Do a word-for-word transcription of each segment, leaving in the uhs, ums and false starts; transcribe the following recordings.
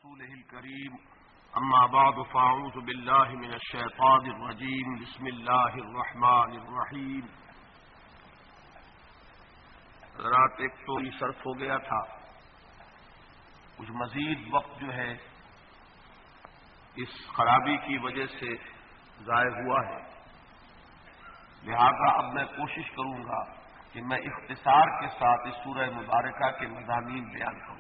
رسوله الكريم اما بعد فاعوذ بالله من الشيطان الرجيم بسم الله الرحمن الرحیم. رات ایک تو صرف ہو گیا تھا، کچھ مزید وقت جو ہے اس خرابی کی وجہ سے ضائع ہوا ہے، لہذا اب میں کوشش کروں گا کہ میں اختصار کے ساتھ اس سورہ مبارکہ کے مضامین بیان کروں.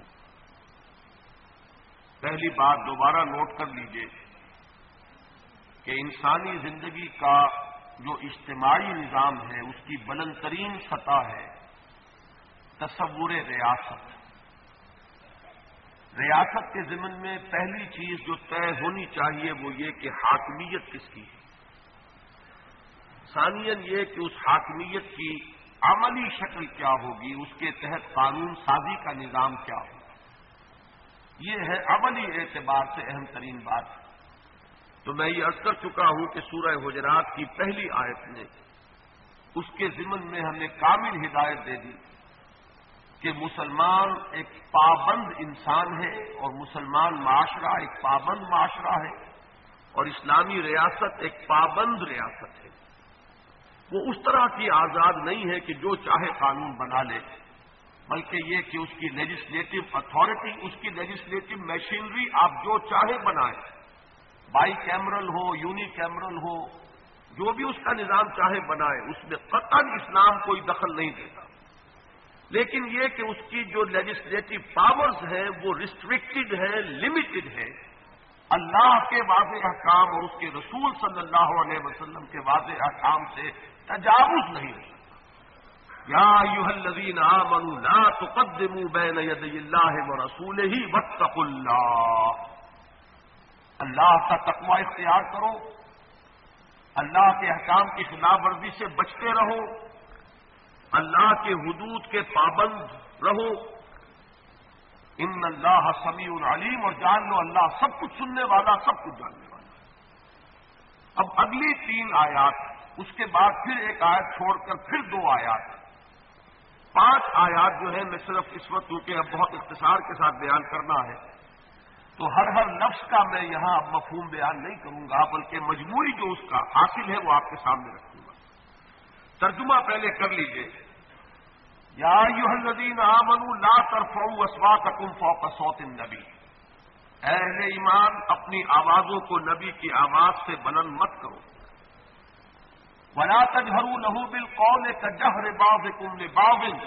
پہلی بات دوبارہ نوٹ کر لیجئے کہ انسانی زندگی کا جو اجتماعی نظام ہے اس کی بلند ترین سطح ہے تصور ریاست. ریاست کے ضمن میں پہلی چیز جو طے ہونی چاہیے وہ یہ کہ حاکمیت کس کی ہے. ثانیاً یہ کہ اس حاکمیت کی عملی شکل کیا ہوگی، اس کے تحت قانون سازی کا نظام کیا ہوگا. یہ ہے عملی اعتبار سے اہم ترین بات. تو میں یہ عرض کر چکا ہوں کہ سورہ حجرات کی پہلی آیت نے اس کے ضمن میں ہمیں کامل ہدایت دے دی کہ مسلمان ایک پابند انسان ہے اور مسلمان معاشرہ ایک پابند معاشرہ ہے اور اسلامی ریاست ایک پابند ریاست ہے. وہ اس طرح کی آزاد نہیں ہے کہ جو چاہے قانون بنا لے، بلکہ یہ کہ اس کی لیجسلیٹو اتھارٹی، اس کی لیجسلیٹو مشینری آپ جو چاہے بنائیں، بائی کیمرل ہو، یونی کیمرل ہو، جو بھی اس کا نظام چاہے بنائے، اس میں قطعاً اسلام کوئی دخل نہیں دیتا. لیکن یہ کہ اس کی جو لیجسلیٹو پاورز ہیں وہ ریسٹرکٹڈ ہیں، لمیٹڈ ہیں. اللہ کے واضح احکام اور اس کے رسول صلی اللہ علیہ وسلم کے واضح احکام سے تجاوز نہیں ہو سکتا. یا ایھا الذین آمنوا لا تقدموا بین یدی اللہ ورسولہ واتقوا اللہ. اللہ کا تقوی اختیار کرو، اللہ کے احکام کی خلاف ورزی سے بچتے رہو، اللہ کے حدود کے پابند رہو. ان اللہ سمیع علیم، اور جان لو اللہ سب کچھ سننے والا، سب کچھ جاننے والا. اب اگلی تین آیات، اس کے بعد پھر ایک آیت چھوڑ کر پھر دو آیات، پانچ آیات جو ہے میں صرف اس وقت کیونکہ اب بہت اختصار کے ساتھ بیان کرنا ہے تو ہر ہر لفظ کا میں یہاں اب مفہوم بیان نہیں کروں گا، بلکہ مجموعی جو اس کا حاصل ہے وہ آپ کے سامنے رکھوں گا. ترجمہ پہلے کر لیجئے. یا ایھا الذین آمنوا لا ترفعوا اصواتکم فوق صوت النبی. اہل ایمان اپنی آوازوں کو نبی کی آواز سے بلند مت کرو. وَلَا تَجْهَرُوا لَهُ بِالْقَوْلِ كَجَهْرِ بَعْضِكُمْ لِبَعْضٍ،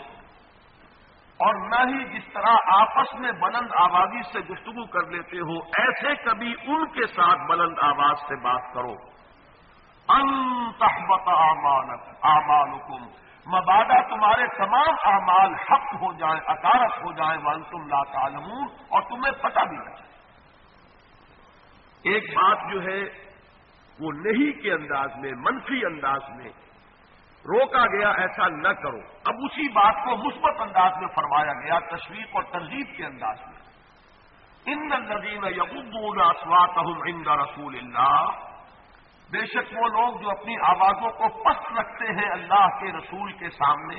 اور نہ ہی جس طرح آپس میں بلند آوازی سے گفتگو کر لیتے ہو ایسے کبھی ان کے ساتھ بلند آواز سے بات کرو. أَن تَحْبَطَ أَعْمَالُكُمْ، مبادا تمہارے تمام اعمال حق ہو جائیں، اکارت ہو جائیں، وَأَنْتُمْ لَا تَعْلَمُونَ، اور تمہیں پتہ بھی نہ چلے. ایک بات جو ہے وہ نہیں کے انداز میں، منفی انداز میں روکا گیا ایسا نہ کرو. اب اسی بات کو مثبت انداز میں فرمایا گیا، تشویق اور ترغیب کے انداز میں. ان الذین یغضون اصواتهم عند رسول اللہ، بے شک وہ لوگ جو اپنی آوازوں کو پست رکھتے ہیں اللہ کے رسول کے سامنے،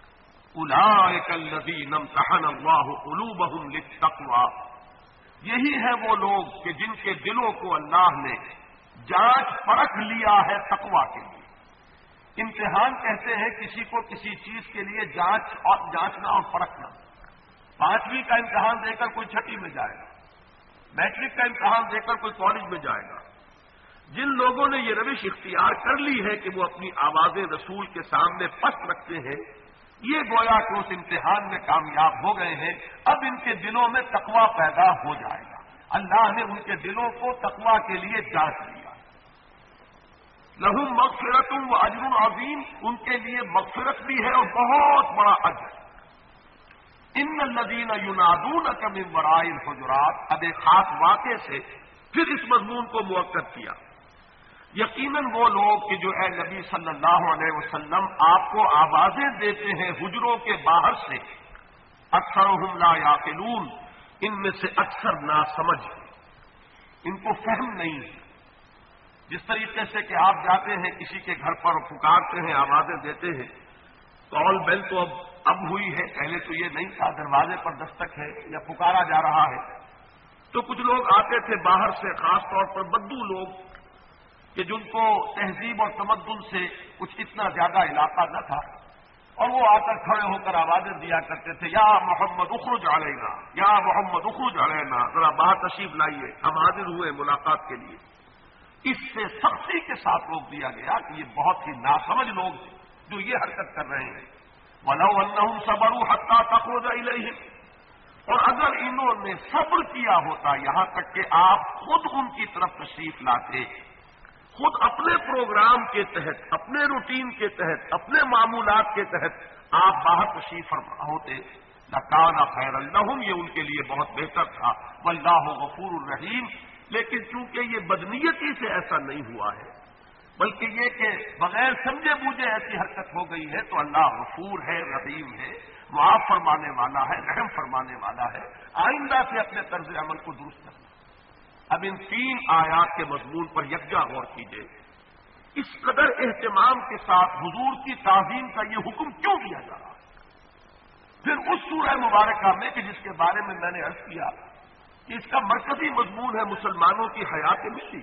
اولئک الذین امتحن اللہ قلوبهم للتقوی، یہی ہے وہ لوگ کہ جن کے دلوں کو اللہ نے جانچ پرکھ لیا ہے تقوی کے لیے. امتحان کہتے ہیں کسی کو کسی چیز کے لیے جانچ اور جانچنا اور پرکھنا. پانچویں کا امتحان دے کر کوئی چھٹی میں جائے گا، میٹرک کا امتحان دے کر کوئی کالج میں جائے گا. جن لوگوں نے یہ روش اختیار کر لی ہے کہ وہ اپنی آوازیں رسول کے سامنے پست رکھتے ہیں، یہ گویا کہ اس امتحان میں کامیاب ہو گئے ہیں. اب ان کے دلوں میں تقوی پیدا ہو جائے گا. اللہ نے ان کے دلوں کو تقوی کے لیے جانچ لیا. لہم مغفرت و اجر عظیم، ان کے لیے مغفرت بھی ہے اور بہت بڑا اجر. ان الذین ینادونک من وراء الحجرات، اب ایک خاص واقعے سے پھر اس مضمون کو مؤکد کیا. یقیناً وہ لوگ کہ جو اے نبی صلی اللہ علیہ وسلم آپ کو آوازیں دیتے ہیں حجروں کے باہر سے، اکثرهم لا یعقلون، ان میں سے اکثر ناسمجھ ہیں، ان کو فہم نہیں ہے. جس طریقے سے کہ آپ جاتے ہیں کسی کے گھر پر پکارتے ہیں، آوازیں دیتے ہیں، کال بیل تو اب اب ہوئی ہے، پہلے تو یہ نہیں تھا، دروازے پر دستک ہے یا پکارا جا رہا ہے. تو کچھ لوگ آتے تھے باہر سے، خاص طور پر بدو لوگ کہ جن کو تہذیب اور تمدن سے کچھ اتنا زیادہ علاقہ نہ تھا، اور وہ آ کر کھڑے ہو کر آوازیں دیا کرتے تھے، یا محمد اخرج علینا، یا محمد اخرج علینا، ذرا باہر تشریف لائیے، ہم حاضر ہوئے ملاقات کے لیے۔ اس سے سختی کے ساتھ روک دیا گیا کہ یہ بہت ہی ناسمجھ لوگ ہیں جو یہ حرکت کر رہے ہیں۔ وَلَوْ أَنَّهُمْ صَبَرُوا حَتَّىٰ تَخْرُجَ إِلَيْهِمْ، اور اگر انہوں نے صبر کیا ہوتا یہاں تک کہ آپ خود ان کی طرف تشریف لاتے، خود اپنے پروگرام کے تحت، اپنے روٹین کے تحت، اپنے معمولات کے تحت آپ باہر تشریف فرما ہوتے، لَكَانَ خَيْرًا لَهُمْ، یہ ان کے لیے بہت بہتر تھا۔ وَاللَّهُ غَفُورٌ رَحِيمٌ، لیکن چونکہ یہ بدنیتی سے ایسا نہیں ہوا ہے، بلکہ یہ کہ بغیر سمجھے بوجھے ایسی حرکت ہو گئی ہے، تو اللہ غفور ہے، رحیم ہے، معاف فرمانے والا ہے، رحم فرمانے والا ہے۔ آئندہ سے اپنے طرز عمل کو درست کرنا۔ اب ان تین آیات کے مضمون پر یکجا غور کیجیے، اس قدر اہتمام کے ساتھ حضور کی تعظیم کا یہ حکم کیوں دیا جا رہا ہے؟ پھر اس سورہ مبارکہ میں کہ جس کے بارے میں میں نے عرض کیا کہ اس کا مرکزی مضمون ہے مسلمانوں کی حیات ملی،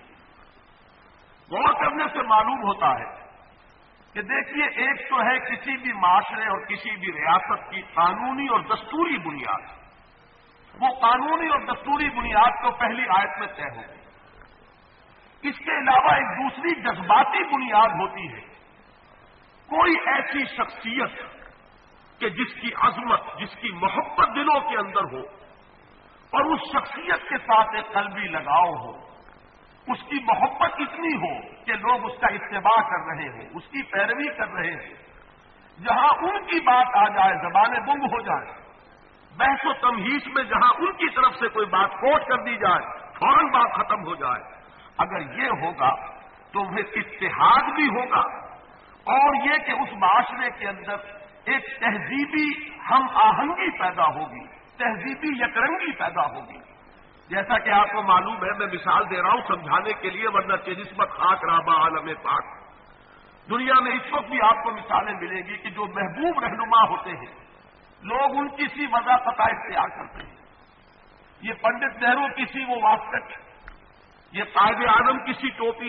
غور کرنے سے معلوم ہوتا ہے کہ دیکھیے، ایک تو ہے کسی بھی معاشرے اور کسی بھی ریاست کی قانونی اور دستوری بنیاد، وہ قانونی اور دستوری بنیاد تو پہلی آیت میں طے ہوگی۔ اس کے علاوہ ایک دوسری جذباتی بنیاد ہوتی ہے، کوئی ایسی شخصیت کہ جس کی عظمت، جس کی محبت دلوں کے اندر ہو، اور اس شخصیت کے ساتھ ایک قلبی لگاؤ ہو، اس کی محبت اتنی ہو کہ لوگ اس کا اتباع کر رہے ہوں، اس کی پیروی کر رہے ہیں۔ جہاں ان کی بات آ جائے زبانیں گنگ ہو جائیں، بحث و تمہیس میں جہاں ان کی طرف سے کوئی بات کوٹ کر دی جائے فوراً بات ختم ہو جائے۔ اگر یہ ہوگا تو پھر اتحاد بھی ہوگا، اور یہ کہ اس معاشرے کے اندر ایک تہذیبی ہم آہنگی پیدا ہوگی، تہذیبی یکرنگی پیدا ہوگی۔ جیسا کہ آپ کو معلوم ہے، میں مثال دے رہا ہوں سمجھانے کے لیے، ورنہ کہ نسبت خاک رابع عالم پاک، دنیا میں اس وقت بھی آپ کو مثالیں ملیں گی کہ جو محبوب رہنما ہوتے ہیں لوگ ان کی سی وضع پتہ اختیار کرتے ہیں۔ یہ پنڈت نہرو کی سی وہ واسکٹ، یہ قائد اعظم کی سی ٹوپی،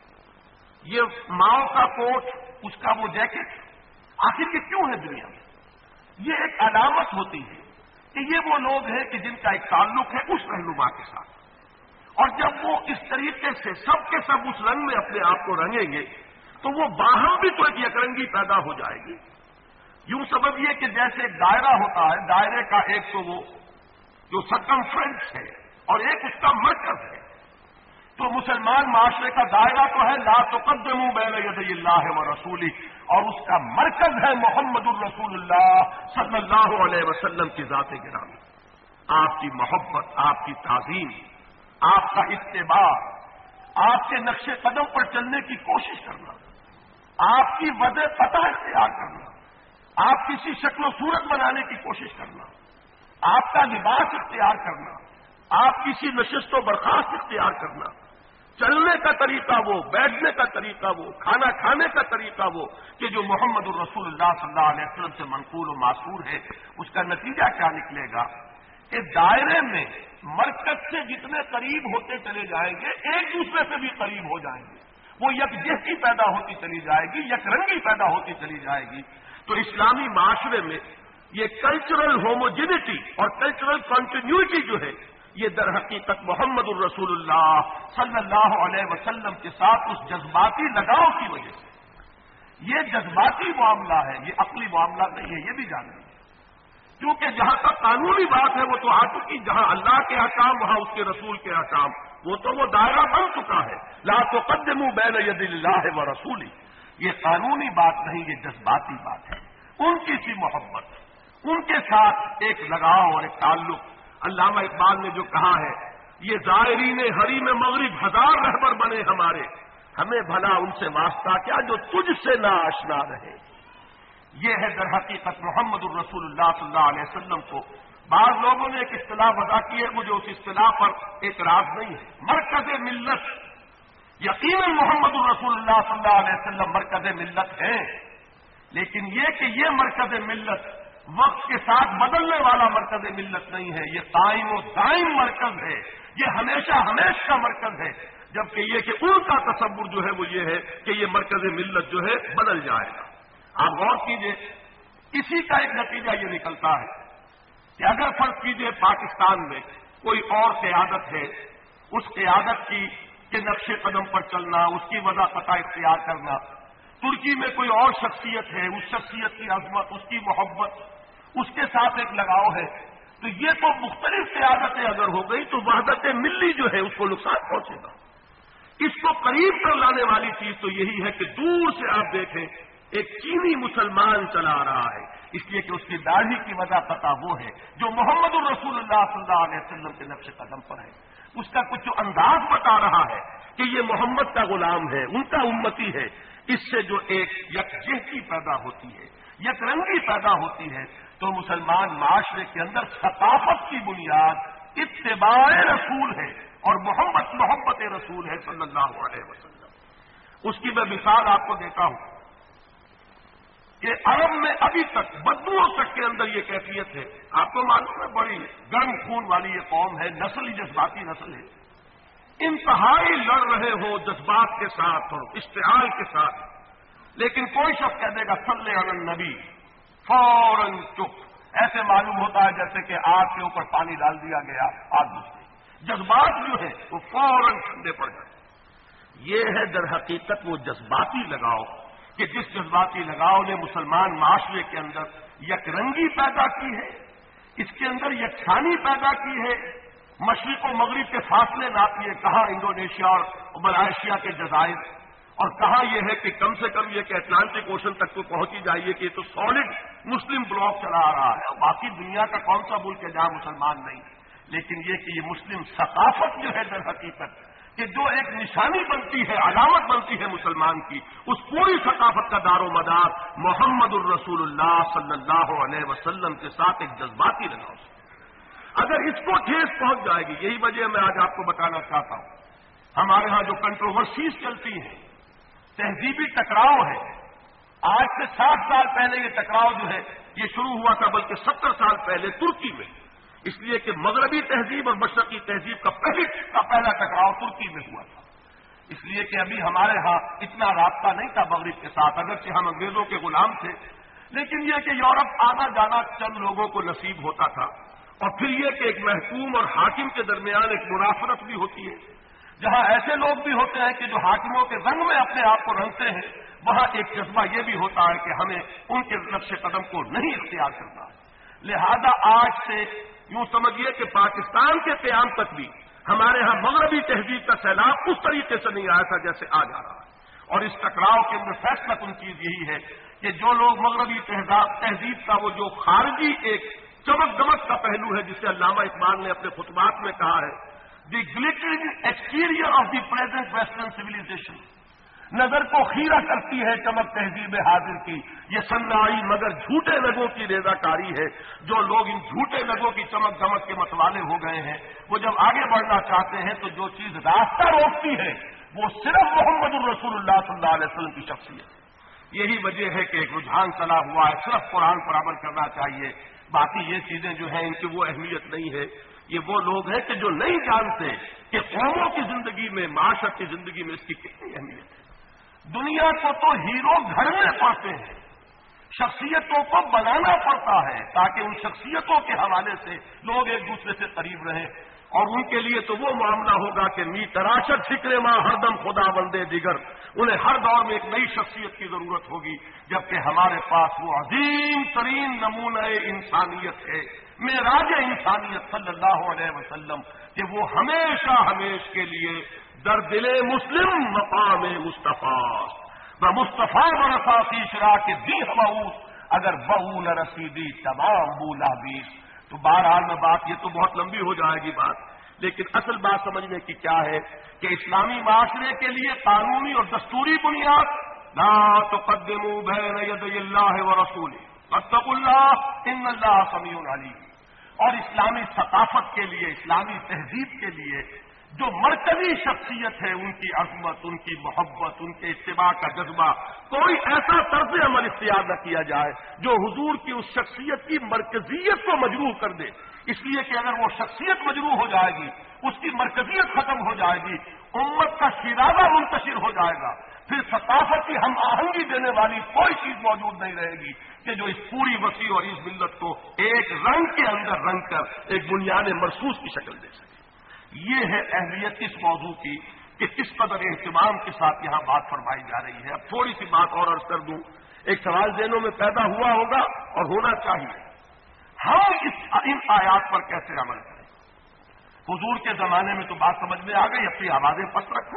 یہ ماؤ کا کوٹ، اس کا وہ جیکٹ، آخر یہ کیوں ہے دنیا میں؟ یہ ایک علامت ہوتی ہے کہ یہ وہ لوگ ہیں کہ جن کا ایک تعلق ہے اس رہنما کے ساتھ، اور جب وہ اس طریقے سے سب کے سب اس رنگ میں اپنے آپ کو رنگیں گے تو وہ باہم بھی تو ایک یکرنگی پیدا ہو جائے گی۔ یوں سبب یہ کہ جیسے ایک دائرہ ہوتا ہے، دائرے کا ایک تو وہ جو سرکمفرنس ہے اور ایک اس کا مرکز ہے، تو مسلمان معاشرے کا دائرہ تو ہے لا تقدموا بین یدی اللہ و رسولہ، اور اس کا مرکز ہے محمد الرسول اللہ صلی اللہ علیہ وسلم کی ذات گرامی۔ آپ کی محبت، آپ کی تعظیم، آپ کا اتباع، آپ کے نقش قدم پر چلنے کی کوشش کرنا، آپ کی وضع پتہ اختیار کرنا، آپ کسی شکل و صورت بنانے کی کوشش کرنا، آپ کا لباس اختیار کرنا، آپ کسی نشست و برخاست اختیار کرنا، چلنے کا طریقہ وہ، بیٹھنے کا طریقہ وہ، کھانا کھانے کا طریقہ وہ، کہ جو محمد الرسول اللہ صلی اللہ علیہ وسلم سے منقول و معصور ہے، اس کا نتیجہ کیا نکلے گا کہ دائرے میں مرکز سے جتنے قریب ہوتے چلے جائیں گے ایک دوسرے سے بھی قریب ہو جائیں گے، وہ یکجہتی پیدا ہوتی چلی جائے گی، یک رنگی پیدا ہوتی چلی جائے گی۔ تو اسلامی معاشرے میں یہ کلچرل ہوموجینٹی اور کلچرل کنٹینیوٹی جو ہے، یہ در حقیقت محمد الرسول اللہ صلی اللہ علیہ وسلم کے ساتھ اس جذباتی لگاؤ کی وجہ سے، یہ جذباتی معاملہ ہے، یہ عقلی معاملہ نہیں ہے، یہ بھی جانیں گے، کیونکہ جہاں تک قانونی بات ہے وہ تو آ چکی، جہاں اللہ کے احکام وہاں اس کے رسول کے احکام، وہ تو وہ دائرہ بن چکا ہے۔ لا تقدموا بین یدی اللہ و رسولہ، یہ قانونی بات نہیں، یہ جذباتی بات ہے، ان کی سی محبت، ان کے ساتھ ایک لگاؤ اور ایک تعلق۔ علامہ اقبال نے جو کہا ہے، یہ زائرین حریم مغرب ہزار رہبر بنے ہمارے، ہمیں بھلا ان سے واسطہ کیا جو تجھ سے نا آشنا رہے۔ یہ ہے در حقیقت محمد الرسول اللہ صلی اللہ علیہ وسلم کو بعض لوگوں نے ایک اصطلاح وضع کی ہے، مجھے اس اصطلاح پر اعتراض نہیں ہے۔ مرکز ملت، یقیناً محمد الرسول اللہ صلی اللہ علیہ وسلم مرکز ملت ہیں، لیکن یہ کہ یہ مرکز ملت وقت کے ساتھ بدلنے والا مرکز ملت نہیں ہے، یہ قائم و دائم مرکز ہے، یہ ہمیشہ ہمیشہ کا مرکز ہے، جبکہ یہ کہ ان کا تصور جو ہے وہ یہ ہے کہ یہ مرکز ملت جو ہے بدل جائے گا۔ آپ غور کیجئے، اسی کا ایک نتیجہ یہ نکلتا ہے کہ اگر فرض کیجئے پاکستان میں کوئی اور قیادت ہے، اس قیادت کی کے نقش قدم پر چلنا، اس کی وضاحت اختیار کرنا، ترکی میں کوئی اور شخصیت ہے، اس شخصیت کی عظمت، اس کی محبت، اس کے ساتھ ایک لگاؤ ہے، تو یہ تو مختلف قیادتیں اگر ہو گئی تو وحدت ملی جو ہے اس کو نقصان پہنچے گا۔ اس کو قریب کر لانے والی چیز تو یہی ہے کہ دور سے آپ دیکھیں ایک چینی مسلمان چلا رہا ہے، اس لیے کہ اس کی داڑھی کی وجہ پتہ وہ ہے جو محمد الرسول اللہ صلی اللہ علیہ وسلم کے نقش قدم پر ہے، اس کا کچھ جو انداز بتا رہا ہے کہ یہ محمد کا غلام ہے، ان کا امتی ہے، اس سے جو ایک یکجہتی پیدا ہوتی ہے، یک رنگی پیدا ہوتی ہے، تو مسلمان معاشرے کے اندر ثقافت کی بنیاد اتباع رسول ہے اور محمد محبت رسول ہے صلی اللہ علیہ وسلم۔ اس کی میں مثال آپ کو دیتا ہوں کہ عرب میں ابھی تک بدوؤں تک کے اندر یہ کیفیت ہے، آپ کو معلوم ہے بڑی گرم خون والی یہ قوم ہے، نسلی جذباتی نسل ہے، انتہائی لڑ رہے ہو جذبات کے ساتھ اور اشتعال کے ساتھ، لیکن کوئی شخص کہہ دے گا صلی علی النبی، فوراً چپ، ایسے معلوم ہوتا ہے جیسے کہ آگ کے اوپر پانی ڈال دیا گیا، آگ بجھ گئی، جذبات جو ہے وہ فوراً ٹھنڈے پڑ جائے۔ یہ ہے در حقیقت وہ جذباتی لگاؤ کہ جس جذباتی لگاؤ نے مسلمان معاشرے کے اندر یک رنگی پیدا کی ہے، اس کے اندر یکسانی پیدا کی ہے، مشرق و مغرب کے فاصلے ناپیے، کہاں انڈونیشیا اور ملائیشیا کے جزائر، اور کہاں یہ ہے کہ کم سے کم یہ کہ اٹلانٹک اوشن تک تو پہنچی جائیے کہ یہ تو سالڈ مسلم بلاک چلا آ رہا ہے، اور باقی دنیا کا کون سا ملک ہے جہاں مسلمان نہیں، لیکن یہ کہ یہ مسلم ثقافت جو ہے در حقیقت کہ جو ایک نشانی بنتی ہے، علامت بنتی ہے مسلمان کی، اس پوری ثقافت کا دار و مدار محمد الرسول اللہ صلی اللہ علیہ وسلم کے ساتھ ایک جذباتی لگاؤ سے اگر اس کو ٹھیس پہنچ جائے گی، یہی وجہ میں آج آپ کو بتانا چاہتا ہوں، ہمارے ہاں جو کنٹروورسیز چلتی ہیں، تہذیبی ٹکراؤ ہے، آج سے ساٹھ سال پہلے یہ ٹکراؤ جو ہے یہ شروع ہوا تھا، بلکہ ستر سال پہلے ترکی میں، اس لیے کہ مغربی تہذیب اور مشرقی تہذیب کا پہلے کا پہلا ٹکراؤ ترکی میں ہوا تھا، اس لیے کہ ابھی ہمارے ہاں اتنا رابطہ نہیں تھا مغرب کے ساتھ، اگرچہ ہم انگریزوں کے غلام تھے، لیکن یہ کہ یورپ آنا جانا چند لوگوں کو نصیب ہوتا تھا، اور پھر یہ کہ ایک محکوم اور حاکم کے درمیان ایک منافرت بھی ہوتی ہے، جہاں ایسے لوگ بھی ہوتے ہیں کہ جو حاکموں کے رنگ میں اپنے آپ کو رنگتے ہیں، وہاں ایک جذبہ یہ بھی ہوتا ہے کہ ہمیں ان کے نقش قدم کو نہیں اختیار کرنا ہے۔ لہذا آج سے یوں سمجھیے کہ پاکستان کے قیام تک بھی ہمارے ہاں مغربی تہذیب کا سیلاب اس طریقے سے نہیں آیا تھا جیسے آج آ رہا ہے، اور اس ٹکراؤ کے اندر فیصلہ کن چیز یہی ہے کہ جو لوگ مغربی تہذیب کا وہ جو خارجی ایک چمک دمک کا پہلو ہے، جسے علامہ اقبال نے اپنے خطبات میں کہا ہے، the glittering exterior of the present western civilisation, نظر کو خیرہ کرتی ہے چمک تہذیب حاضر کی، یہ صنائی مگر جھوٹے لگوں کی ریزہ کاری ہے۔ جو لوگ ان جھوٹے لگوں کی چمک دمک کے متوالے ہو گئے ہیں، وہ جب آگے بڑھنا چاہتے ہیں تو جو چیز راستہ روکتی ہے وہ صرف محمد الرسول اللہ صلی اللہ علیہ وسلم کی شخصیت ہے۔ یہی وجہ ہے کہ ایک رجحان چلا ہوا ہے، صرف قرآن پر عمل کرنا چاہیے، باقی یہ چیزیں جو ہیں ان کی وہ اہمیت نہیں ہے۔ یہ وہ لوگ ہیں کہ جو نہیں جانتے کہ قوموں کی زندگی میں، معاشرت کی زندگی میں اس کی کتنی اہمیت ہے۔ دنیا کو تو ہیرو گھڑنے پڑتے ہیں، شخصیتوں کو بنانا پڑتا ہے تاکہ ان شخصیتوں کے حوالے سے لوگ ایک دوسرے سے قریب رہیں، اور ان کے لیے تو وہ معاملہ ہوگا کہ می تراشت فکر ماں ہر دم خدا بندے دیگر، انہیں ہر دور میں ایک نئی شخصیت کی ضرورت ہوگی، جبکہ ہمارے پاس وہ عظیم ترین نمونہ انسانیت ہے، معراج انسانیت صلی اللہ علیہ وسلم، کہ وہ ہمیشہ ہمیش کے لیے در دل مسلم مقام مصطفیٰ و مصطفیٰ برسا فی شراک دی ہماؤس، اگر بہو نہ رسیدی تمام بولا بیس۔ تو بہرحال میں بات یہ تو بہت لمبی ہو جائے گی بات، لیکن اصل بات سمجھنے کی کیا ہے کہ اسلامی معاشرے کے لیے قانونی اور دستوری بنیاد، لا تقدموا بین یدی اللہ ورسولہ واتقوا اللہ ان اللہ سمیع علیم، اور اسلامی ثقافت کے لیے، اسلامی تہذیب کے لیے جو مرکزی شخصیت ہے، ان کی عظمت، ان کی محبت، ان کے اتباع کا جذبہ، کوئی ایسا طرز عمل اختیار نہ کیا جائے جو حضور کی اس شخصیت کی مرکزیت کو مجروح کر دے، اس لیے کہ اگر وہ شخصیت مجروح ہو جائے گی، اس کی مرکزیت ختم ہو جائے گی، امت کا شیرازہ منتشر ہو جائے گا، پھر ثقافت کی ہم آہنگی دینے والی کوئی چیز موجود نہیں رہے گی کہ جو اس پوری وسیع اور اس ملت کو ایک رنگ کے اندر رنگ کر ایک بنیاد مرصوص کی شکل دے سکے۔ یہ ہے اہمیت اس موضوع کی کہ کس قدر اہتمام کے ساتھ یہاں بات فرمائی جا رہی ہے۔ اب تھوڑی سی بات اور عرض کر دوں، ایک سوال ذہنوں میں پیدا ہوا ہوگا اور ہونا چاہیے، ہم اس ان آیات پر کیسے عمل کریں؟ حضور کے زمانے میں تو بات سمجھ میں آ گئی، اپنی آوازیں پست رکھو،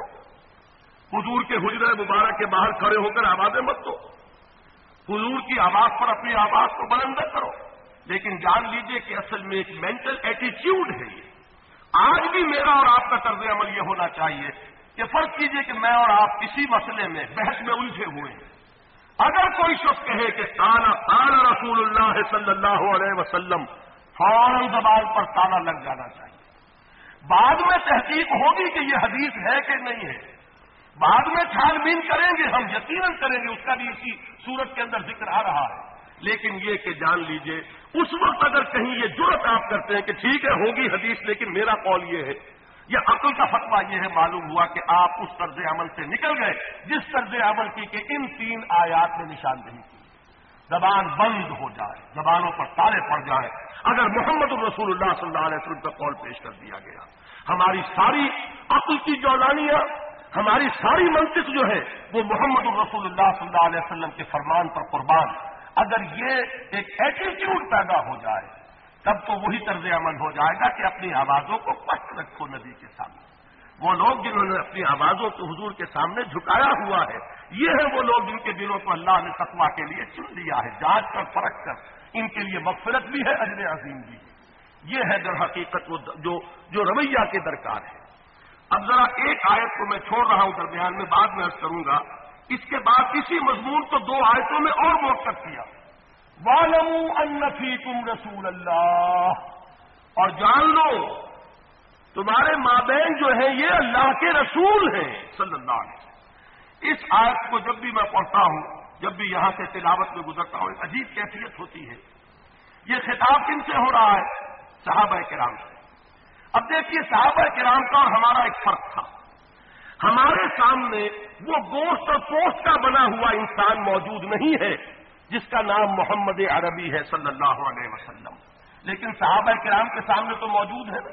حضور کے حجرہ مبارک کے باہر کھڑے ہو کر آوازیں مت دو، حضور کی آواز پر اپنی آواز کو بلند کرو، لیکن جان لیجئے کہ اصل میں ایک مینٹل ایٹیچیوڈ ہے۔ یہ آج بھی میرا اور آپ کا طرز عمل یہ ہونا چاہیے کہ فرض کیجئے کہ میں اور آپ کسی مسئلے میں بحث میں الجھے ہوئے ہیں، اگر کوئی شخص کہے کہ قال قال رسول اللہ صلی اللہ علیہ وسلم، فوراً زبان پر تالا لگ جانا چاہیے۔ بعد میں تحقیق ہوگی کہ یہ حدیث ہے کہ نہیں ہے، بعد میں چھان بین کریں گے، ہم یقیناً کریں گے، اس کا بھی اسی صورت کے اندر ذکر آ رہا ہے، لیکن یہ کہ جان لیجئے اس وقت اگر کہیں یہ جرأت آپ کرتے ہیں کہ ٹھیک ہے ہوگی حدیث لیکن میرا قول یہ ہے، یا عقل کا فتویٰ یہ ہے، معلوم ہوا کہ آپ اس طرز عمل سے نکل گئے جس طرز عمل کی کہ ان تین آیات میں نشاندہی کی، زبان بند ہو جائے، زبانوں پر تالے پڑ جائیں اگر محمد الرسول اللہ صلی اللہ علیہ وسلم کا قول پیش کر دیا گیا۔ ہماری ساری عقل کی جولانیاں، ہماری ساری منطق جو ہے وہ محمد الرسول اللہ صلی اللہ علیہ وسلم کے فرمان پر قربان، اگر یہ ایک ایٹیٹیوڈ پیدا ہو جائے تب تو وہی طرز عمل ہو جائے گا کہ اپنی آوازوں کو پست رکھو نبی کے سامنے۔ وہ لوگ جنہوں نے اپنی آوازوں کو حضور کے سامنے جھکایا ہوا ہے، یہ ہیں وہ لوگ جن کے دلوں کو اللہ نے تقویٰ کے لیے چن لیا ہے، جانچ کر پرکھ کر، ان کے لیے مغفرت بھی ہے، اجر عظیم بھی ہے۔ یہ ہے در حقیقت وہ جو جو رویہ کے درکار ہے۔ اب ذرا ایک آیت کو میں چھوڑ رہا ہوں درمیان میں، بعد میں عرض کروں گا، اس کے بعد اسی مضمون کو دو آیتوں میں اور موقف کیا، وَاعْلَمُوا أَنَّ فِيكُمْ رَسُولَ اللَّهِ، اور جان لو تمہارے مابین جو ہیں یہ اللہ کے رسول ہیں صلی اللہ علیہ وسلم۔ اس آیت کو جب بھی میں پڑھتا ہوں، جب بھی یہاں سے تلاوت میں گزرتا ہوں، ایک عجیب کیفیت ہوتی ہے۔ یہ خطاب کن سے ہو رہا ہے؟ صحابہ کرام سے۔ اب دیکھیے صحابہ کرام کا اور ہمارا ایک فرق تھا، ہمارے سامنے وہ گوشت اور پوست کا بنا ہوا انسان موجود نہیں ہے جس کا نام محمد عربی ہے صلی اللہ علیہ وسلم، لیکن صحابہ کرام کے سامنے تو موجود ہے نا۔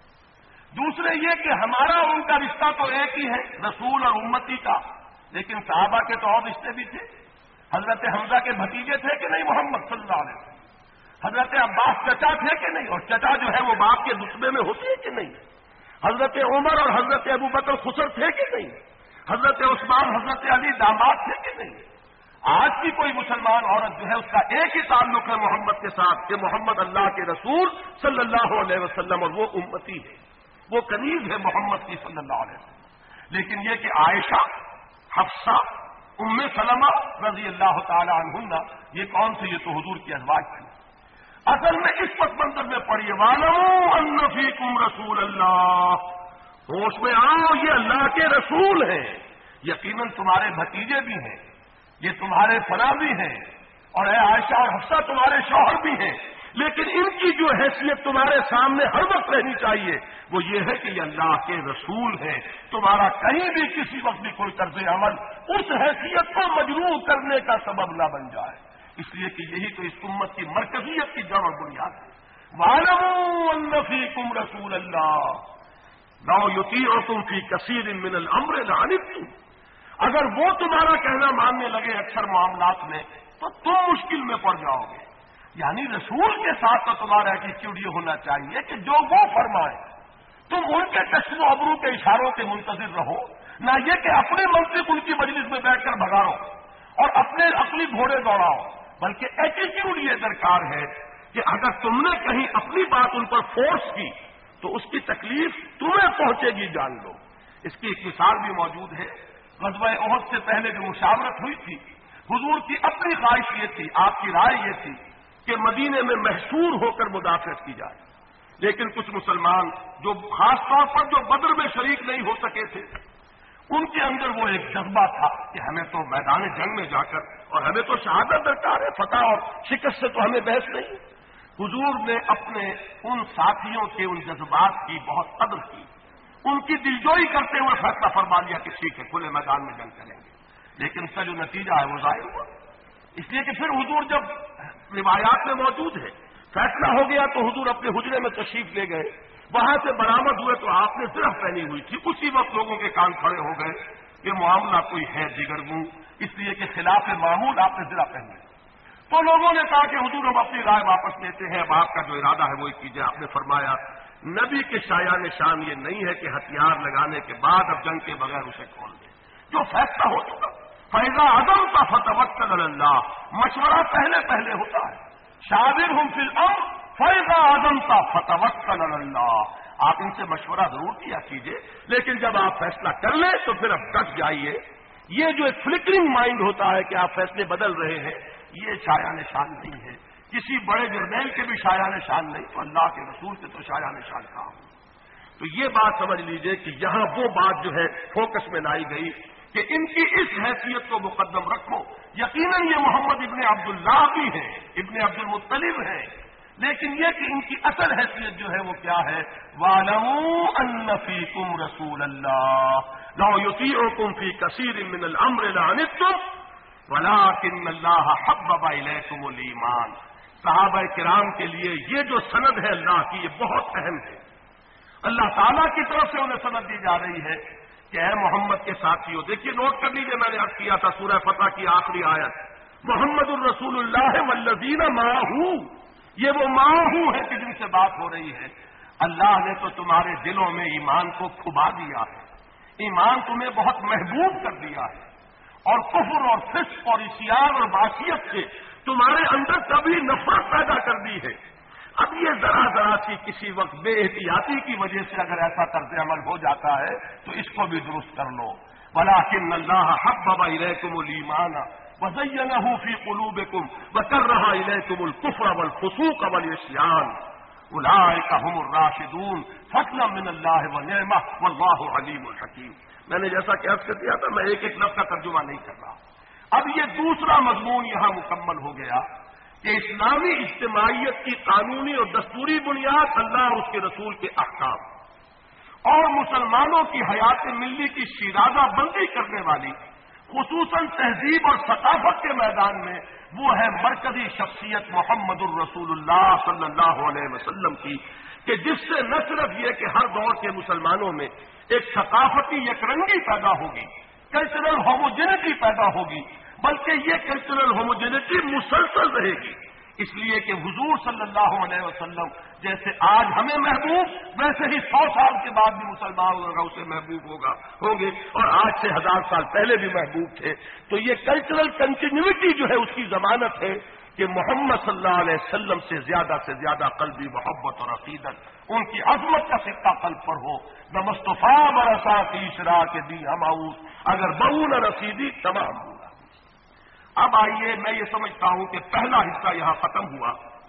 دوسرے یہ کہ ہمارا ان کا رشتہ تو ایک ہی ہے، رسول اور امتی کا، لیکن صحابہ کے تو اور رشتے بھی تھے۔ حضرت حمزہ کے بھتیجے تھے کہ نہیں محمد صلی اللہ علیہ وسلم، حضرت عباس چچا تھے کہ نہیں، اور چچا جو ہے وہ باپ کے دسبے میں ہوتی ہے کہ نہیں، حضرت عمر اور حضرت ابو بکر خسر تھے کہ نہیں، حضرت عثمان حضرت علی داماد تھے کہ نہیں۔ آج کی کوئی مسلمان عورت جو ہے اس کا ایک ہی تعلق ہے محمد کے ساتھ کہ محمد اللہ کے رسول صلی اللہ علیہ وسلم، اور وہ امتی ہے، وہ قریب ہے محمد کی صلی اللہ علیہ وسلم۔ لیکن یہ کہ عائشہ، حفصہ، ام سلمہ رضی اللہ تعالی عنہن، یہ کون سے؟ یہ تو حضور کی ازواج تھی۔ اصل میں اس پس منظر میں پڑھیے، وَاعْلَمُوا أَنَّ فِيكُمْ رَسُولَ اللَّهِ، ہوش میں آؤ یہ اللہ کے رسول ہیں، یقیناً تمہارے بھتیجے بھی ہیں، یہ تمہارے فلاں بھی ہیں، اور اے عائشہ اور حفصہ تمہارے شوہر بھی ہیں، لیکن ان کی جو حیثیت تمہارے سامنے ہر وقت رہنی چاہیے وہ یہ ہے کہ یہ اللہ کے رسول ہیں۔ تمہارا کہیں بھی کسی وقت بھی کوئی طرز عمل اس حیثیت کو مجروح کرنے کا سبب نہ بن جائے، اس لیے کہ یہی تو اس امت کی مرکزیت کی جڑ اور بنیاد ہے۔ وَاعْلَمُوا أَنَّ فِيكُمْ رَسُولَ اللَّهِ لَوْ يُطِيعُكُمْ فِي كَثِيرٍ مِّنَ الْأَمْرِ لَعَنِتُّمْ، اگر وہ تمہارا کہنا ماننے لگے اکثر معاملات میں تو تم مشکل میں پڑ جاؤ گے۔ یعنی رسول کے ساتھ تو تمہارا ایٹیٹیوڈ یہ ہونا چاہیے کہ جو وہ فرمائے تم ان کے کشم و ابرو کے اشاروں کے منتظر رہو، نہ یہ کہ اپنے منطق ان کی مجلس میں بیٹھ کر بھگاؤ اور اپنے عقلی گھوڑے دوڑاؤ، بلکہ ایٹیٹیوڈ یہ درکار ہے کہ اگر تم نے کہیں اپنی بات ان پر فورس کی تو اس کی تکلیف تمہیں پہنچے گی، جان لو۔ اس کی ایک مثال بھی موجود ہے، غزوہ احد سے پہلے جو مشاورت ہوئی تھی، حضور کی اپنی خواہش یہ تھی، آپ کی رائے یہ تھی کہ مدینے میں محصور ہو کر مدافعت کی جائے، لیکن کچھ مسلمان جو خاص طور پر جو بدر میں شریک نہیں ہو سکے تھے، ان کے اندر وہ ایک جذبہ تھا کہ ہمیں تو میدان جنگ میں جا کر اور ہمیں تو شہادت درکار ہے، فتح اور شکست سے تو ہمیں بحث نہیں۔ حضور نے اپنے ان ساتھیوں کے ان جذبات کی بہت قدر کی، ان کی دلجوئی کرتے ہوئے فیصلہ فرما لیا کہ ٹھیک ہے کھلے میدان میں جنگ کریں گے، لیکن اس کا جو نتیجہ ہے وہ ظاہر ہوا۔ اس لیے کہ پھر حضور جب روایات میں موجود ہے فیصلہ ہو گیا تو حضور اپنے حجرے میں تشریف لے گئے، وہاں سے برآمد ہوئے تو آپ نے صرف پہنی ہوئی تھی، اسی وقت لوگوں کے کان کھڑے ہو گئے کہ معاملہ کوئی ہے جگرگوں، اس لیے کہ خلاف معمول آپ نے ذرا پہنے۔ تو لوگوں نے کہا کہ حضور ہم اپنی رائے واپس لیتے ہیں، اب آپ کا جو ارادہ ہے وہ کیجیے۔ آپ نے فرمایا نبی کے شایان شان یہ نہیں ہے کہ ہتھیار لگانے کے بعد اب جنگ کے بغیر اسے کھول دیں، جو فیصلہ ہو چکا فیضا عدم کا فتوکل علی اللہ، مشورہ پہلے پہلے ہوتا ہے، شاورہم فی الامر فیضا عدم کا فتوکل علی اللہ، آپ ان سے مشورہ ضرور کیا کیجیے، لیکن جب آپ فیصلہ کر لیں تو پھر اب ڈٹ جائیے۔ یہ جو ایک فلکرنگ مائنڈ ہوتا ہے کہ آپ فیصلے بدل رہے ہیں، یہ شایان شان نہیں ہے، کسی بڑے جرنیل کے بھی شایان شان نہیں، تو اللہ کے رسول کے تو شایان شان کہاں ہو۔ تو یہ بات سمجھ لیجئے کہ یہاں وہ بات جو ہے فوکس میں لائی گئی کہ ان کی اس حیثیت کو مقدم رکھو۔ یقیناً یہ محمد ابن عبداللہ بھی ہیں، ابن عبد المطلب ہیں، لیکن یہ کہ ان کی اصل حیثیت جو ہے وہ کیا ہے؟ وَاعْلَمُوا أَنَّ فِيكُمْ رَسُولَ اللَّهِ لَوْ يُطِيعُكُمْ فِي كَثِيرٍ مِّنَ الْأَمْرِ لَعَنِتُّمْ وَلَٰكِنَّ اللَّهَ حَبَّبَ إِلَيْكُمُ الْإِيمَانَ۔ صحابہ کرام کے لیے یہ جو سند ہے اللہ کی، یہ بہت اہم ہے۔ اللہ تعالیٰ کی طرف سے انہیں سند دی جا رہی ہے کہ اے محمد کے ساتھیوں، دیکھیے نوٹ کر لیجیے، میں نے عرض کیا تھا سورہ فتح کی آخری آیت محمد الرسول اللہ والذین معہ، یہ وہ معہ ہے کہ جن سے بات ہو رہی ہے۔ اللہ نے تو تمہارے دلوں میں ایمان کو کھبا دیا ہے، ایمان تمہیں بہت محبوب کر دیا ہے، اور کفر اور فسق اور عصیان اور معصیت سے تمہارے اندر کبھی نفرت پیدا کر دی ہے۔ اب یہ ذرا ذرا سی کسی وقت بے احتیاطی کی وجہ سے اگر ایسا طرز عمل ہو جاتا ہے تو اس کو بھی درست کر لو۔ وَلَٰكِنَّ اللَّهَ حَبَّبَ إِلَيْكُمُ الْإِيمَانَ وَزَيَّنَهُ فِي قُلُوبِكُمْ وَكَرَّهَ إِلَيْكُمُ الْكُفْرَ وَالْفُسُوقَ وَالْعِصْيَانَ أُولَٰئِكَ هُمُ الرَّاشِدُونَ فَضْلًا مِّنَ اللَّهِ وَنِعْمَةً وَاللَّهُ عَلِيمٌ حَكِيمٌ۔ میں نے جیسا کہ عرض کر دیا تھا، میں ایک ایک لفظ کا ترجمہ نہیں کر رہا۔ اب یہ دوسرا مضمون یہاں مکمل ہو گیا کہ اسلامی اجتماعیت کی قانونی اور دستوری بنیاد اللہ اور اس کے رسول کے احکام اور مسلمانوں کی حیات ملی کی شیرازہ بندی کرنے والی خصوصاً تہذیب اور ثقافت کے میدان میں وہ ہے مرکزی شخصیت محمد الرسول اللہ صلی اللہ علیہ وسلم کی، کہ جس سے نہ صرف یہ کہ ہر دور کے مسلمانوں میں ایک ثقافتی یکرنگی پیدا ہوگی، کلچرل ہوموجینٹی پیدا ہوگی، بلکہ یہ کلچرل ہوموجینٹی مسلسل رہے گی، اس لیے کہ حضور صلی اللہ علیہ وسلم جیسے آج ہمیں محبوب، ویسے ہی سو سال کے بعد بھی مسلمان ہوگا اسے محبوب ہوگا ہوں گے، اور آج سے ہزار سال پہلے بھی محبوب تھے۔ تو یہ کلچرل کنٹینیوٹی جو ہے اس کی ضمانت ہے کہ محمد صلی اللہ علیہ وسلم سے زیادہ سے زیادہ قلبی محبت اور عقیدت، ان کی عظمت کا سکہ قلب پر ہو۔ نمستفا برسا کی اشرا کے دی ہماؤس، اگر بہو نہ رسیدی تمام ہوگا۔ اب آئیے، میں یہ سمجھتا ہوں کہ پہلا حصہ یہاں ختم ہوا،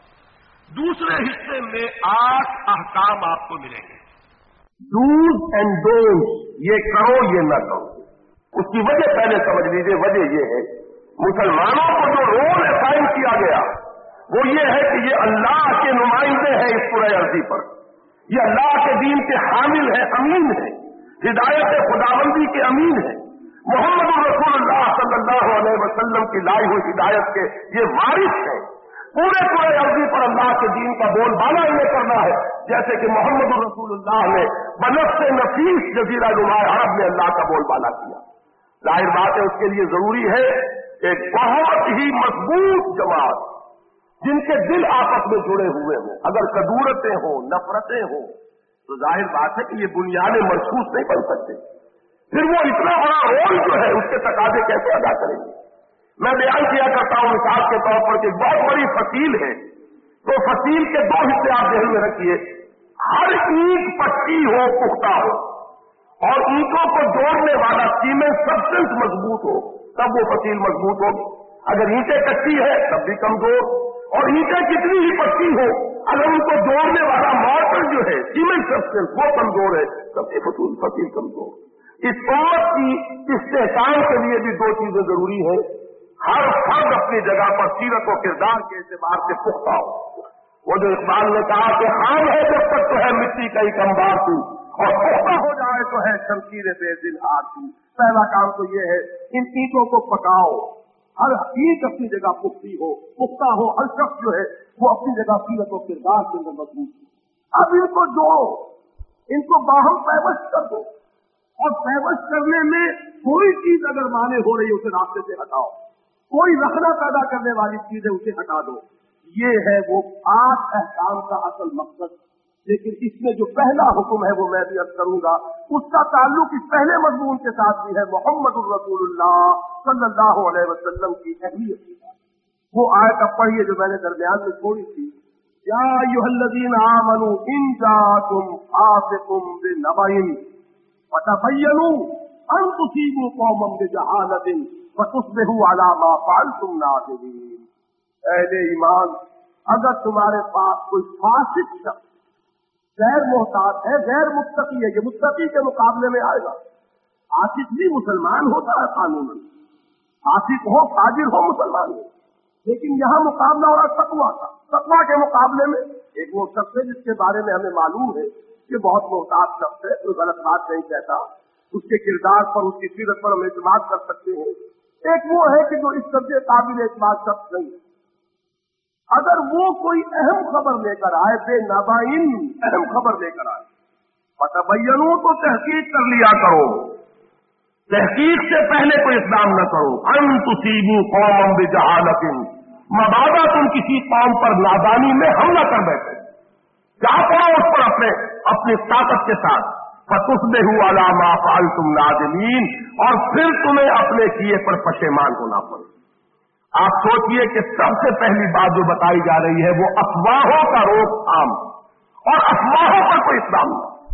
دوسرے حصے میں آٹھ احکام آپ کو ملیں گے، ڈوز اینڈ ڈونٹس، یہ کرو یہ نہ کرو۔ اس کی وجہ پہلے سمجھ لیجیے، وجہ یہ ہے مسلمانوں کو جو رول اسائن کیا گیا وہ یہ ہے کہ یہ اللہ کے نمائندے ہیں اس پورے عرضی پر، یہ اللہ کے دین کے حامل ہیں، امین ہیں، ہدایت خداوندی کے امین ہیں، محمد رسول اللہ صلی اللہ علیہ وسلم کی لائی ہوئی ہدایت کے یہ وارث ہیں۔ پورے پورے عرضی پر اللہ کے دین کا بول بالا یہ کرنا ہے، جیسے کہ محمد رسول اللہ نے بنفس نفیس جزیرہ نما عرب میں اللہ کا بول بالا کیا۔ ظاہر بات ہے اس کے لیے ضروری ہے ایک بہت ہی مضبوط جماعت جن کے دل آپس میں جڑے ہوئے ہوں، اگر کدورتیں ہوں، نفرتیں ہوں، تو ظاہر بات ہے کہ یہ بنیادیں مرسوس نہیں بن سکتے، پھر وہ اتنا بڑا رول جو ہے اس کے تقاضے کیسے ادا کریں گے؟ میں بیان کیا کرتا ہوں مثال کے طور پر کہ بہت بڑی فصیل ہے، تو فصیل کے دو حصے آپ ذہن میں رکھیے، ہر اینٹ پکی ہو، پختہ ہو، اور اینٹوں کو جوڑنے والا سیمنٹ سبسٹنس مضبوط ہو، تب وہ فصیل مضبوط ہوگی۔ اگر اینٹیں کچی ہے تب بھی کمزور، اور اینٹیں کتنی ہی پکی ہو اگر ان کو جوڑنے والا مارٹر جو ہے سیمنٹ سبسٹینس وہ کمزور ہے تب یہ فصول فصیل کمزور۔ اس امت کی استحکام کے لیے بھی دو چیزیں ضروری ہیں، ہر فرد اپنی جگہ پر سیرت و کردار کے اعتبار سے پختہ ہو۔ وہ جو اقبال نے کہا کہ خام ہے جب تک تو ہے مٹی کا ایک انبار تو، اور پختہ ہو جائے تو ہے شمشیر بے دل ہار تو۔ پہلا کام تو یہ ہے ان اینٹوں کو پکاؤ، ہر اینٹ اپنی جگہ پختی ہو، پختہ ہو، ہر شخص جو ہے وہ اپنی جگہ سیرت و کردار کے اندر مضبوط ہو۔ اب ان کو جوڑو، ان کو باہم پیوست کر دو، اور پیوست کرنے میں کوئی چیز اگر مانے ہو رہی ہے اسے راستے سے ہٹاؤ، کوئی رخنا پیدا کرنے والی چیز ہے اسے ہٹا دو۔ یہ ہے وہ آٹھ احکام کا اصل مقصد۔ لیکن اس میں جو پہلا حکم ہے وہ میں بھی عرض کروں گا، اس کا تعلق اس پہلے مضمون کے ساتھ بھی ہے، محمد الرسول اللہ صلی اللہ علیہ وسلم کی اہمیت کے ساتھ۔ وہ آیت اب پڑھیے جو میں نے درمیان میں چھوڑی تھی، یا ایھا الذین آمنوا ان جاءکم فاسق بنبأ فتبینوا ان تصیبوا قوما بجہالۃ فتصبحوا علی ما فعلتم نادمین۔ اہل ایمان، اگر تمہارے پاس کوئی فاسق شخص غیر محتاط ہے، غیر متقی ہے، یہ متقی کے مقابلے میں آئے گا۔ فاسق بھی مسلمان ہوتا ہے قانوناً، فاسق ہو فاجر ہو مسلمان ہو، لیکن یہاں مقابلہ ہو رہا تقویٰ کا۔ تقویٰ کے مقابلے میں ایک وہ شخص ہے جس کے بارے میں ہمیں معلوم ہے کہ بہت محتاط شخص ہے، کوئی غلط بات نہیں کہتا، اس کے کردار پر، اس کی سیرت پر ہم اعتماد کر سکتے ہیں۔ ایک وہ ہے کہ جو اس درجے قابل اعتماد شخص نہیں، اگر وہ کوئی اہم خبر لے کر آئے، بے نبائن اہم خبر لے کر آئے، فتبینوا تو تحقیق کر لیا کرو، تحقیق سے پہلے کوئی اقدام نہ کرو۔ ان تصیبوا قوما بجہالۃ، مبادا تم کسی قوم پر نادانی میں حملہ کر بیٹھے، کیا کرو اس پر اپنے اپنی طاقت کے ساتھ، فتصبحوا علی ما فعلتم نادمین، اور پھر تمہیں اپنے کیے پر پشیمان ہونا پڑے۔ آپ سوچئے کہ سب سے پہلی بات جو بتائی جا رہی ہے وہ افواہوں کا روک تھام، اور افواہوں پر کوئی اقدام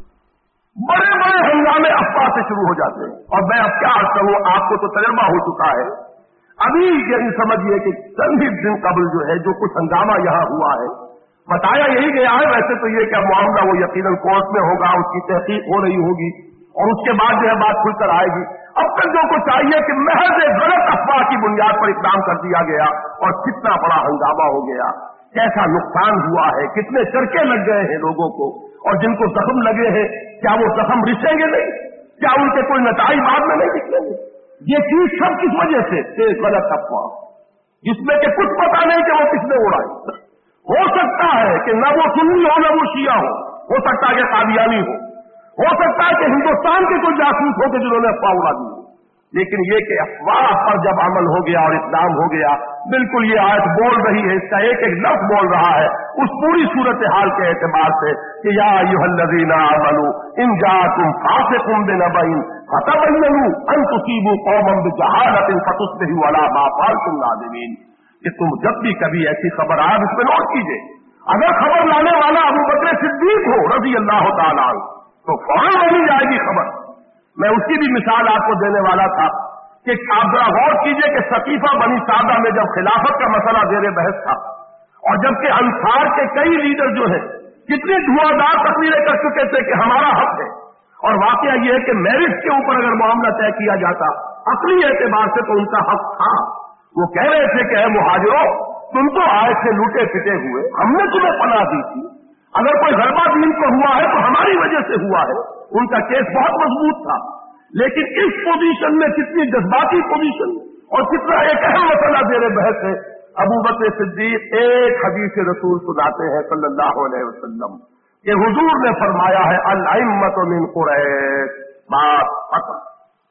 نہیں۔ بڑے بڑے ہنگامے افواہ سے شروع ہو جاتے ہیں، اور میں اب کیا عرض کروں، آپ کو تو تجربہ ہو چکا ہے۔ ابھی یہی سمجھیے کہ چند ہی دن قبل جو ہے جو کچھ ہنگامہ یہاں ہوا ہے، بتایا یہی گیا ہے، ویسے تو یہ کہ معاملہ وہ یقیناً کورٹ میں ہوگا، اس کی تحقیق ہو رہی ہوگی، اور اس کے بعد جو ہے بات کھل کر آئے گی۔ اب تک جو کو چاہیے کہ محض غلط افواہ کی بنیاد پر اقدام کر دیا گیا، اور کتنا بڑا ہنگامہ ہو گیا، کیسا نقصان ہوا ہے، کتنے چرکے لگ گئے ہیں لوگوں کو، اور جن کو زخم لگے ہیں کیا وہ زخم رچیں گے نہیں؟ کیا ان کے کوئی نتائج بعد میں نہیں نکلیں گے؟ یہ چیز سب کس وجہ سے کہ غلط افواہ، جس میں کہ کچھ پتا نہیں کہ وہ کس نے اڑائی۔ ہو سکتا ہے کہ نہ وہ سنی ہو نہ وہ شیعہ ہو، ہو سکتا ہے کہ قادیانی ہو، ہو سکتا ہے کہ ہندوستان کے کوئی جاسوس ہو کہ جنہوں نے افواہ اڑا دی، لیکن یہ کہ افواہ پر جب عمل ہو گیا اور اقدام ہو گیا، بالکل یہ آیت بول رہی ہے، اس کا ایک ایک لفظ بول رہا ہے اس پوری صورتحال کے اعتبار سے کہ یا ایھا الذین آمنوا ان جاءکم فاسق بنبأ فتبینوا ان تصیبوا قوما بجہالۃ فتصبحوا علی ما فعلتم نادمین۔ کہ تم جب بھی کبھی ایسی خبر آئے اس پہ نوٹ کیجئے، اگر خبر لانے والا ابو بکر صدیق ہو رضی اللہ تعالیٰ عنہ تو فوراً مانی جائے گی خبر۔ میں اس کی بھی مثال آپ کو دینے والا تھا کہ آپ ذرا غور کیجئے کہ ثقیفہ بنی سعدہ میں جب خلافت کا مسئلہ زیر بحث تھا، اور جبکہ انصار کے کئی لیڈر جو ہیں کتنی دھواں تقریریں کر چکے تھے کہ ہمارا حق ہے، اور واقعہ یہ ہے کہ میرٹ کے اوپر اگر معاملہ طے کیا جاتا عقلی اعتبار سے تو ان کا حق تھا۔ وہ کہہ رہے تھے کہ اے مہاجروں، تم تو آئے تھے لوٹے پٹے ہوئے، ہم نے تمہیں پناہ دی تھی، اگر کوئی غلبہ دین کو ہوا ہے تو ہماری وجہ سے ہوا ہے۔ ان کا کیس بہت مضبوط تھا، لیکن اس پوزیشن میں کتنی جذباتی پوزیشن اور کتنا ایک اہم مسئلہ زیر بحث ہے، ابو بکر صدیق ایک حدیث رسول سناتے ہیں صلی اللہ علیہ وسلم کہ حضور نے فرمایا ہے الائمۃ من قریش، بات ختم۔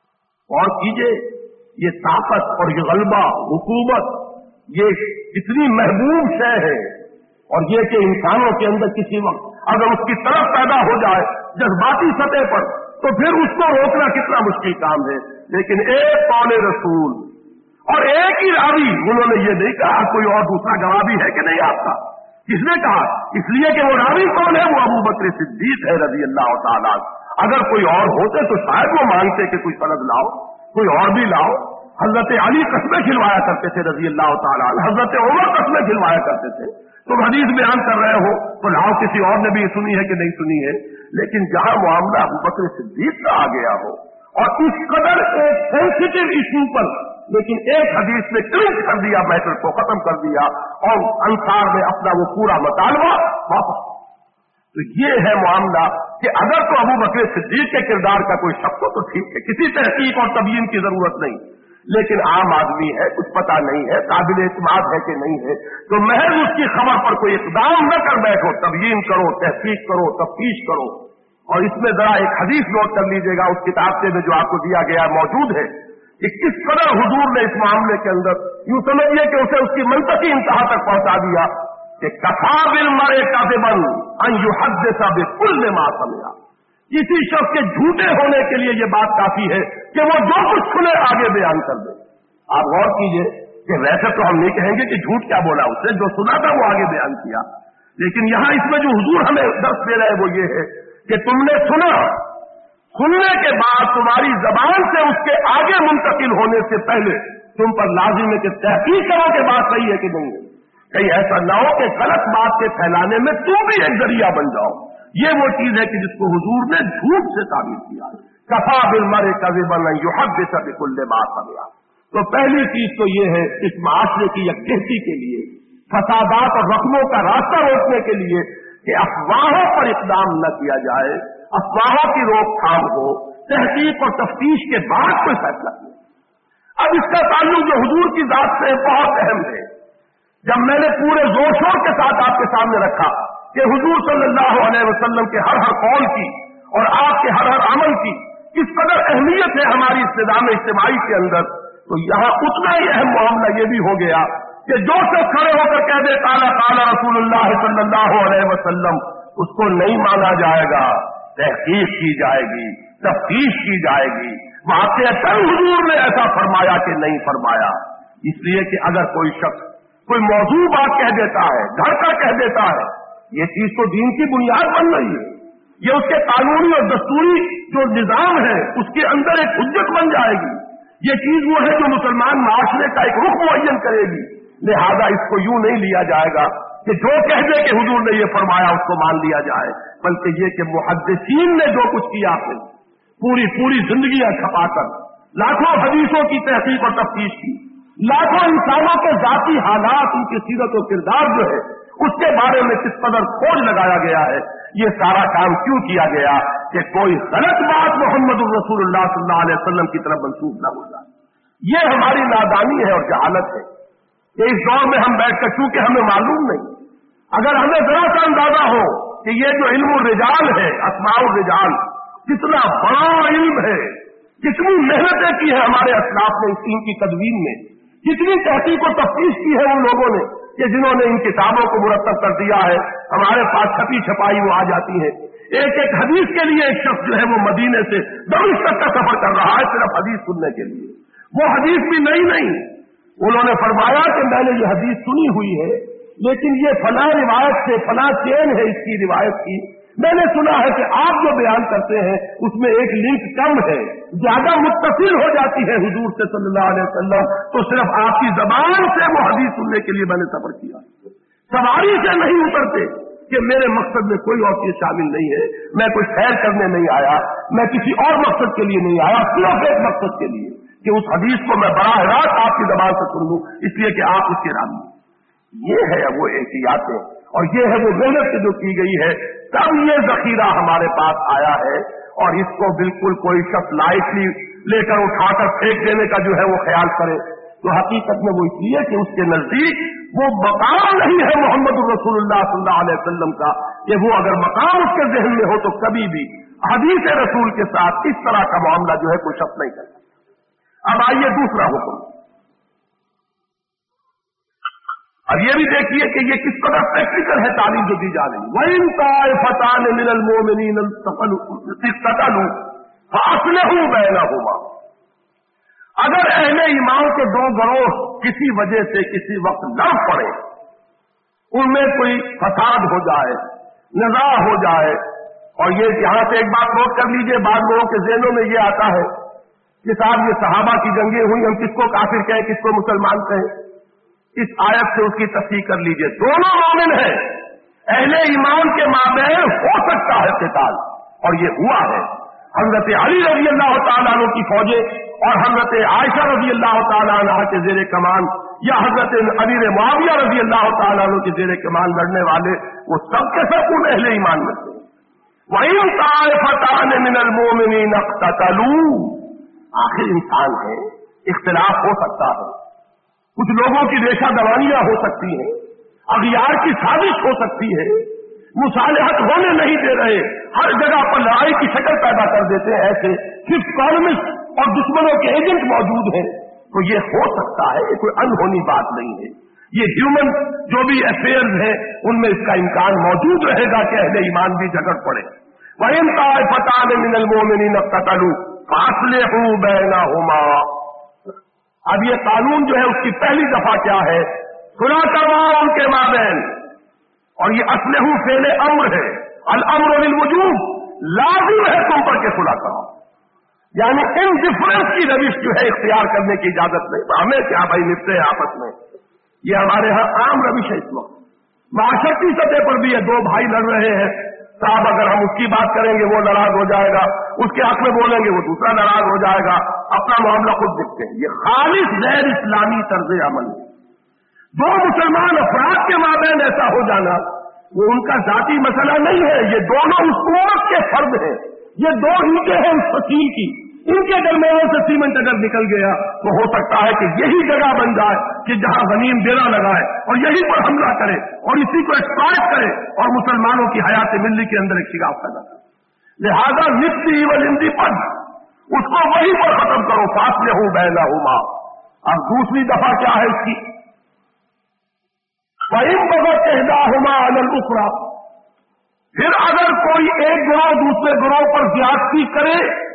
اور کیجئے یہ طاقت اور یہ غلبہ، حکومت، یہ اتنی محبوب شے ہے، اور یہ کہ انسانوں کے اندر کسی وقت اگر اس کی طرف پیدا ہو جائے جذباتی سطح پر تو پھر اس کو روکنا کتنا مشکل کام ہے۔ لیکن ایک قول رسول اور ایک ہی راوی، انہوں نے یہ نہیں کہا کوئی اور دوسرا گواہ بھی ہے کہ نہیں آپ کا، کس نے کہا؟ اس لیے کہ وہ راوی کون ہے؟ وہ ابو بکر صدیق ہے رضی اللہ تعالیٰ۔ اگر کوئی اور ہوتے تو شاید وہ مانگتے کہ کوئی سند لاؤ، کوئی اور بھی لاؤ، حضرت علی قسمیں کھلوایا کرتے تھے رضی اللہ تعالیٰ عنہ، حضرت عمر قسمیں کھلوایا کرتے تھے. تم حدیث بیان کر رہے ہو تو لاؤ کسی اور نے بھی سنی ہے کہ نہیں سنی ہے. لیکن جہاں معاملہ ابو بکر صدیق کا آ گیا ہو اور اس قدر ایک سینسیٹیو ایشو پر لیکن ایک حدیث نے کلنچ کر دیا، میٹر کو ختم کر دیا اور انصار میں اپنا وہ پورا مطالبہ واپس. تو یہ ہے معاملہ کہ اگر تو ابو بکر صدیق کے کردار کا کوئی شک ہو تو ٹھیک ہے، کسی تحقیق اور تبیین کی ضرورت نہیں. لیکن عام آدمی ہے، کچھ پتا نہیں ہے، قابل اعتماد ہے کہ نہیں ہے، تو محض اس کی خبر پر کوئی اقدام نہ کر بیٹھو، تبیین کرو، تحقیق کرو، تفتیش کرو. اور اس میں ذرا ایک حدیث نوٹ کر لیجیے گا، اس کتاب سے جو آپ کو دیا گیا موجود ہے کہ کس قدر حضور نے اس معاملے کے اندر یوں سمجھیے کہ اسے اس کی منطقی انتہا تک پہنچا دیا کہ کفا بالمرء کذبا ان یحدث بکل ما سمع. کسی شخص کے جھوٹے ہونے کے لیے یہ بات کافی ہے کہ وہ جو کچھ سنے آگے بیان کر دے. آپ غور کیجئے کہ ویسے تو ہم نہیں کہیں گے کہ جھوٹ کیا بولا، اس نے جو سنا تھا وہ آگے بیان کیا. لیکن یہاں اس میں جو حضور ہمیں درس دے رہے وہ یہ ہے کہ تم نے سنا، سننے کے بعد تمہاری زبان سے اس کے آگے منتقل ہونے سے پہلے تم پر لازم ہے کہ تحقیق کرو کہ بات صحیح ہے کہ نہیں ہے. کہیں ایسا نہ ہو کہ غلط بات کے پھیلانے میں تم بھی ایک ذریعہ بن جاؤ. یہ وہ چیز ہے کہ جس کو حضور نے جھوٹ سے تعبیر کیا. کفا بالمرء کذبا ان یحدث بکل ما سمع. تو پہلی چیز تو یہ ہے اس معاشرے کی یکجہتی کے لیے، فسادات اور رقموں کا راستہ روکنے کے لیے کہ افواہوں پر اقدام نہ کیا جائے، افواہوں کی روک تھام ہو، تحقیق اور تفتیش کے بعد کوئی فیصلہ نہیں. اب اس کا تعلق جو حضور کی ذات سے بہت اہم ہے. جب میں نے پورے زور شور کے ساتھ آپ کے سامنے رکھا کہ حضور صلی اللہ علیہ وسلم کے ہر ہر قول کی اور آپ کے ہر ہر عمل کی کس قدر اہمیت ہے ہماری اس نظام اجتماعی کے اندر، تو یہاں اتنا ہی اہم معاملہ یہ بھی ہو گیا کہ جو شخص کھڑے ہو کر کہہ دے تعالیٰ تعالیٰ رسول اللہ صلی اللہ علیہ وسلم، اس کو نہیں مانا جائے گا. تحقیق کی جائے گی، تفتیش کی جائے گی، واقع حضور نے ایسا فرمایا کہ نہیں فرمایا. اس لیے کہ اگر کوئی شخص کوئی موضوع بات کہہ دیتا ہے، گھر کا کہہ دیتا ہے، یہ چیز تو دین کی بنیاد بن رہی ہے، یہ اس کے قانونی اور دستوری جو نظام ہے اس کے اندر ایک حجت بن جائے گی. یہ چیز وہ ہے جو مسلمان معاشرے کا ایک رخ معین کرے گی. لہذا اس کو یوں نہیں لیا جائے گا کہ جو کہہ دے کہ حضور نے یہ فرمایا اس کو مان لیا جائے، بلکہ یہ کہ محدثین نے جو کچھ کیا ہے، پوری پوری زندگیاں چھپا کر لاکھوں حدیثوں کی تحقیق اور تفتیش کی، لاکھوں انسانوں کے ذاتی حالات، ان کی سیرت و کردار جو ہے اس کے بارے میں کس قدر کھوج لگایا گیا ہے. یہ سارا کام کیوں کیا گیا کہ کوئی غلط بات محمد الرسول اللہ صلی اللہ علیہ وسلم کی طرف منسوخ نہ ہو جائے. یہ ہماری نادانی ہے اور جہالت ہے کہ اس دور میں ہم بیٹھ کر، چونکہ ہمیں معلوم نہیں، اگر ہمیں ذرا سا اندازہ ہو کہ یہ جو علم الرجال ہے، اسماء الرجال، کتنا بڑا علم ہے، کتنی محنتیں کی ہے ہمارے اسلاف نے اس علم کی تدوین میں، کتنی تحقیق و تفتیش کی ہے ان لوگوں نے کہ جنہوں نے ان کتابوں کو مرتب کر دیا ہے. ہمارے پاس چھپی چھپائی وہ آ جاتی ہے. ایک ایک حدیث کے لیے ایک شخص جو ہے وہ مدینے سے دمشق تک کا سفر کر رہا ہے صرف حدیث سننے کے لیے. وہ حدیث بھی نئی نہیں، انہوں نے فرمایا کہ میں نے یہ حدیث سنی ہوئی ہے لیکن یہ فلاں روایت سے فلاں چین ہے اس کی روایت کی، میں نے سنا ہے کہ آپ جو بیان کرتے ہیں اس میں ایک لنک کم ہے، زیادہ متصل ہو جاتی ہے حضور سے صلی اللہ علیہ وسلم، تو صرف آپ کی زبان سے وہ حدیث سننے کے لیے میں نے سفر کیا. سواری سے نہیں اترتے کہ میرے مقصد میں کوئی اور چیز شامل نہیں ہے، میں کوئی خیر کرنے نہیں آیا، میں کسی اور مقصد کے لیے نہیں آیا، صرف ایک مقصد کے لیے کہ اس حدیث کو میں براہ راست آپ کی زبان سے سن لوں، اس لیے کہ آپ اس کے رامی. یہ ہے وہ احتیاطیں اور یہ ہے وہ محنت جو کی گئی ہے، تب یہ ذخیرہ ہمارے پاس آیا ہے. اور اس کو بالکل کوئی شخص لائٹلی لے کر اٹھا کر پھینک دینے کا جو ہے وہ خیال کرے تو حقیقت میں وہ اس لیے کہ اس کے نزدیک وہ مقام نہیں ہے محمد الرسول اللہ صلی اللہ علیہ وسلم کا، کہ وہ اگر مقام اس کے ذہن میں ہو تو کبھی بھی حدیث رسول کے ساتھ اس طرح کا معاملہ جو ہے کوئی شخص نہیں کرتا. اب آئیے دوسرا حکم. اب یہ بھی دیکھیے کہ یہ کس قدر پریکٹیکل ہے تعلیم جو دی جا رہی ہے. وَإِن طَائِفَتَانِ مِنَ الْمُؤْمِنِينَ اقْتَتَلُوا فَأَصْلِحُوا بَيْنَهُمَا. اگر اہل ایمان کے دو گروہ کسی وجہ سے کسی وقت لڑ پڑے، ان میں کوئی فساد ہو جائے، نزاع ہو جائے، اور یہ یہاں سے ایک بات نوٹ کر لیجئے، بعض لوگوں کے ذہنوں میں یہ آتا ہے کہ साहब ये सहाबा की जंगें हुई, हम किसको काफिर कहें, किसको मुसलमान कहें। इस आयत से उसकी तस्दीक कर लीजिए। दोनों मोमिन हैं, अहले ईमान के माबैन हो सकता है क़िताल, और ये हुआ है। हजरत अली रजी अल्लाह तआला अन्हु की फौजें और हजरत आयशा रजी अल्लाह तआला अन्हा के जेर कमान या हजरत अमीर मुआविया रजी अल्लाह तआला अन्हु के जेर कमान लड़ने वाले, वो सब के सब उन अहले ईमान में थे। वइन ताइफतान मिनल मोमिनीन इक़्ततलू, आखिर इंसान है, इख्तिलाफ हो सकता है, कुछ लोगों की रेशा दवानियां हो सकती हैं, अगियार की साजिश हो सकती है, मुसालहत होने नहीं दे रहे, हर जगह पर लड़ाई की शक्ल पैदा कर देते हैं, ऐसे सिर्फ कॉलमिस्ट और दुश्मनों के एजेंट मौजूद हैं, तो ये हो सकता है, ये कोई अनहोनी बात नहीं है। ये ह्यूमन जो भी अफेयर्स हैं उनमें इसका इम्कान मौजूद रहेगा कि अहले ईमान भी झगड़ पड़े। वइन ताइफतान मिनल मोमिनीन इक़्ततलू फ़अस्लिहू बैनहुमा। अब ये कानून जो है उसकी पहली दफा क्या है, सुलह करवाओ उनके माबैन, और ये अस्लहू फेले अम्र है, अल अम्र बिल वजूब, लाजिम है तुम पर के सुलह कराओ, यानी इनडिफरेंस की रविश जो है इख्तियार करने की इजाजत नहीं। हमें क्या भाई निपटे आपस में, ये हमारे यहां आम रविश है। इस वक्त माशरती सतह पर भी ये दो भाई लड़ रहे हैं, साहब अगर हम उसकी बात करेंगे वो नाराज हो जाएगा, उसके हक में बोलेंगे वो दूसरा नाराज हो जाएगा, अपना मामला खुद देखते हैं। ये खालिस गैर इस्लामी तर्ज अमल है। दो मुसलमान अफराद के माबैन ऐसा हो जाना वो उनका जाती मसला नहीं है, ये दोनों उस उम्मत के फर्द हैं, ये दो ईंटें हैं उस फकीर की, इनके दरमियान से सीमेंट अगर निकल गया तो हो सकता है कि यही जगह बन जाए कि जहां गनीम डेरा लगाए और यहीं पर हमला करे और इसी को एक्सप्लॉइट करे और मुसलमानों की हयात मिल्ली के अंदर एक शिगाफ पैदा करे। लिहाजा निफ्ती इवल हिंदी पद उसको वहीं पर खत्म करो, फासले हो बैनहुमा। अब दूसरी दफा क्या है इसकी, वहीं बगत इहदाहुमा अलल उखरा, फिर अगर कोई एक गिरोह दूसरे गिरोह पर ज्यादती करे,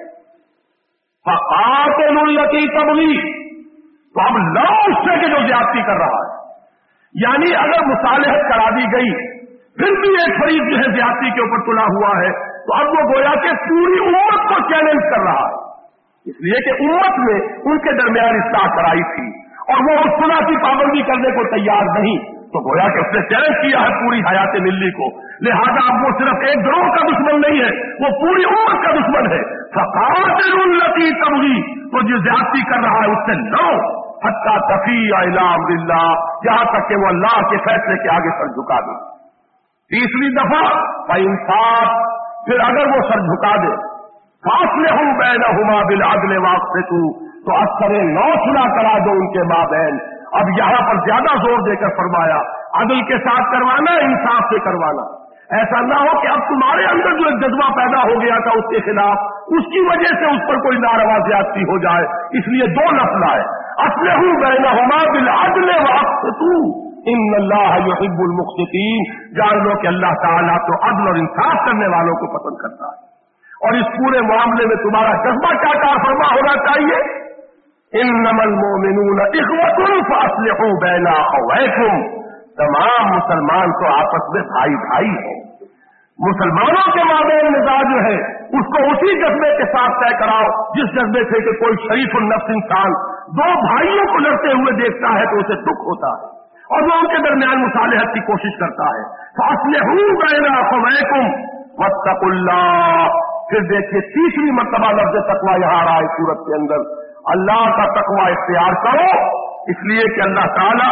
फ़क़ातिलुल्लती तबग़ी, तो अब लड़ो उससे कि जो ज्यादती कर रहा है। यानी अगर मुसालहत करा दी गई फिर भी एक फरीक जो है ज्यादती के ऊपर तुला हुआ है, तो अब वो गोया के पूरी उम्मत को चैलेंज कर रहा है, इसलिए कि उम्मत ने उनके दरमियान इस्लाह कराई थी और वो उस सुलह की पाबंदी करने को तैयार नहीं, तो गोया कि उसने चैलेंज किया है पूरी हयात मिल्ली को। लिहाजा अब वो सिर्फ एक गिरोह का दुश्मन नहीं है, वो पूरी उम्मत का दुश्मन है। फ़क़ातिलुल्लती तबग़ी, तो जो ज्यादती कर रहा है उससे लड़ो, हत्ता तफ़ीअ इला अम्रिल्लाह, यहां तक कि वो अल्लाह के फैसले के आगे सर झुका दे। तीसरी दफा फ़इंसाफ़, फिर अगर वो सर झुका दे, फ़अस्लिहू बैनहुमा बिल अदल वअक़सितू, तो असरे नौ सुलह करा दो उनके माबैन। अब यहां पर ज्यादा जोर देकर फरमाया अदल के साथ करवाना, इंसाफ से करवाना। ऐसा ना हो कि अब तुम्हारे अंदर जो एक जज्बा पैदा हो गया था उसके खिलाफ, उसकी वजह से उस पर कोई नारवा ज्यादती हो जाए, इसलिए दो लफ्ज़ आए, अस्लिहू बैनहुमा बिल अदल वअक़सितू इन्नल्लाह युहिब्बुल मुक़सितीन। जान लो कि अल्लाह ताला तो अदल और इंसाफ करने वालों को पसंद करता है। और इस पूरे मामले में तुम्हारा जज्बा क्या कारफरमा होना चाहिए, इन्नमल मोमिनून इख़वतुन फ़अस्लिहू बैना अख़वैकुम, तमाम मुसलमान तो आपस में भाई भाई हैं। मुसलमानों के माबैन निज़ाज जो है उसको उसी जज्बे के साथ तय कराओ जिस जज्बे से कि कोई शरीफुल नफ्स इंसान दो भाइयों को लड़ते हुए देखता है तो उसे दुख होता है और वो उनके दरमियान मुसालहत की कोशिश करता है। फ़अस्लिहू बैना अख़वैकुम वत्तक़ुल्लाह। फिर देखिए तीसरी मर्तबा लफ्ज़ तक़वा यहां आ रहा है सूरत के अंदर, अल्लाह का तक़वा इख्तियार करो, इसलिए कि अल्लाह ताला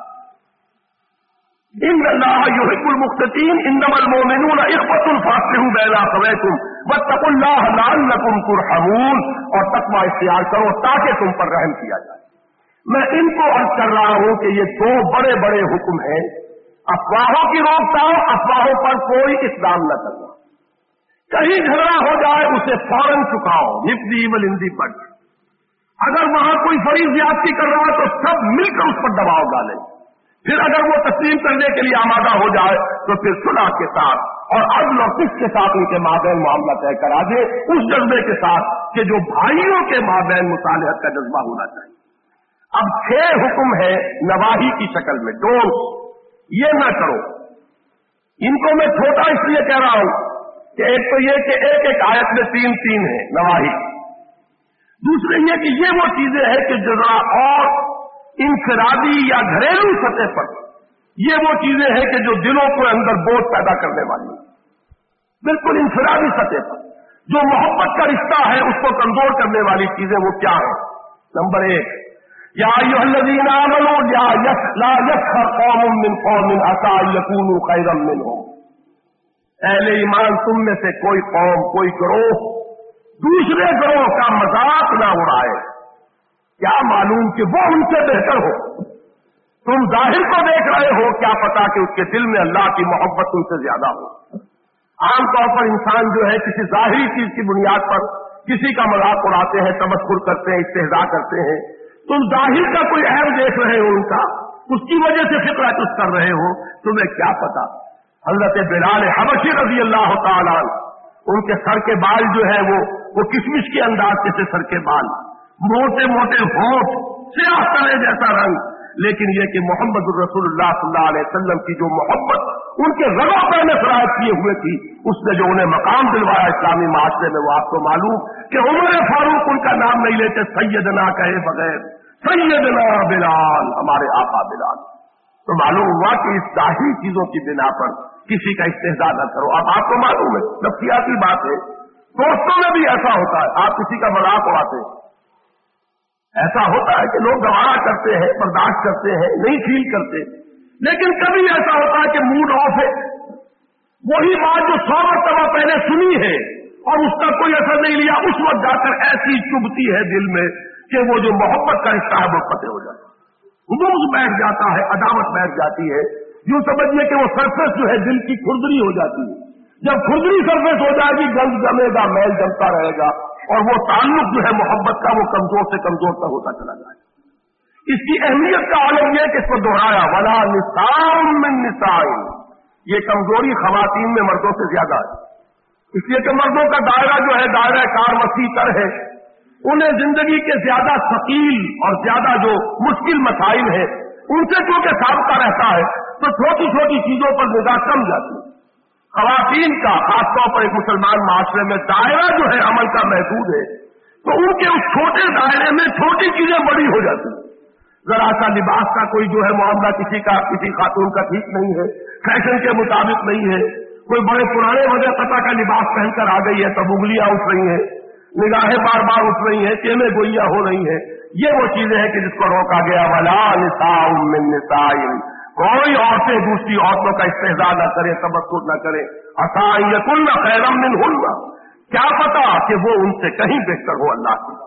इन्नल्लाह युहिब्बुल मुक़सितीन इन्नमल मोमिनून इख़वतुन फ़अस्लिहू बैना अख़वैकुम वत्तक़ुल्लाह लअल्लकुम तुरहमून। और तक़वा इख्तियार करो ताकि तुम पर रहम किया जाए। मैं इनको अर्ज कर रहा हूं कि ये दो बड़े बड़े हुक्म हैं, अफवाहों की रोकथाम, अफवाहों पर कोई इक़दाम न करना, कहीं झगड़ा हो जाए उसे फौरन चुकाओ, निफ्ती इवल हिंदी पट। अगर वहां कोई फरीक ज्यादती कर रहा है तो सब मिलकर उस पर दबाव डालें, फिर अगर वो तस्लीम करने के लिए आमादा हो जाए तो फिर सुलह के साथ और अदल और किस के साथ उनके माबैन मामला तय करा दे, उस जज्बे के साथ कि जो भाइयों के माबैन मुसालहत का जज्बा होना चाहिए। अब छह हुक्म है नवाही की शक्ल में, डोंट, ये ना करो। इनको मैं छोटा इसलिए कह रहा हूं कि एक तो ये कि एक एक आयत में तीन तीन है नवाही, दूसरे ये कि ये वो चीजें हैं कि जरा और इंफरादी या घरेलू सतह पर ये वो चीजें हैं कि जो दिलों के अंदर बोझ पैदा करने वाली है। बिल्कुल इंफरादी सतह पर जो मोहब्बत का रिश्ता है उसको कमजोर करने वाली चीजें वो क्या है? नंबर एक, या अय्युहल्लज़ीना आमनू ला यस्खर कौमुम मिन कौमिन असा यकूनू खैरम मिनहुम। अहले ईमान तुम में से कोई कौम, कोई गिरोह दूसरे गिरोह का मजाक ना उड़ाए, क्या मालूम कि वो उनसे बेहतर हो। तुम जाहिर को देख रहे हो, क्या पता कि उसके दिल में अल्लाह की मोहब्बत तुमसे ज्यादा हो। आमतौर पर इंसान जो है किसी जाहिरी चीज की बुनियाद पर किसी का मजाक उड़ाते हैं, तमस्कुर करते हैं, इस्तेहजा करते हैं। तुम जाहिर का कोई ऐब देख रहे हो उनका, उसकी वजह से फिक्र कुछ कर रहे हो, तुम्हें क्या पता। हजरत बिलाल हबशी रजी अल्लाह तआला उनके सर के बाल जो है वो वो किशमिश के अंदाज के थे सर के बाल, मोटे मोटे होंठ, स्याह तले जैसा रंग, लेकिन यह कि मोहम्मद रसूलुल्लाह सल्लल्लाहु अलैहि वसल्लम की जो मोहब्बत उनके रगों पर में सराहत किए हुए थी, उसने जो उन्हें मकाम दिलवाया इस्लामी माशरे में, वो आपको मालूम कि उमर फारूक उनका नाम नहीं लेते, सैयदना कहे बगैर सैयदना बिलाल, हमारे आका बिलाल। तो मालूम हुआ कि इस जाहिर चीजों की बिना पर किसी का इस्तेहजा न करो। अब आपको मालूम है, नफ्सियाती बात है, दोस्तों में भी ऐसा होता है, आप किसी का मजाक उड़ाते हैं, ऐसा होता है कि लोग गवारा करते हैं, बर्दाश्त करते हैं, नहीं फील करते, लेकिन कभी ऐसा होता है कि मूड ऑफ है, वही बात जो सौ मरतबा पहले सुनी है और उसका कोई असर नहीं लिया, उस वक्त जाकर ऐसी चुभती है दिल में कि वो जो मोहब्बत का रिश्ता है वो फतेह हो जाता है, बुग़्ज़ बैठ जाता है, अदावत बैठ जाती है। यूं समझिए कि वो सरफेस जो है दिल की खुरदरी हो जाती है। जब खुरदरी सरफेस हो जाएगी, गंद जमेगा, मैल जमता रहेगा और वो ताल्लुक जो है मोहब्बत का वो कमजोर से कमजोर तक होता चला जाएगा। इसकी अहमियत का आलम यह कि इसको दोहराया, वला निसाउम मिन निसाइन, ये कमजोरी खवातीन में मर्दों से ज्यादा है, इसलिए कि मर्दों का दायरा जो है दायरा कार वसी तर है, उन्हें जिंदगी के ज्यादा सकील और ज्यादा जो मुश्किल मसाइल है उनसे क्योंकि साबका रहता है, तो छोटी छोटी चीजों पर निगाह कम जाती है। खवातीन का खासतौर पर एक मुसलमान माशरे में दायरा जो है अमल का महदूद है, तो उनके उस छोटे दायरे में छोटी चीजें बड़ी हो जाती हैं। जरा सा लिबास का कोई जो है मामला किसी का किसी खातून का ठीक नहीं है, फैशन के मुताबिक नहीं है, कोई बड़े पुराने वजह पता का लिबास पहनकर आ गई है, तब उंगलियां उठ रही हैं, निगाहें बार बार उठ रही हैं, चेहरे गोइयां हो रही हैं। ये वो चीजें हैं कि जिसको रोका गया, वला निसाउम मिन निसाइन, कोई औरतें दूसरी औरतों का इस्तेहजा न करे, तबस्सुर न करे, असा यकुन्न खैरम मिनहुन्ना, क्या पता कि वो उनसे कहीं बेहतर हो अल्लाह की।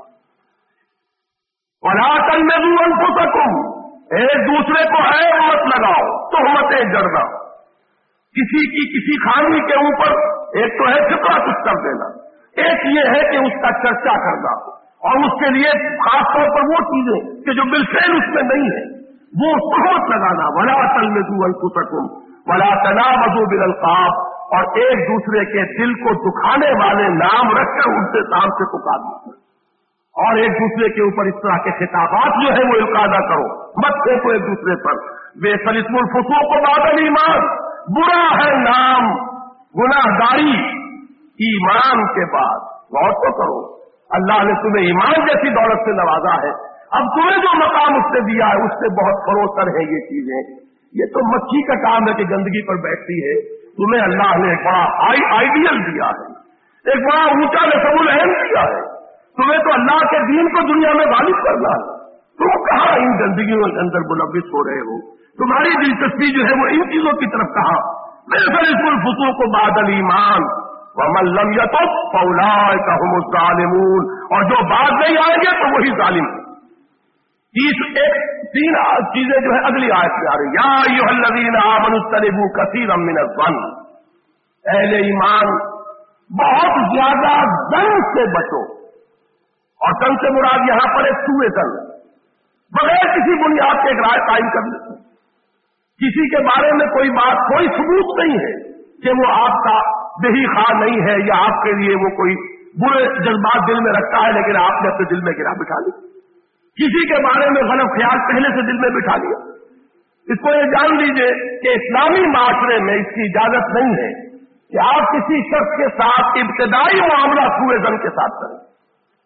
वला तलमिज़ू अनफुसकुम, एक दूसरे को ऐब मत लगाओ, तोहमतें जड़ना, किसी की किसी खामी के ऊपर एक तो है फिक्रा कुछ कर देना, एक ये है कि उसका चर्चा करना और उसके लिए खासतौर पर वो चीजें कि जो बिल्फेल उसमें नहीं है वो तोहमत लगाना। वला तलमिज़ू अनफुसकुम वला तनाबज़ू बिलअल्क़ाब, और एक दूसरे के दिल को दुखाने वाले नाम रखकर उनसे नाम से पुकारना, और एक दूसरे के ऊपर इस तरह के खिताबात जो है वो इल्का न करो, मत फेंको एक दूसरे पर। बेसल इस्मुल फुसूक़ बादल ईमान, बुरा है नाम गुनाहगारी ईमान के बाद। गौर तो करो, अल्लाह ने तुम्हें ईमान जैसी दौलत से नवाजा है, अब तुम्हें जो मकाम उसने दिया है उससे बहुत फरोतर है ये चीजें। ये तो मक्खी का काम है कि गंदगी पर बैठती है, तुम्हें अल्लाह ने एक बड़ा हाई आइडियल दिया है, एक बड़ा ऊंचा नसबुल अहम दिया है, तुम्हें तो अल्लाह के दीन को दुनिया में गालिब करना है। तुम कहाँ इन गंदगियों के अंदर मुलव्विस हो रहे हो, तुम्हारी दिलचस्पी जो है वो इन चीजों की तरफ कहा। बेसल इस्मुल फुसूक़ बादल ईमान वमन लम यतुब फउलाइका हुमुज़ ज़ालिमून, और जो बाद नहीं आएंगे तो वही जालिम। तीस एक तीन चीजें जो है अगली आयत में आ रही, या अय्युहल्लज़ीना आमनू इज्तनिबू कसीरम मिनज़्ज़न्न, अहले ईमान बहुत ज्यादा ज़न्न से बचो, और ज़न्न से मुराद यहां पर एक सूए ज़न्न, बगैर किसी बुनियाद के एक राय कायम कर लेते, किसी के बारे में कोई बात कोई सबूत नहीं है कि वो आपका बेही खां नहीं है या आपके लिए वो कोई बुरे जज्बात दिल में रखता है, लेकिन आपने अपने दिल में गिरा बिठा ली, किसी के बारे में गलत ख्याल पहले से दिल में बिठा लिया। इसको ये जान लीजिए कि इस्लामी माशरे में इसकी इजाजत नहीं है कि आप किसी शख्स के साथ इब्तिदाई मामला सूए ज़न्न के साथ करें।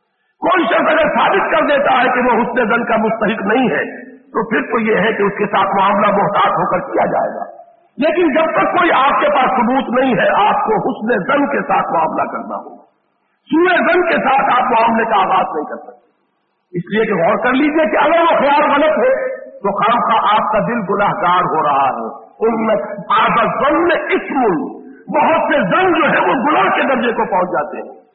कोई शख्स अगर साबित कर देता है कि वो हुस्न ज़न का मुस्तहिक नहीं है तो फिर तो ये है कि उसके साथ मामला मोहतात होकर किया जाएगा। लेकिन जब तक कोई आपके पास सबूत नहीं है, आपको हुस्न ज़न के साथ मामला करना होगा। सूए ज़न के साथ आप मामले का आगाज नहीं कर सकते। इसलिए कि गौर कर लीजिए कि अगर वो ख्याल गलत है तो खामखा आपका दिल गुनाहगार हो रहा है। उनमें आधा ज़न में इस्मुन, बहुत से ज़न जो है वो गुनाह के दर्जे को पहुंच जाते हैं।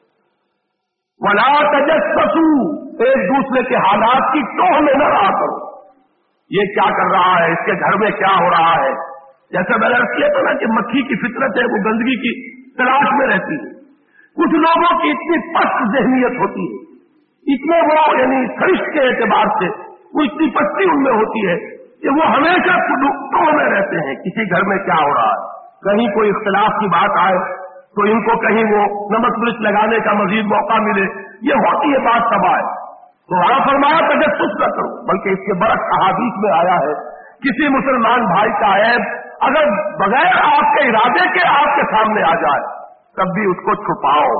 वला तजस्ससू, एक दूसरे के हालात की टोह में न रहा करो। ये क्या कर रहा है, इसके घर में क्या हो रहा है। जैसे मैंने अर्ज किया था ना कि मक्खी की फितरत है, वो गंदगी की तलाश में रहती है। कुछ लोगों की इतनी पस्त ज़हनियत होती है, इतने वो यानी फरिश्त के एतबार से वो इतनी पस्ती उनमें होती है कि वो हमेशा टोह में रहते हैं किसी घर में क्या हो रहा है। कहीं कोई इख्तिलाफ की बात आए तो इनको कहीं वो नमक मिर्च लगाने का मजीद मौका मिले, ये होती है बात तबाह है। तो वहां फरमाया तजस्सुस न करो, बल्कि इसके बरक्स अहादीस में आया है किसी मुसलमान भाई का ऐब अगर बगैर आपके इरादे के आपके सामने आ जाए तब भी उसको छुपाओ।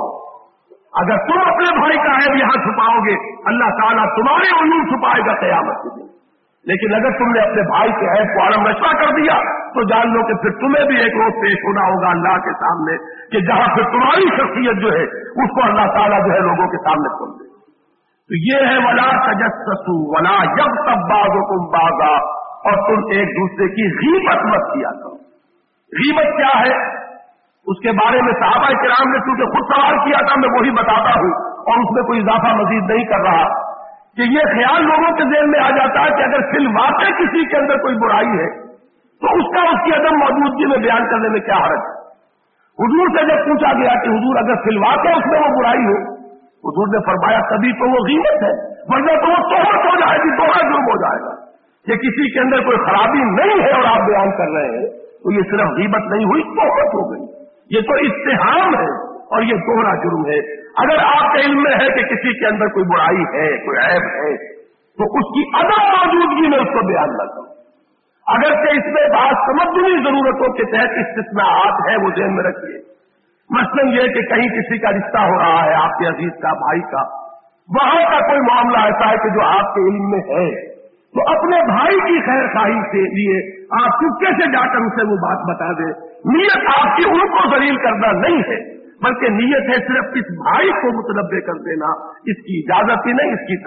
अगर तुम अपने भाई का ऐब यहां छुपाओगे, अल्लाह ताला तुम्हारे उल्लू छुपाएगा क़यामत के दिन। लेकिन अगर तुमने अपने भाई के ऐब को आलम नशा कर दिया तो जान लो कि फिर तुम्हें भी एक रोज पेश होना होगा अल्लाह के सामने, कि जहां फिर तुम्हारी शख्सियत जो है उसको अल्लाह ताला जो है लोगों के सामने खोल दे। तो ये है वला तजस्ससू वला यग़्तब बाज़ुकुम बाज़ा, और तुम एक दूसरे की गीबत मत किया करो। गीबत क्या है उसके बारे में सहाबा किराम ने चूंकि खुद सवाल किया था, मैं वही बताता हूं और उसमें कोई इजाफा मजीद नहीं कर रहा, कि ये ख्याल लोगों के ज़हन में आ जाता है कि अगर फिल वाक़ई किसी के अंदर कोई बुराई है तो उसका उसकी अदम मौजूदगी में बयान करने में क्या हर्ज है। हुजूर से जब पूछा गया कि हुजूर अगर फिल वाक़ई उसमें वो बुराई हो, हुजूर ने फरमाया तभी तो वो गीबत है, वरना तो वो तोहमत हो जाएगी, दोहरा जुर्म हो जाएगा। कि किसी के अंदर कोई खराबी नहीं है और आप बयान कर रहे हैं तो ये सिर्फ गीबत नहीं हुई, तोहमत हो गई। ये तो इत्तेहाम है और ये दोहरा जुर्म है। अगर आपके इल्म में है कि किसी के अंदर कोई बुराई है, कोई ऐब है, तो उसकी अदम मौजूदगी में उसको बयान न करो। अगर से इसमें बात तमद्दुनी जरूरतों के तहत इस्तिस्नाआत है, वो ज़हन में रखिए। मसलन ये कि कहीं किसी का रिश्ता हो रहा है आपके अजीज का, भाई का, वहां का कोई मामला ऐसा है कि जो आपके इल्म में है, तो अपने भाई की खैर खाही से लिए आप चुपके से जाकर उसे वो बात बता दे। नीयत आपकी उनको जलील करना नहीं है, बल्कि नीयत है सिर्फ इस भाई को मुतनब्बे कर देना, इसकी इजाजत ही नहीं, इसकी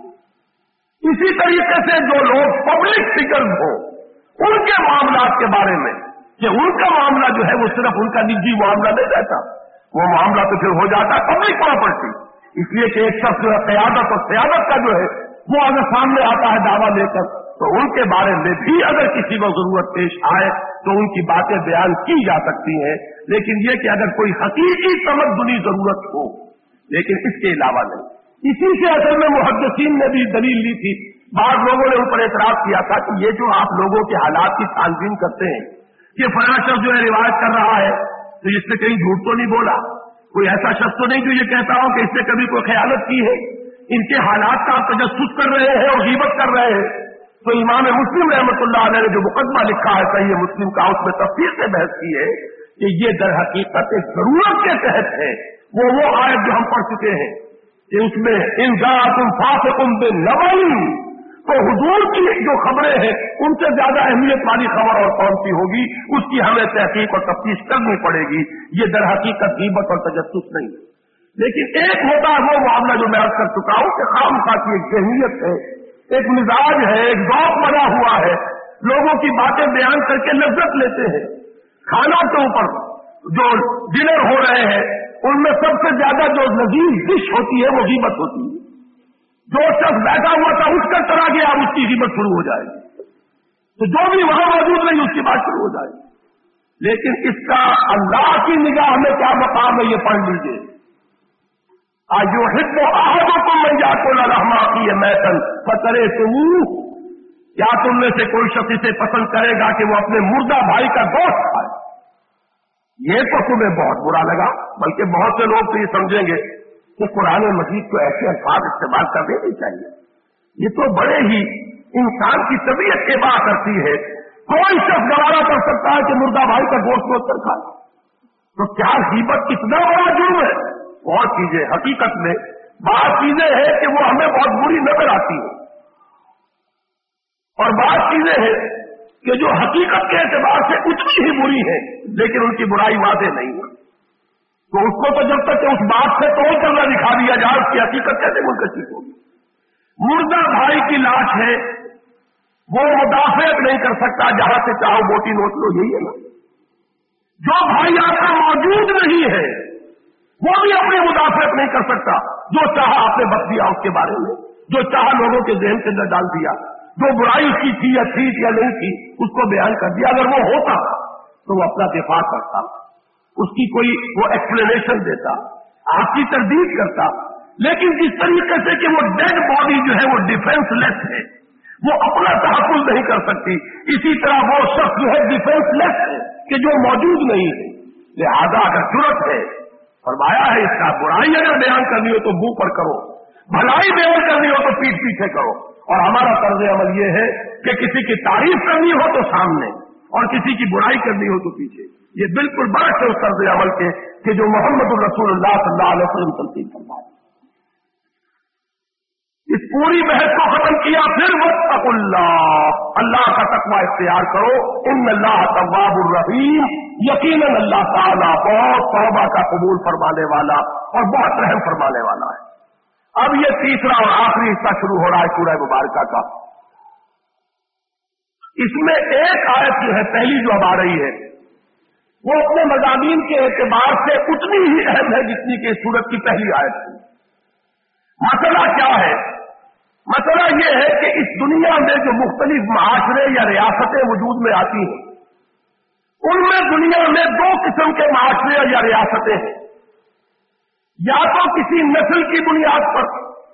ताकीद। इसी तरीके से जो लोग पब्लिक फिगर्स हो उनके मामलात के बारे में, कि उनका मामला जो है वो सिर्फ उनका निजी मामला नहीं रहता, वो मामला तो फिर हो जाता है पब्लिक प्रॉपर्टी। इसलिए कि एक शख्स जो है क़यादत और क़यादत का जो है वो अगर सामने आता है दावा लेकर, तो उनके बारे में भी अगर किसी को जरूरत पेश आए तो उनकी बातें बयान की जा सकती हैं। लेकिन ये कि अगर कोई हकीकी तमद्दुनी जरूरत हो, लेकिन इसके अलावा नहीं। इसी से असल में मुहद्दिसीन ने भी दलील ली थी। बाद लोगों ने ऊपर एतराज किया था कि ये जो आप लोगों के हालात की छानबीन करते हैं, कि फलां शख्स जो है रिवायत कर रहा है तो इसने कहीं झूठ तो नहीं बोला, कोई ऐसा शख्स तो नहीं जो ये कहता हो कि इसने कभी कोई खयानत की है। इनके हालात का आप तजस्सुस कर रहे हैं और गीबत कर रहे हैं। तो इमाम मुस्लिम रहमतुल्लाह अलैह ने जो मुकदमा लिखा है सही मुस्लिम का, उसमें तफसीर से बहस की है कि ये दर हकीकत एक जरूरत के तहत है। वो वो आयत जो हम पढ़ चुके हैं कि उसमें इन जाअकुम फासिकुम बिनबइन, तो हुजूर की जो खबरें हैं उनसे ज्यादा अहमियत वाली खबर और कौन सी होगी, उसकी हमें तहकीक और तफ्तीश करनी पड़ेगी। ये दर हकीकत गीबत और तजस्सुस नहीं। लेकिन एक होता है वो मामला जो मैं अर्ज कर चुका हूं कि खामखा की एक ज़हनियत है, एक मिजाज है, एक ज़ौक़ बना हुआ है, लोगों की बातें बयान करके लज्जत लेते हैं। खाना के ऊपर जो डिनर हो रहे हैं उनमें सबसे ज्यादा जो लजीज डिश होती है वो गीबत होती है। जो शख्स बैठा हुआ था उठकर चला गया, उसकी गीबत शुरू हो जाएगी, तो जो भी वहां मौजूद नहीं उसकी बात शुरू हो जाएगी। लेकिन इसका अल्लाह की निगाह में क्या मकाम है ये पढ़ लीजिए। आजो हिब्बो अहदुकुम मन याकुल रहमा की मैतन फतरे तुम, क्या तुम में से कोई शख्स इसे पसंद करेगा कि वो अपने मुर्दा भाई का गोश्त खाए? ये तो तुम्हें बहुत बुरा लगा। बल्कि बहुत से लोग तो ये समझेंगे कि कुरान मजीद को ऐसे अल्फाज इस्तेमाल करने नहीं चाहिए। ये तो बड़े ही इंसान की तबीयत के बात करती है। कोई शख्स गवारा कर सकता है कि मुर्दा भाई का गोश्त रोक खाए, तो क्या गीबत कितना बड़ा जुर्म है? और चीजें हकीकत में بعض چیزیں ہیں کہ وہ ہمیں بہت بری نظر آتی ہیں، اور بعض چیزیں ہیں کہ جو حقیقت کے اعتبار سے اتنی ہی بری ہیں لیکن ان کی برائی واضح نہیں ہے، تو اس کو تو جب تک کہ اس بات سے توڑ کر نہ دکھا دیا جائے اس کی حقیقت کیسے منکشف ہوگی؟ مردہ بھائی کی لاش ہے، وہ مدافعت نہیں کر سکتا، جہاں سے چاہو بوٹی نوٹ لو، یہی ہے نا؟ جو بھائی آپ کا موجود نہیں ہے وہ بھی اپنی مدافعت نہیں کر سکتا، جو چاہا آپ نے بک دیا اس کے بارے میں، جو چاہا لوگوں کے ذہن کے اندر ڈال دیا، جو برائی اس کی تھی یا تھی یا نہیں تھی اس کو بیان کر دیا۔ اگر وہ ہوتا تو وہ اپنا دفاع کرتا، اس کی کوئی وہ ایکسپلینیشن دیتا، آپ کی تردید کرتا، لیکن جس طریقے سے کہ وہ ڈیڈ باڈی جو ہے وہ ڈیفینس لیس ہے، وہ اپنا تحفظ نہیں کر سکتی، اسی طرح وہ شخص جو ہے ڈیفینس لیس ہے کہ جو موجود نہیں ہے، لہذا اگر ضرورت ہے فرمایا ہے اس کا برائی اگر بیان کرنی ہو تو منہ پر کرو، بھلائی بیان کرنی ہو تو پیٹ پیچھے کرو، اور ہمارا طرز عمل یہ ہے کہ کسی کی تعریف کرنی ہو تو سامنے اور کسی کی برائی کرنی ہو تو پیچھے۔ یہ بالکل برعکس ہے اس طرز عمل کے کہ جو محمد الرسول اللہ صلی اللہ علیہ وسلم تلقین فرمائے۔ اس پوری بحث کو ختم کیا، پھر واتقوا اللہ، اللہ کا تقوی اختیار کرو، ان اللہ تواب الرحیم، یقیناً اللہ تعالیٰ بہت توبہ کا قبول فرمانے والا اور بہت رحم فرمانے والا ہے۔ اب یہ تیسرا اور آخری حصہ شروع ہو رہا ہے سورہ مبارکہ کا۔ اس میں ایک آیت جو ہے پہلی جو اب آ رہی ہے وہ اپنے مضامین کے اعتبار سے اتنی ہی اہم ہے جتنی کہ سورت کی پہلی آیت تھی۔ مسئلہ کیا ہے؟ مسئلہ یہ ہے کہ اس دنیا میں جو مختلف معاشرے یا ریاستیں وجود میں آتی ہیں ان میں دنیا میں دو قسم کے معاشرے یا ریاستیں ہیں، یا تو کسی نسل کی بنیاد پر،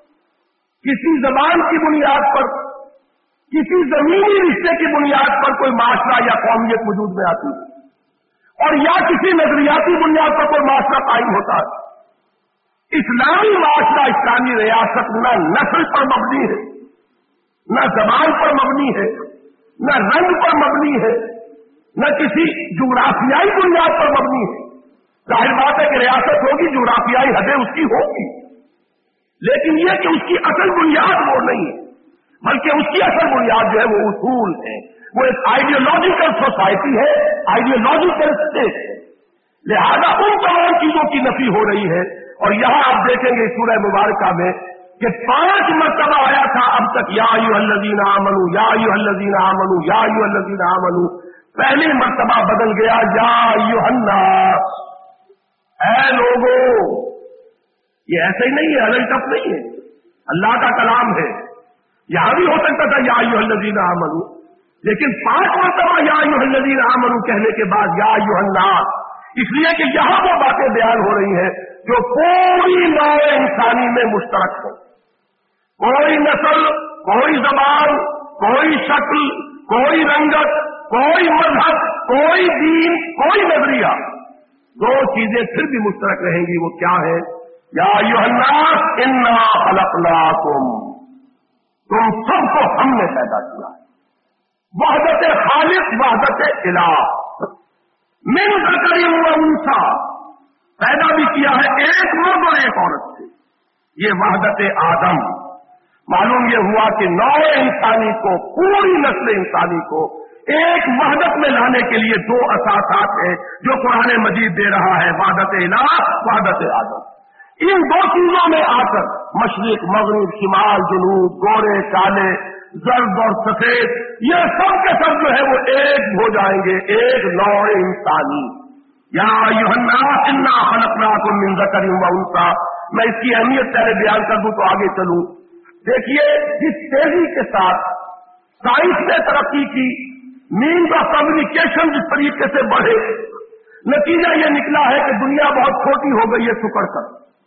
کسی زبان کی بنیاد پر، کسی زمینی رشتے کی بنیاد پر کوئی معاشرہ یا قومیت وجود میں آتی ہے، اور یا کسی نظریاتی بنیاد پر کوئی معاشرہ قائم ہوتا ہے۔ اسلامی معاشرہ، اسلامی ریاست نہ نسل پر مبنی ہے، نہ زبان پر مبنی ہے، نہ رنگ پر مبنی ہے، نہ کسی جغرافیائی بنیاد پر مبنی ہے۔ ظاہر بات ہے کہ ریاست ہوگی، جغرافیائی حدیں اس کی ہوگی، لیکن یہ کہ اس کی اصل بنیاد وہ نہیں ہے، بلکہ اس کی اصل بنیاد جو ہے وہ اصول ہے، وہ ایک آئیڈیولوجیکل سوسائٹی ہے، آئیڈیولوجیکل اسٹیٹ ہے، لہذا ان تمام چیزوں کی نفی ہو رہی ہے۔ اور یہاں آپ دیکھیں گے سورہ مبارکہ میں کہ پانچ مرتبہ آیا تھا اب تک یا ایھا الذین آمنوا، یا ایھا الذین آمنوا، یا ایھا الذین آمنوا، پہلی مرتبہ بدل گیا یا ایھا الناس، اے لوگوں۔ یہ ایسے ہی نہیں ہے، الگ ٹپ نہیں ہے، اللہ کا کلام ہے، یہاں بھی ہو سکتا تھا یا ایھا الذین آمنوا، لیکن پانچ مرتبہ یا ایھا الذین آمنوا کہنے کے بعد یا ایھا الناس، اس لیے کہ یہاں وہ باتیں بیان ہو رہی ہیں جو پوری نوع انسانی میں مشترک ہے۔ کوئی نسل، کوئی زبان، کوئی شکل، کوئی رنگت، کوئی مذہب، کوئی دین، کوئی نظریہ، دو چیزیں پھر بھی مشترک رہیں گی، وہ کیا ہے؟ یا ایھا الناس انا خلقناکم، تم سب کو ہم نے پیدا کیا ہے، وحدت خالق، وحدت الہ، من ذکر و انثی، پیدا بھی کیا ہے ایک مرد اور ایک عورت سے، یہ وحدت آدم۔ معلوم یہ ہوا کہ نوع انسانی کو، پوری نسل انسانی کو ایک وحدت میں لانے کے لیے دو اساسات ہیں جو قرآن مجید دے رہا ہے، وحدت الہ، وحدت آدم۔ ان دو چیزوں میں آ کر مشرق، مغرب، شمال، جنوب، گورے، کالے، زرد اور سفید، یہ سب کے سب جو ہے وہ ایک ہو جائیں گے، ایک نوع انسانی۔ یا ایھا الناس انا خلقناکم من ذکر و انثی، میں اس کی اہمیت پہلے بیان کر دوں تو آگے چلوں۔ دیکھیے جس تیزی کے ساتھ سائنس نے ترقی کی، مینز آف کمیونیکیشن جس طریقے سے بڑھے، نتیجہ یہ نکلا ہے کہ دنیا بہت چھوٹی ہو گئی ہے سکڑ کر،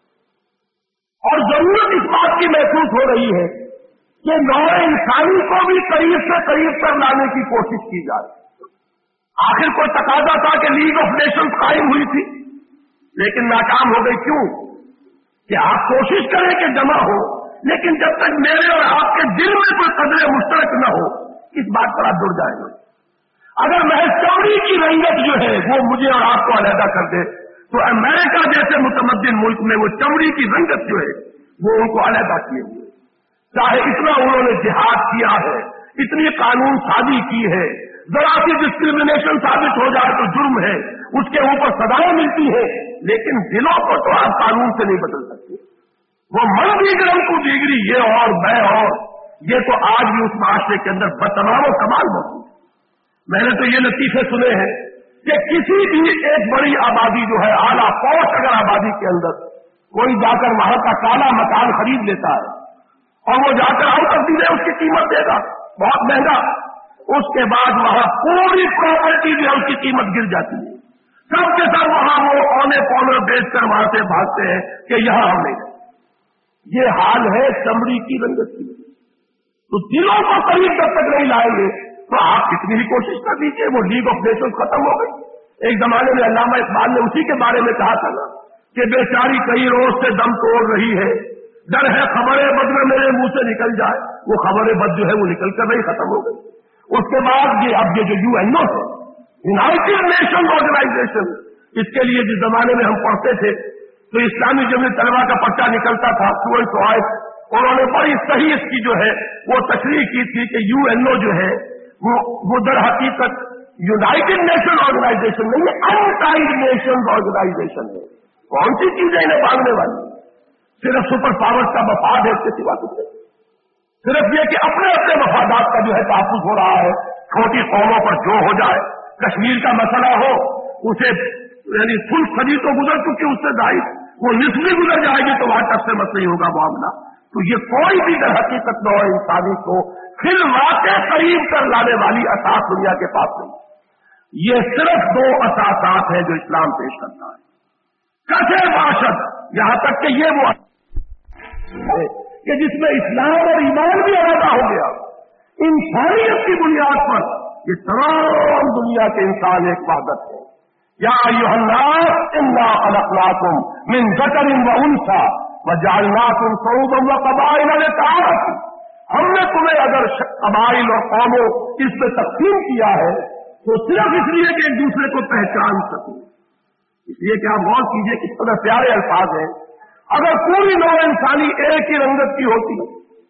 اور ضرورت اس بات کی محسوس ہو رہی ہے کہ نوع انسانی کو بھی قریب سے قریب تر لانے کی کوشش کی جائے۔ آخر کوئی تقاضا تھا کہ لیگ آف نیشنز قائم ہوئی تھی لیکن ناکام ہو گئی، کیوں؟ کہ آپ کوشش کریں کہ جمع ہو، لیکن جب تک میرے اور آپ کے دل میں کوئی قدر مشترک نہ ہو اس بات پر آپ جڑ جائیں گے۔ اگر محض چمڑی کی رنگت جو ہے وہ مجھے اور آپ کو علیحدہ کر دے تو امریکہ جیسے متمدن ملک میں وہ چمڑی کی رنگت جو ہے वो उनको अलहदा किए हुए। चाहे इतना उन्होंने जिहाद किया है, इतनी कानून साजी की है, जरा सी डिस्क्रिमिनेशन साबित हो जाए तो जुर्म है, उसके ऊपर सजाएं मिलती है, लेकिन दिलों को तो आप कानून से नहीं बदल सकते। वो मन बिगड़म को बिगड़ी, ये और मैं और, ये तो आज भी उस माशरे के अंदर बतमाम कमाल मौजूद है। मैंने तो ये लतीफे सुने हैं कि किसी भी एक बड़ी आबादी जो है, आला पौष अगर आबादी के अंदर कोई जाकर वहां का काला मकान खरीद लेता है और वो जाकर आउट ऑफ दी उसकी कीमत देगा बहुत महंगा, उसके बाद वहां पूरी प्रॉपर्टी जो है उसकी कीमत गिर जाती है, सबके सब वहां वो औने पौने बेचकर वहां से भागते हैं कि यहां हम नहीं। ये हाल है चमड़ी की रंगत की। तो दिलों को करीब जब तक नहीं लाएंगे तो आप कितनी ही कोशिश कर दीजिए, वो लीग ऑफ नेशंस खत्म हो गई। एक जमाने में अल्लामा इकबाल ने उसी के बारे में कहा था ना कि बेचारी कई रोज से दम तोड़ रही है, डर है खबरें बद में मेरे मुंह से निकल जाए। वो खबरें बद जो है वो निकल कर नहीं खत्म हो गई। उसके बाद ये अब ये जो यूएनओ है, यूनाइटेड नेशन ऑर्गेनाइजेशन, इसके लिए जिस जमाने में हम पढ़ते थे तो इस्लामी जमीन तलबा का पर्चा निकलता था, स्टूडेंट चॉइस, उन्होंने बड़ी सही इसकी जो है वो तशरीह की थी कि यूएनओ जो है वो वो दर हकीकत यूनाइटेड नेशन ऑर्गेनाइजेशन नहीं है, अनटाइड नेशन ऑर्गेनाइजेशन है। कौन सी चीजें इन्हें मांगने वाली? सिर्फ सुपर पावर्स का मफाद है, इसके सिवा कुछ नहीं। सिर्फ ये कि अपने अपने मफादात का जो है तहफ्फुज़ हो रहा है। छोटी कौमों पर जो हो जाए, कश्मीर का मसला हो, उसे यानी फुल सदी तो गुजर चुकी, उससे दाई वो निस्फ भी गुजर जाएगी तो वहां तक से मत नहीं होगा मामला। तो ये कोई भी दर हकीकत न हो इंसानी को फिर वाक़े करीब कर लाने वाली असास दुनिया के पास नहीं। ये सिर्फ दो असासात हैं जो इस्लाम पेश करता है। कैसे बाशत, यहां तक कि ये वो है कि जिसमें इस्लाम और ईमान भी अलग हो गया। इंसानियत की बुनियाद पर ये तमाम दुनिया के इंसान एक वहदत है। या अय्युहन्नास इन्ना खलक़नाकुम मिन ज़करिन व उन्सा व जअलनाकुम शुऊबन व क़बाइल लितआरफ़ू। हमने तुम्हें अगर कबाइल और कौमों इसमें तक़सीम किया है तो सिर्फ इसलिए कि एक दूसरे को पहचान सकें। इसलिए कि आप गौर कीजिए किस तरह प्यारे अल्फाज हैं। अगर पूरी नौ इंसानी एक ही रंगत की होती,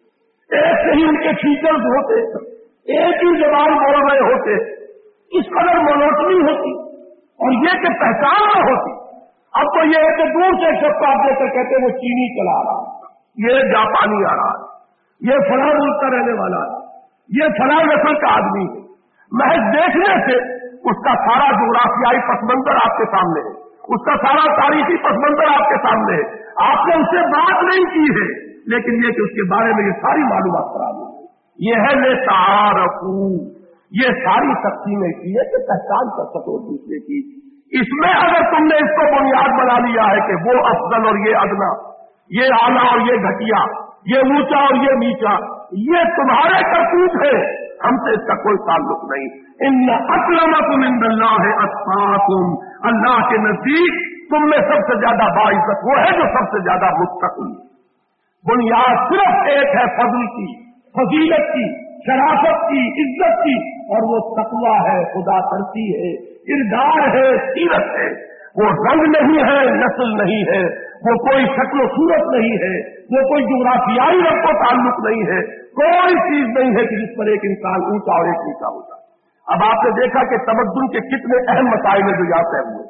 एक से ही उनके फीचर्स होते, एक ही जबान बोल रहे होते, इस कदर मोनोटनी होती और ये कि पहचान न होती। अब तो ये है कि दूर से एक शब्द आप देकर कहते वो चीनी चला रहा है, ये जापानी आ रहा है, ये फलां मुल्क का रहने वाला है, ये फलां नस्ल का आदमी है। महज देखने से उसका सारा जोग्राफियाई पसमंजर आपके सामने है, उसका सारा तारीखी पसमंजर आपके सामने है। आपने उससे बात नहीं की है, लेकिन ये कि उसके बारे में ये सारी मालूमात करा दी। ये है ले तारफू, ये सारी तक़सीमें की है कि पहचान कर सको दूसरे की। इसमें अगर तुमने इसको बुनियाद बना लिया है कि वो अफजल और ये अदना, ये आला और ये घटिया, ये ऊंचा और ये नीचा, ये तुम्हारे करतूत है, हमसे इसका कोई ताल्लुक नहीं। इन्न अकरमकुम इंदल्लाहि अत्काकुम, अल्लाह के नजदीक तुम में सबसे ज्यादा बाइज्जत वो है जो सबसे ज्यादा मुत्तकी। बुनियाद सिर्फ एक है, फजल की, फजीलत की, शराफत की, इज्जत की, और वो तकवा है, खुदा तरसी है, किरदार है, सीरत है। वो रंग नहीं है, नस्ल नहीं है, वो कोई शक्ल सूरत नहीं है, वो कोई जुग्राफियाई रंग को ताल्लुक नहीं है, कोई चीज नहीं है कि जिस पर एक इंसान ऊंचा और एक नीचा होता। अब आपने देखा कि तमद्दुन के कितने अहम मसाइल जो यहाँ तय हुए।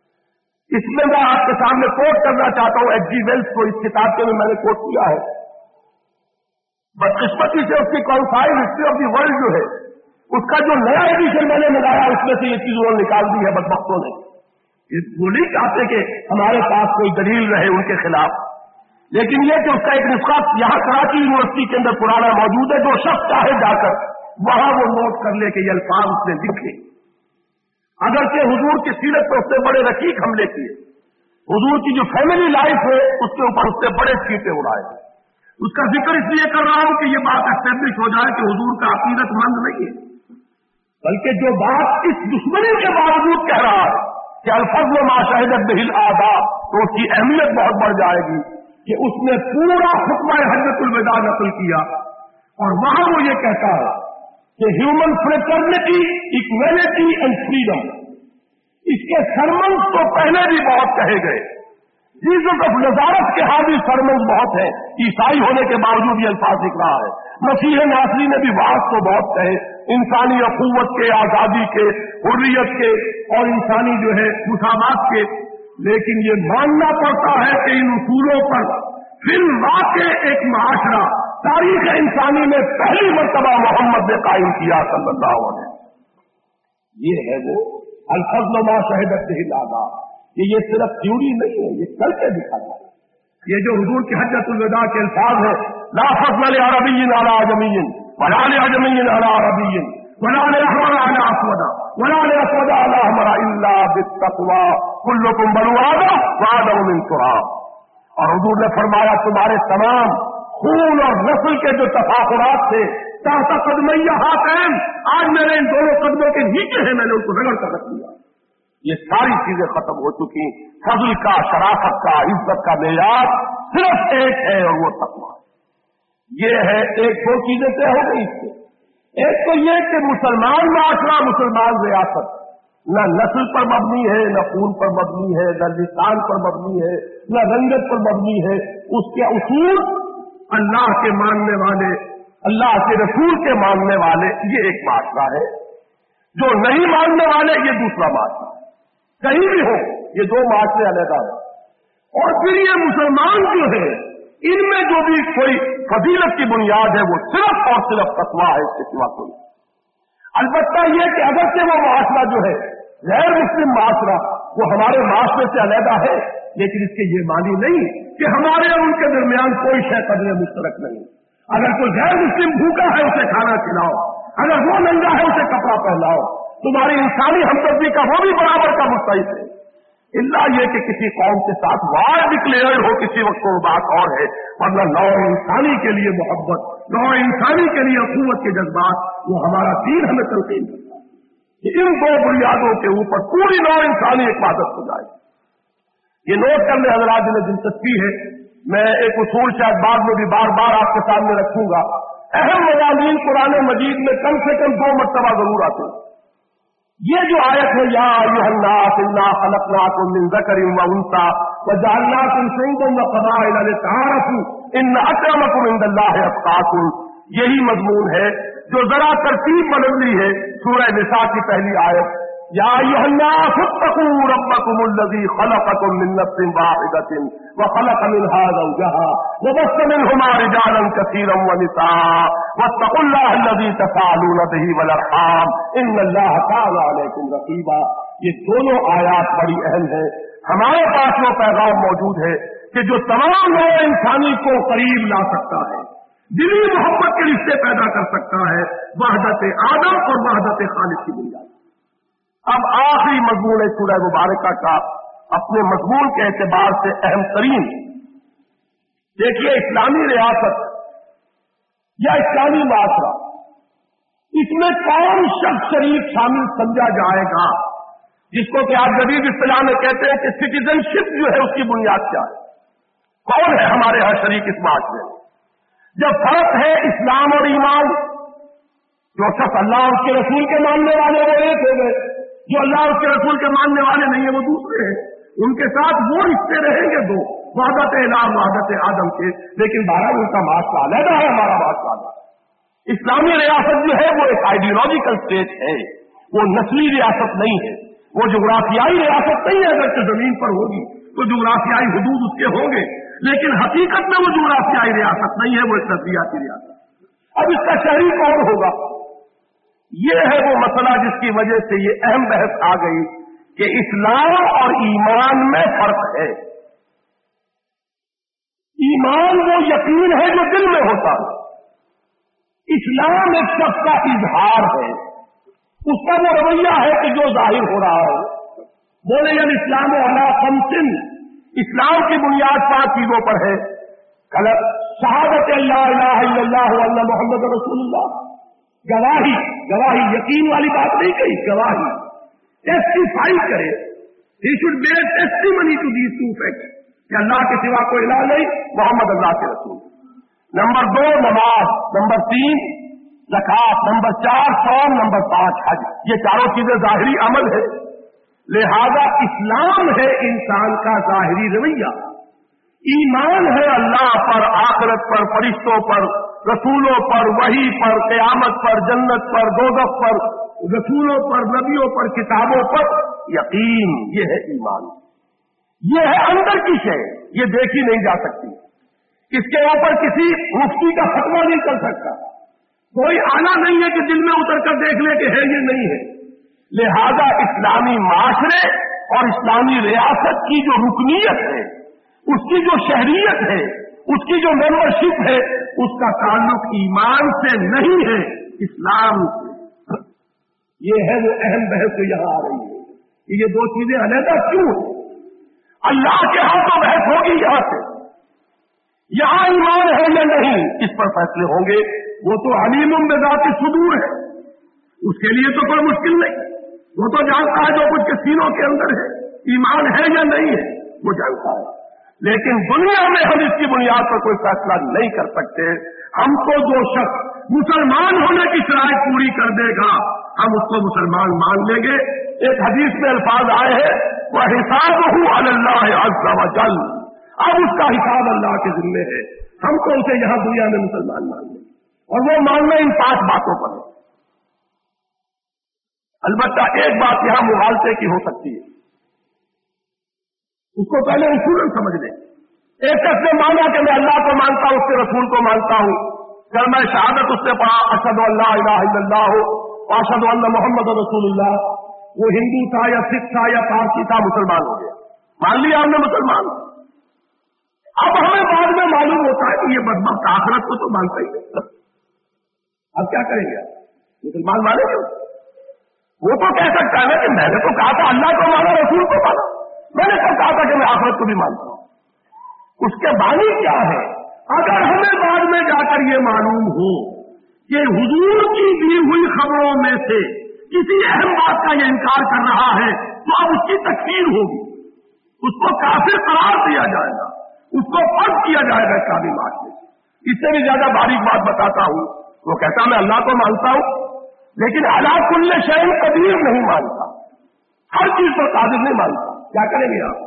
इसमें मैं आपके सामने कोट करना चाहता हूं एच जी वेल्स को, इस किताब के में मैंने कोट किया है। बदकिस्मती से उसकी concise history of the world जो है उसका जो नया एडिशन मैंने लगाया उसमें से ये चीज उन्होंने निकाल दी है बदबख्तों ने। वो नहीं चाहते कि हमारे पास कोई दलील रहे उनके खिलाफ, लेकिन ये कि उसका एक नुस्खा यहां कराची यूनिवर्सिटी के अंदर पुराना मौजूद है, जो शख्स चाहे जाकर वहां वो नोट कर ले कि ये अल्फाज उसने लिखे। अगरचे हुजूर की सीरत पर उससे बड़े रकीक हमले किए, हुजूर की जो फैमिली लाइफ है उसके ऊपर उससे बड़े छींटे उड़ाए। उसका जिक्र इसलिए कर रहा हूं कि ये बात एस्टेब्लिश हो जाए कि हुजूर का अकीदतमंद नहीं है, बल्कि जो बात इस दुश्मनी के बावजूद कह रहा है कि अल्फज़्ल मा शहिदत बिहिल आदाब, तो उसकी अहमियत बहुत बढ़ जाएगी कि उसने पूरा हुक्म हज्जतुल विदा नकल किया और वहां वो ये कहता है कि human fraternity, equality and freedom, इसके सरमन तो पहले भी बहुत कहे गए, عزت اور نظارت کے حامی سرمنز بہت ہیں، عیسائی ہونے کے باوجود یہ الفاظ لکھ رہا ہے۔ مسیح ناصری نے بھی بات تو بہت کہے، انسانی اخوت کے، آزادی کے، حریت کے اور انسانی جو ہے مساوات کے، لیکن یہ ماننا پڑتا ہے کہ ان اصولوں پر فی الواقع ایک معاشرہ تاریخ انسانی میں پہلی مرتبہ محمد نے قائم کیا صلی اللہ علیہ وسلم۔ یہ ہے وہ الفضل ما شہدت به الاعداء۔ یہ یہ صرف تھیوری نہیں ہے، یہ کر کے دکھانا ہے۔ یہ جو حضور کی حجۃ الوداع کے الفاظ ہیں، لا فضل لعربی علی عجمی ولا لعجمی علی عربی ولا لاحمر علی اسود ولا لاسود علی احمر الا بالتقوى كلكم بنو آدم وآدم من تراب۔ اور حضور نے فرمایا تمہارے تمام خون اور نسل کے جو تفاخرات تھے تحت قدمیہ ہاتین، آج میرے ان دونوں قدموں کے نیچے ہیں، میں نے ان کو رگڑ کر رکھ دیا۔ یہ ساری چیزیں ختم ہو چکی۔ فضل کا، شرافت کا، عزت کا معیار صرف ایک ہے اور وہ تقویٰ۔ یہ ہے ایک دو چیزیں طے ہو گئی اس سے۔ ایک تو یہ کہ مسلمان معاشرہ، مسلمان ریاست نہ نسل پر مبنی ہے، نہ خون پر مبنی ہے، نہ لسان پر مبنی ہے، نہ رنگت پر مبنی ہے۔ اس کے اصول اللہ کے ماننے والے، اللہ کے رسول کے ماننے والے، یہ ایک معاشرہ ہے۔ جو نہیں ماننے والے یہ دوسرا معاشرہ ہے۔ کہیں بھی ہو یہ دو معاشرے علیحدہ ہیں۔ اور پھر یہ مسلمان جو ہے ان میں جو بھی کوئی فضیلت کی بنیاد ہے وہ صرف اور صرف تقویٰ ہے، اس کے سوا کوئی۔ البتہ یہ کہ اگرچہ وہ معاشرہ جو ہے غیر مسلم معاشرہ وہ ہمارے معاشرے سے علیحدہ ہے، لیکن اس کے یہ معنی نہیں کہ ہمارے اور ان کے درمیان کوئی شے قدر مشترک نہیں۔ اگر کوئی غیر مسلم بھوکا ہے اسے کھانا کھلاؤ، اگر وہ ننگا ہے اسے کپڑا پہناؤ، تمہاری انسانی ہمدردی کا وہ بھی برابر کا مستحق ہے۔ اللہ یہ کہ کسی قوم کے ساتھ وار ڈکلیئر ہو کسی وقت کو بات اور ہے، ورنہ نو انسانی کے لیے محبت، نو انسانی کے لیے اخوت کے جذبات وہ ہمارا دین ہمیں تلقین کرتا ہے کہ ان دو بنیادوں کے اوپر پوری نو انسانی عبادت ہو جائے۔ یہ نوٹ کرنے حضرات میں دلچسپی ہے، میں ایک اصول شاید بعد میں بھی بار بار آپ کے سامنے رکھوں گا۔ اہم مضامین قرآن مجید میں کم سے کم دو مرتبہ ضرور آتے ہیں۔ یہ جو آیت ہے یا ایھا الناس انا خلقناکم من ذکر و انثی وجعلناکم شعوبا وقبائل لتعارفوا ان اکرمکم عند اللہ اتقاکم، یہی مضمون ہے جو ذرا ترتیب بدلی ہے سورہ نساء کی پہلی آیت، یا ایھا الناس اتقوا ربکم الذی خلقکم من نفس واحدۃ وخلق منها زوجها وبث منهما رجالا كثيرا ونساء واتقوا الله الذي تساءلون به والارحام ان الله كان عليكم رقيبا۔ یہ دونوں آیات بڑی اہم ہیں۔ ہمارے پاس وہ پیغام موجود ہے کہ جو تمام نوع انسانی کو قریب لا سکتا ہے، دلی محبت کے رشتے پیدا کر سکتا ہے، وحدت آدم اور وحدت خالق کی بنیاد۔ اب آخری مضمون ہے سورہ مبارکہ کا، اپنے مضمون کے اعتبار سے اہم ترین۔ دیکھیے اسلامی ریاست یا اسلامی معاشرہ، اس میں کون شخص شریف شامل سمجھا جائے گا، جس کو کہ آپ جدید اصطلاح میں کہتے ہیں کہ سٹیزن شپ جو ہے اس کی بنیاد کیا ہے، کون ہے ہمارے ہر شریک اس معاشرے میں۔ جب فرق ہے اسلام اور ایمان، جو شخص اللہ اور اس کے رسول کے ماننے والے وہ ایک ہو گئے، جو اللہ اور اس کے رسول کے ماننے والے نہیں ہیں وہ دوسرے ہیں، ان کے ساتھ وہ رشتے رہیں گے دو، وحدت الہ وحدت آدم کے، لیکن بہرحال ان کا معاشرہ علیحدہ ہے، ہمارا معاشرہ علیحدہ۔ اسلامی ریاست جو ہے وہ ایک آئیڈیولوجیکل اسٹیٹ ہے، وہ نسلی ریاست نہیں ہے، وہ جغرافیائی ریاست نہیں ہے۔ اگر تو زمین پر ہوگی تو جغرافیائی حدود اس کے ہوں گے، لیکن حقیقت میں وہ جغرافیائی ریاست نہیں ہے، وہ ایک نظریاتی ریاست۔ اب اس کا شہری کون ہوگا، یہ ہے وہ مسئلہ جس کی وجہ سے یہ اہم بحث آ گئی کہ اسلام اور ایمان میں فرق ہے۔ ایمان وہ یقین ہے جو دل میں ہوتا ہے، اسلام ایک شخص کا اظہار ہے، اس کا وہ رویہ ہے کہ جو ظاہر ہو رہا ہے۔ بولے یعنی اسلام علی خمسن، اسلام کی بنیاد پانچ چیزوں پر ہے، شہادت اللہ الہ الا اللہ و ان محمد رسول اللہ، گواہی، گواہی یقین والی بات نہیں کہی، گواہی، ٹیسٹیفائی کرے، he should bear testimony to these two facts کہ اللہ کے سوا کوئی الہ نہیں، محمد اللہ کے رسول۔ نمبر دو نماز، نمبر تین زکات، نمبر چار صوم، نمبر پانچ حج۔ یہ چاروں چیزیں ظاہری عمل ہے، لہذا اسلام ہے انسان کا ظاہری رویہ، ईमान है अल्लाह पर, आखिरत पर, फरिश्तों पर, रसूलों पर, वही पर, क़यामत पर, जन्नत पर, दोज़ख पर, रसूलों पर, नबियों पर, किताबों पर यकीन। ये है ईमान। ये है अंदर की शय, ये देखी नहीं जा सकती। इसके ऊपर किसी मुफ्ती का फतवा नहीं कर सकता। कोई आना नहीं है कि दिल में उतर कर देख ले कि है ये नहीं है। लिहाजा इस्लामी माशरे और इस्लामी रियासत की जो रुकनीयत है, उसकी जो शहरियत है, उसकी जो मेंबरशिप है, उसका ताल्लुक ईमान से नहीं है, इस्लाम से। ये है वो अहम बहस जो यहां आ रही है कि ये दो चीजें अलग क्यों है। अल्लाह के यहां तो बहस होगी, यहां से यहां ईमान है या नहीं इस पर फैसले होंगे। वो तो अलीमुम बिज़ाति सुदूर है, उसके लिए तो कोई मुश्किल नहीं। वो तो जानता है जो कुछ के सीनों के अंदर है, ईमान है या नहीं है वो जानता है। लेकिन दुनिया में हम इसकी बुनियाद पर कोई फैसला नहीं कर सकते। हमको जो शख्स मुसलमान होने की शराइत पूरी कर देगा, हम उसको मुसलमान मान लेंगे। एक हदीस में अल्फाज आए हैं, वह हिसाबहु अल्लाह अज़्ज़ व जल, अब उसका हिसाब अल्लाह के जिम्मे है। हमको उसे यहां दुनिया में मुसलमान मान लेंगे, और वो मानना इन पांच बातों पर है। अलबत्ता एक बात यहां मुगालते की हो सकती है, उसको पहले उसूलन समझ लें। एक शख्स ने माना कि मैं अल्लाह को मानता हूं, उसके रसूल को मानता हूं, जब मैं शहादत उसने पढ़ा अशहदु अल्ला इलाहा इल्लल्लाह व अशहदु अन्न मुहम्मद रसूलुल्लाह, वो हिंदू था या सिख था या पारसी था, मुसलमान हो गया। मान लिया हमने मुसलमान। अब हमें बाद में मालूम होता है कि ये बदबख्त आखिरत को तो मानता ही नहीं। अब क्या करेंगे? मुसलमान मानेंगे? वो तो कह सकता है ना कि मैंने तो कहा था अल्लाह को माना, रसूल को माना, मैंने तो कहा था कि मैं आखिरत को भी मानता हूं। उसके बानी क्या है? अगर हमें बाद में जाकर ये मालूम हो कि हुजूर की दी हुई खबरों में से किसी अहम बात का ये इनकार कर रहा है, तो अब उसकी तकफीर होगी, उसको काफिर करार दिया जाएगा, उसको फर्ज किया जाएगा इस्लामी माशरे से। इससे भी ज्यादा बारीक बात बताता हूं। वो कहता मैं अल्लाह को मानता हूं, लेकिन अला कुल्ले शैइन कदीर नहीं मानता, हर चीज पर कादिर नहीं मानता। क्या करेंगे आप?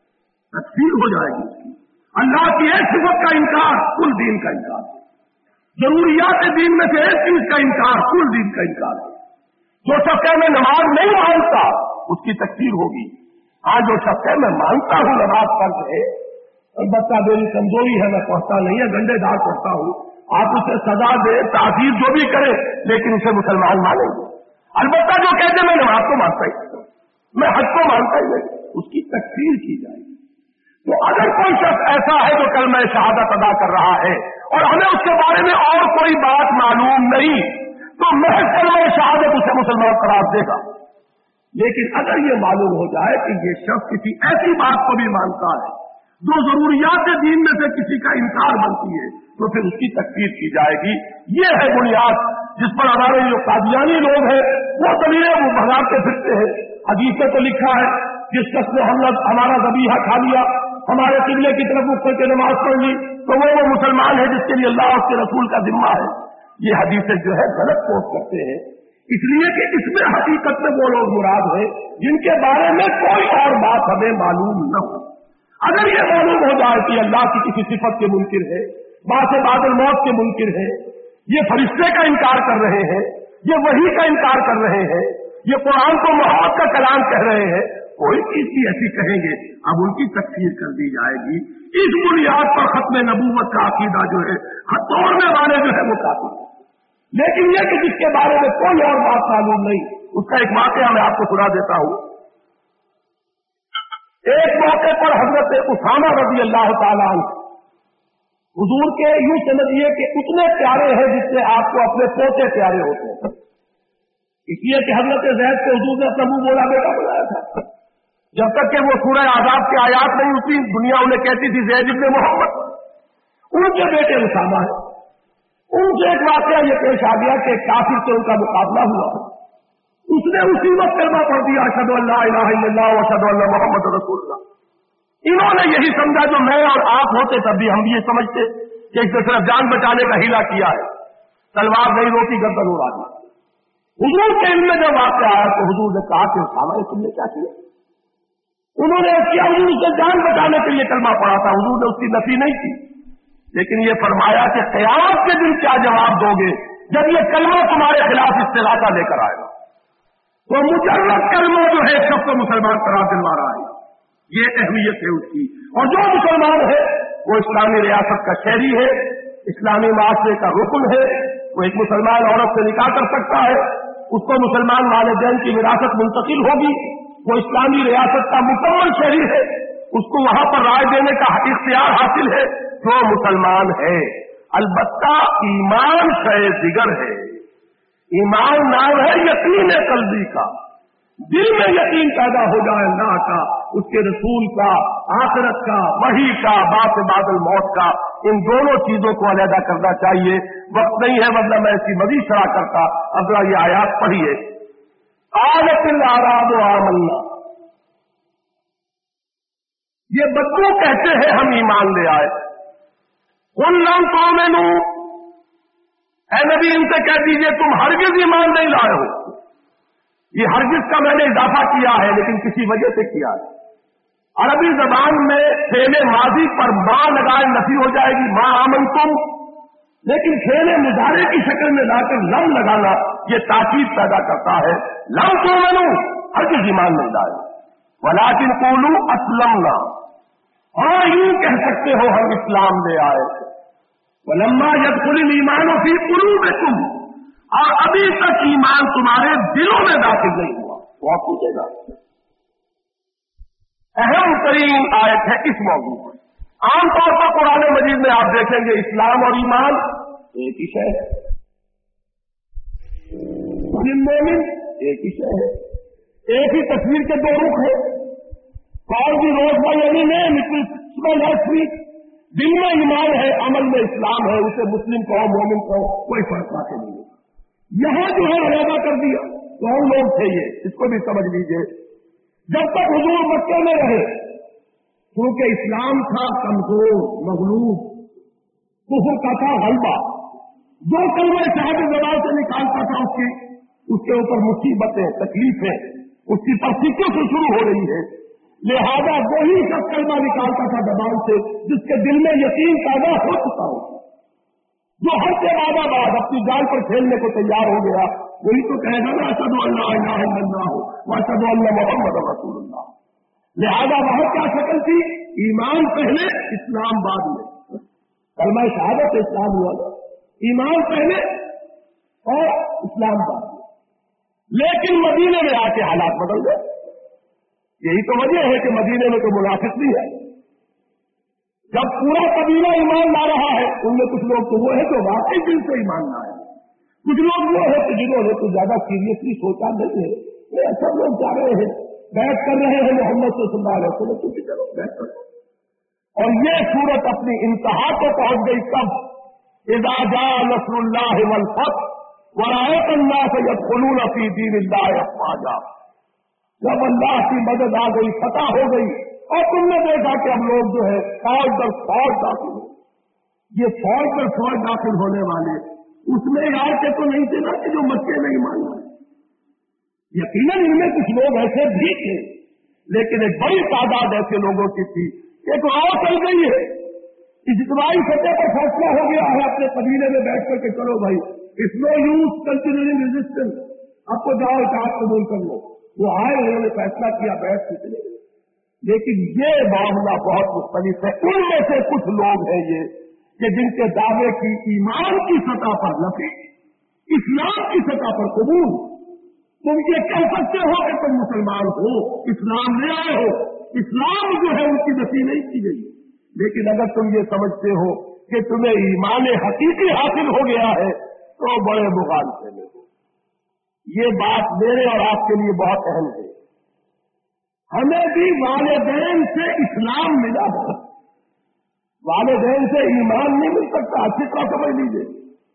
तकफीर हो जाएगी उसकी। अल्लाह की एक सिफत का इनकार कुल दीन का इनकार है। जरूरियात दीन में से एक चीज का इनकार कुल दीन का इनकार है। जो शख्स है मैं नमाज नहीं मानता, उसकी तकफीर होगी। हाँ, जो शख्स है मैं मानता हूं नमाज फर्ज है, अलबत्ता मेरी कमजोरी है, मैं पढ़ता नहीं है, गंडेदार पढ़ता हूं, आप उसे सजा दे, ताकीर जो भी करे, लेकिन उसे मुसलमान मानेंगे। अलबत्ता जो कहते मैं नमाज को मानता ही नहीं, मैं हज को मानता ही नहीं, उसकी तकफीर की जाएगी। तो अगर कोई शख्स ऐसा है जो कलमा शहादत अदा कर रहा है और हमें उसके बारे में और कोई बात मालूम नहीं, तो महज कलमा शहादत उसे मुसलमान करार देगा। लेकिन अगर ये मालूम हो जाए कि ये शख्स किसी ऐसी बात को भी मानता है जो जरूरियात दीन में से किसी का इनकार बनती है, तो फिर उसकी तकफीर की जाएगी। ये है बुनियाद जिस पर हमारे जो कादियानी लोग हैं वो दलीलें वो भगाते फिरते हैं। हदीस में तो लिखा है जिस शख्स ने हम लोग हमारा ज़बीहा खा लिया, हमारे किबले की तरफ मुख करके नमाज पढ़ ली, तो वो वो मुसलमान है जिसके लिए अल्लाह उसके रसूल का जिम्मा है। ये हदीसें जो है गलत पोस्ट करते हैं, इसलिए कि इसमें हकीकत में वो लोग मुराद है जिनके बारे में कोई और बात हमें मालूम न हो। अगर ये मालूम हो जाए कि अल्लाह की किसी सिफत के मुनकिर है, बात बादल मौत के मुनकिर है, ये फरिश्ते का इनकार कर रहे हैं, ये वही का इनकार कर रहे हैं, ये कुरान को मोहम्मद का कलाम कह रहे हैं, कोई चीज भी ऐसी कहेंगे, अब उनकी तकफीर कर दी जाएगी। इस बुनियाद पर खत्म नबूवत का अकीदा जो है, तोड़ने वाले जो है वो काफी है। लेकिन यह कि जिसके बारे में कोई और बात मालूम नहीं, उसका एक वाकया मैं आपको सुना देता हूं। एक मौके पर हजरत उसामा रज़ी अल्लाह ताला अन्हु हुजूर के यूं समझिए कि उतने प्यारे हैं जिससे आपको अपने पोते प्यारे होते हैं। इसलिए कि हजरत ज़ैद को हुजूर ने अपना मुंह बोला बेटा बुलाया था। जब तक कि वो सूरह आज़ाब की आयात नहीं उतरी, दुनिया उन्हें कहती थी ज़ैद इब्न मोहम्मद। उनके बेटे उसामा है। उनसे एक वाकया ये पेश आ गया कि काफिर से उनका मुकाबला हुआ, उसने उसी वक्त कलमा पढ़ दिया अशहदु अल्ला इलाहा इल्लल्लाह व अशहदु अन्ना मुहम्मद रसूलुल्लाह। इन्होंने यही समझा जो मैं और आप होते तब भी हम भी ये समझते कि इसने सिर्फ जान बचाने का हीला किया है, तलवार नहीं रोकी गर्दन उड़ा दी। हुजूर के इल्म में जब वाकया आया तो हुजूर ने कहा कि उसामा ने तुमने क्या किया? انہوں نے کیا حضور سے جان بچانے کے لیے کلمہ پڑھا تھا، حضور نے اس کی نفی نہیں کی، لیکن یہ فرمایا کہ قیامت کے دن کیا جواب دو گے جب یہ کلمہ تمہارے خلاف استغاثہ لے کر آئے گا؟ تو مجرد کلمہ جو ہے سب کو مسلمان قرار دلوا رہا ہے، یہ اہمیت ہے اس کی۔ اور جو مسلمان ہے وہ اسلامی ریاست کا شہری ہے، اسلامی معاشرے کا رکن ہے، وہ ایک مسلمان عورت سے نکاح کر سکتا ہے، اس کو مسلمان والدین کی وراثت منتقل ہوگی، وہ اسلامی ریاست کا مکمل شہری ہے، اس کو وہاں پر رائے دینے کا اختیار حاصل ہے جو مسلمان ہے۔ البتہ ایمان شے دیگر ہے، ایمان نام ہے یقین قلبی کا، دل میں یقین پیدا ہو جائے اللہ کا، اس کے رسول کا، آخرت کا، وحی کا، بعد بعد الموت کا، ان دونوں چیزوں کو علیحدہ کرنا چاہیے۔ وقت نہیں ہے ورنہ میں اس کی مزید شرح کرتا، اب ذرا یہ آیات پڑھیے۔ قالت الاعراب آمنا، یہ بدو کہتے ہیں ہم ایمان لے آئے۔ قل لم تؤمنوا، اے نبی ان سے کہہ دیجئے تم ہرگز ایمان نہیں لائے ہو۔ یہ ہرگز کا میں نے اضافہ کیا ہے لیکن کسی وجہ سے کیا ہے۔ عربی زبان میں فعل ماضی پر ماں لگائے نفی ہو جائے گی، ماں آمنتم، لیکن فعل مضارع کی شکل میں لا کر لم لگانا یہ تاکید پیدا کرتا ہے۔ لم تؤمنوا، ہرگز ایمان نہیں لائے، ولکن قولوا اسلمنا، ہاں یوں کہہ سکتے ہو ہم اسلام لے آئے۔ ولما يدخل الایمان فی قلوبکم، اور ابھی تک ایمان تمہارے دلوں میں داخل نہیں ہوا۔ تو آپ پوچھے گا اہم ترین آیت ہے اس موضوع پر۔ عام طور پر قرآن مجید میں آپ دیکھیں گے اسلام اور ایمان ایک ہی شے ہے، مسلم مومن ایک ہی شے ہے، ایک ہی تصویر کے دو رخ ہیں۔ کال بھی روز بائی یعنی نہیں نیکسٹ ویک، دل میں ایمان ہے، عمل میں اسلام ہے، اسے مسلم کہو مومن کہو کوئی فرق واقع نہیں ہے۔ یہاں جو ہے علیحدہ کر دیا، کون لوگ تھے یہ، اس کو بھی سمجھ لیجئے۔ جب تک حضور مکے میں رہے کیونکہ اسلام تھا کمزور، مغلوب، کفر کا تھا غلبہ، جو کلمہ شہادت زبان سے نکالتا تھا اس کی اس کے اوپر مصیبتیں، تکلیفیں، اس کی پرسیکیوں سے شروع ہو رہی ہے، لہذا وہی شخص کلمہ نکالتا تھا زبان سے جس کے دل میں یقین پیدا ہو چکا ہو، جو ہر کے بعد بعد اپنی جان پر کھیلنے کو تیار ہو گیا، وہی تو کہے گا نا اشہد ان لا الہ الا اللہ واشہد ان محمد رسول اللہ۔ لہذا وہاں کیا شکل تھی؟ ایمان پہلے اسلام بعد میں، کلمہ شہادت اسلام ہوا تھا، ایمان پہلے اور اسلام بعد میں۔ لیکن مدینے میں آ کے حالات بدل گئے، یہی تو وجہ ہے کہ مدینے میں تو منافق بھی ہے۔ جب پورا قبیلہ ایمان لا رہا ہے، ان میں کچھ لوگ تو وہ ہیں جو واقعی دل سے ایمان لائے، کچھ لوگ وہ ہیں کہ جنہوں نے تو زیادہ سیریسلی سوچا نہیں ہے، یہ سب لوگ جا رہے ہیں، بیعت کر رہے ہیں محمد صلی اللہ علیہ وسلم، تو بھی چلو بیعت کرو۔ اور یہ صورت اپنی انتہا کو پہنچ گئی کب؟ اذا جاء نصر اللہ والفتح ورأيت الناس يدخلون في دين الله افواجا، جب اللہ کی مدد آ گئی، فتح ہو گئی، اور تم نے دیکھا کہ اب لوگ جو ہے فوج در فوج داخل ہو، یہ فوج در فوج داخل ہونے والے اس میں یار کے تو نہیں تھے نا کہ جو مکے نہیں مان رہے، یقیناً ان میں کچھ لوگ ایسے بھی تھے، لیکن ایک بڑی تعداد ایسے لوگوں کی تھی ایک اور چل گئی ہے، اجتماعی سطح پر فیصلہ ہو گیا ہے اپنے قبیلے میں بیٹھ کر کے چلو بھائی اس نو یوز کنٹینیوئنگ ریزسٹنس، اب تو جاؤ اطاعت قبول کر لو۔ وہ آئے، انہوں نے فیصلہ کیا بیٹھ کے چلے، لیکن یہ معاملہ بہت مختلف ہے۔ ان میں سے کچھ لوگ ہیں یہ کہ جن کے دعوے کی ایمان کی سطح پر نفی، اسلام کی سطح پر قبول، تم یہ کہہ سکتے ہو کہ تم مسلمان ہو، اسلام لے آئے ہو، اسلام جو ہے ان کی نفی نہیں کی گئی، لیکن اگر تم یہ سمجھتے ہو کہ تمہیں ایمان حقیقی حاصل ہو گیا ہے تو بڑے مغالطے میں ہو۔ یہ بات میرے اور آپ کے لیے بہت اہم ہے۔ ہمیں بھی والدین سے اسلام ملا ہے، والدین سے ایمان نہیں مل سکتا، اچھی طرح سمجھ لیجیے۔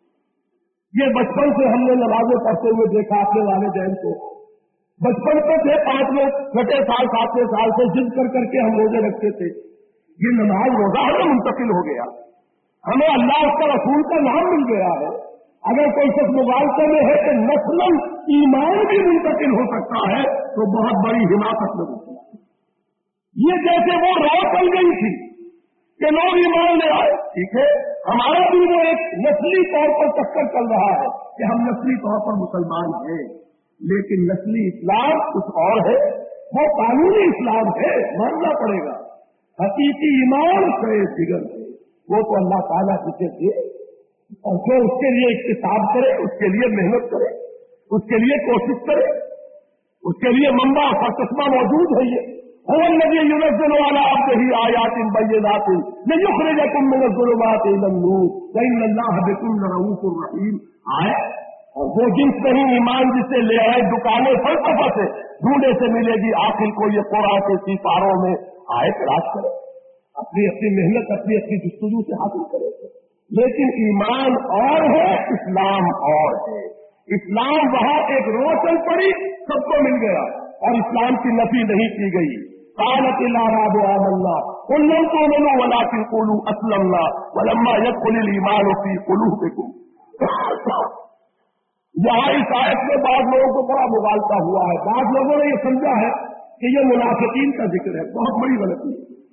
یہ بچپن سے ہم نے نمازیں پڑھتے ہوئے دیکھا اپنے والدین کو، بچپن سے تھے پانچ لوگ، چھٹے سال ساتویں سال سے ضد کر کر کے ہم روزے رکھتے تھے، یہ نماز روزہ ہمیں منتقل ہو گیا، ہمیں اللہ اس کا رسول کا نام مل گیا ہے۔ اگر کوئی شخص مغالطے میں ہے کہ نسلاً ایمان بھی منتقل ہو سکتا ہے تو بہت بڑی حماقت میں ہوتی ہے۔ یہ जैसे वो रो चल गई थी कि लोग ईमान ले आए, ठीक है, हमारा भी वो एक नस्ली तौर पर चक्कर चल रहा है कि हम नस्ली तौर पर मुसलमान हैं, लेकिन नस्ली इस्लाम कुछ और है, वो कानूनी इस्लाम है, मानना पड़ेगा। हकीकी ईमान से जिगर है, वो तो अल्लाह ताला जिसे दे और जो उसके लिए इक्तिसाब करे, उसके लिए मेहनत करे, उसके लिए कोशिश करे, उसके लिए मंबा और चश्मा मौजूद है। ये हुवल्लज़ी युनज़्ज़िलु अला अब्दिही आयातिन बय्यिनातिन लियुख़रिजकुम मिनज़्ज़ुलुमाति इलन-नूर व इन्नल्लाहा बिकुम लरऊफ़ुर रहीम। आए और वो जिन्स नहीं ईमान जिसे ले आए दुकानें फलसफा से ढूंढे से मिलेगी, आखिर को ये कुरान के सितारों में आए तलाश करे, अपनी अपनी मेहनत अपनी अपनी जस्तजू से हासिल करे। लेकिन ईमान और है, इस्लाम और है। इस्लाम वहां एक रोशन पड़ी, सबको मिल गया, और इस्लाम की नफी नहीं की गई। कालत इलाराबु आमन्ना कुल लम तुमिनु वलाकिन कुलू अस्लमना वलम्मा यदखुलिल ईमानु फी कुलूबिकुम। यहाँ इस आयत में बाद लोगों को बड़ा मुगालता हुआ है। बाद लोगों ने ये समझा है कि ये मुनाफिकीन का जिक्र है, बहुत बड़ी गलती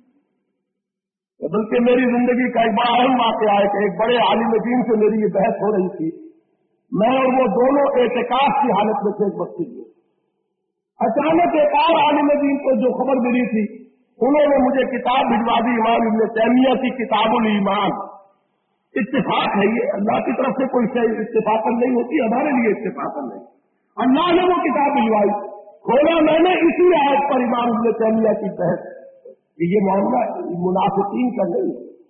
है। बल्कि मेरी जिंदगी का एक बड़ा अहम वाक़या है कि एक बड़े आलिम दीन से मेरी ये बहस हो रही थी। मैं और वो दोनों एहतिकाफ की हालत में थे एक मस्जिद में। अचानक एक और आलिम दीन को जो खबर मिली थी, उन्होंने मुझे किताब भिजवा दी, इमाम इब्न तैमिया की किताबुल ईमान। इत्तिफाक है ये, अल्लाह की तरफ से कोई इत्तिफाकन नहीं होती, हमारे लिए इत्तिफाकन नहीं। अल्लाह ने वो किताब भिजवाई, खोला मैंने, इसी आयत पर इमाम इब्न तैमिया की बहस कि ये मामला मुनाफिकीन का नहीं,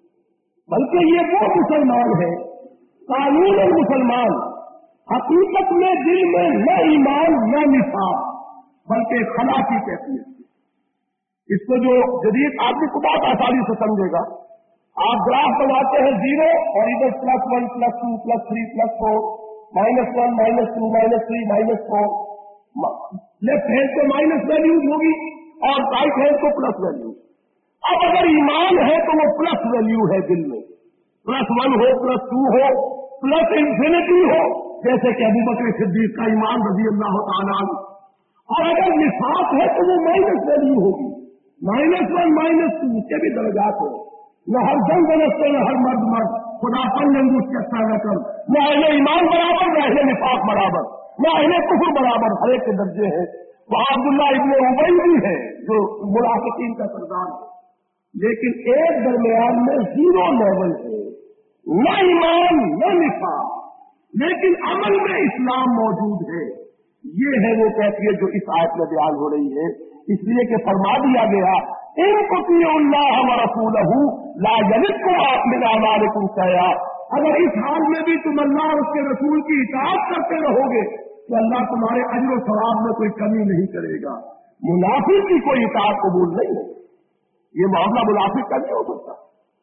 बल्कि ये वो मुसलमान है, कानून मुसलमान, हकीकत में दिल में न ईमान न निफाक, बल्कि खला की कैफियत। इसको जो जदीद आदमी को बहुत आसानी से समझेगा, आप ग्राफ बनाते हैं जीरो और इधर plus one plus two plus three plus four minus one minus two minus three minus four, left hand को माइनस वैल्यूज होगी और राइट हैंड को प्लस वैल्यूज। अब अगर ईमान है तो वो प्लस वैल्यू है दिल में, प्लस वन हो प्लस टू हो प्लस इंफिनिटी हो, जैसे कि अबू बकर सिद्दीक का ईमान रज़ी अल्लाह तआला अन्हु। और अगर निफाक है तो वो माइनस वैल्यू होगी, माइनस वन माइनस टू, उसके भी दर्जात हो। न हर जंग बनस्ते न हर मर्द मर्द खुदा पंजंगुश के अच्छा न कर, न अहले ईमान बराबर न अहले निफाक बराबर न अहले कुफ्र बराबर, हर एक के दर्जे हैं। वहां अब्दुल्लाह इब्न उबई भी है जो मुनाफिकीन का सरदार है, लेकिन एक दरमियान में जीरो लेवल है, न ईमान न निफाक, लेकिन अमल में इस्लाम मौजूद है। ये है वो कैफियत जो इस आयत में बयान हो रही है। इसलिए कि फरमा दिया गया, इन कुतियुल्लाह व रसूलहू ला यलिदकुम मिन अमालिकुम शैआ। अगर इस हाल में भी तुम अल्लाह और उसके रसूल की इताअत करते रहोगे तो अल्लाह तुम्हारे अज्र व सवाब में कोई कमी नहीं करेगा। मुनाफिक की कोई इताअत कबूल नहीं है, ये मामला मुनाफिक का नहीं हो सकता।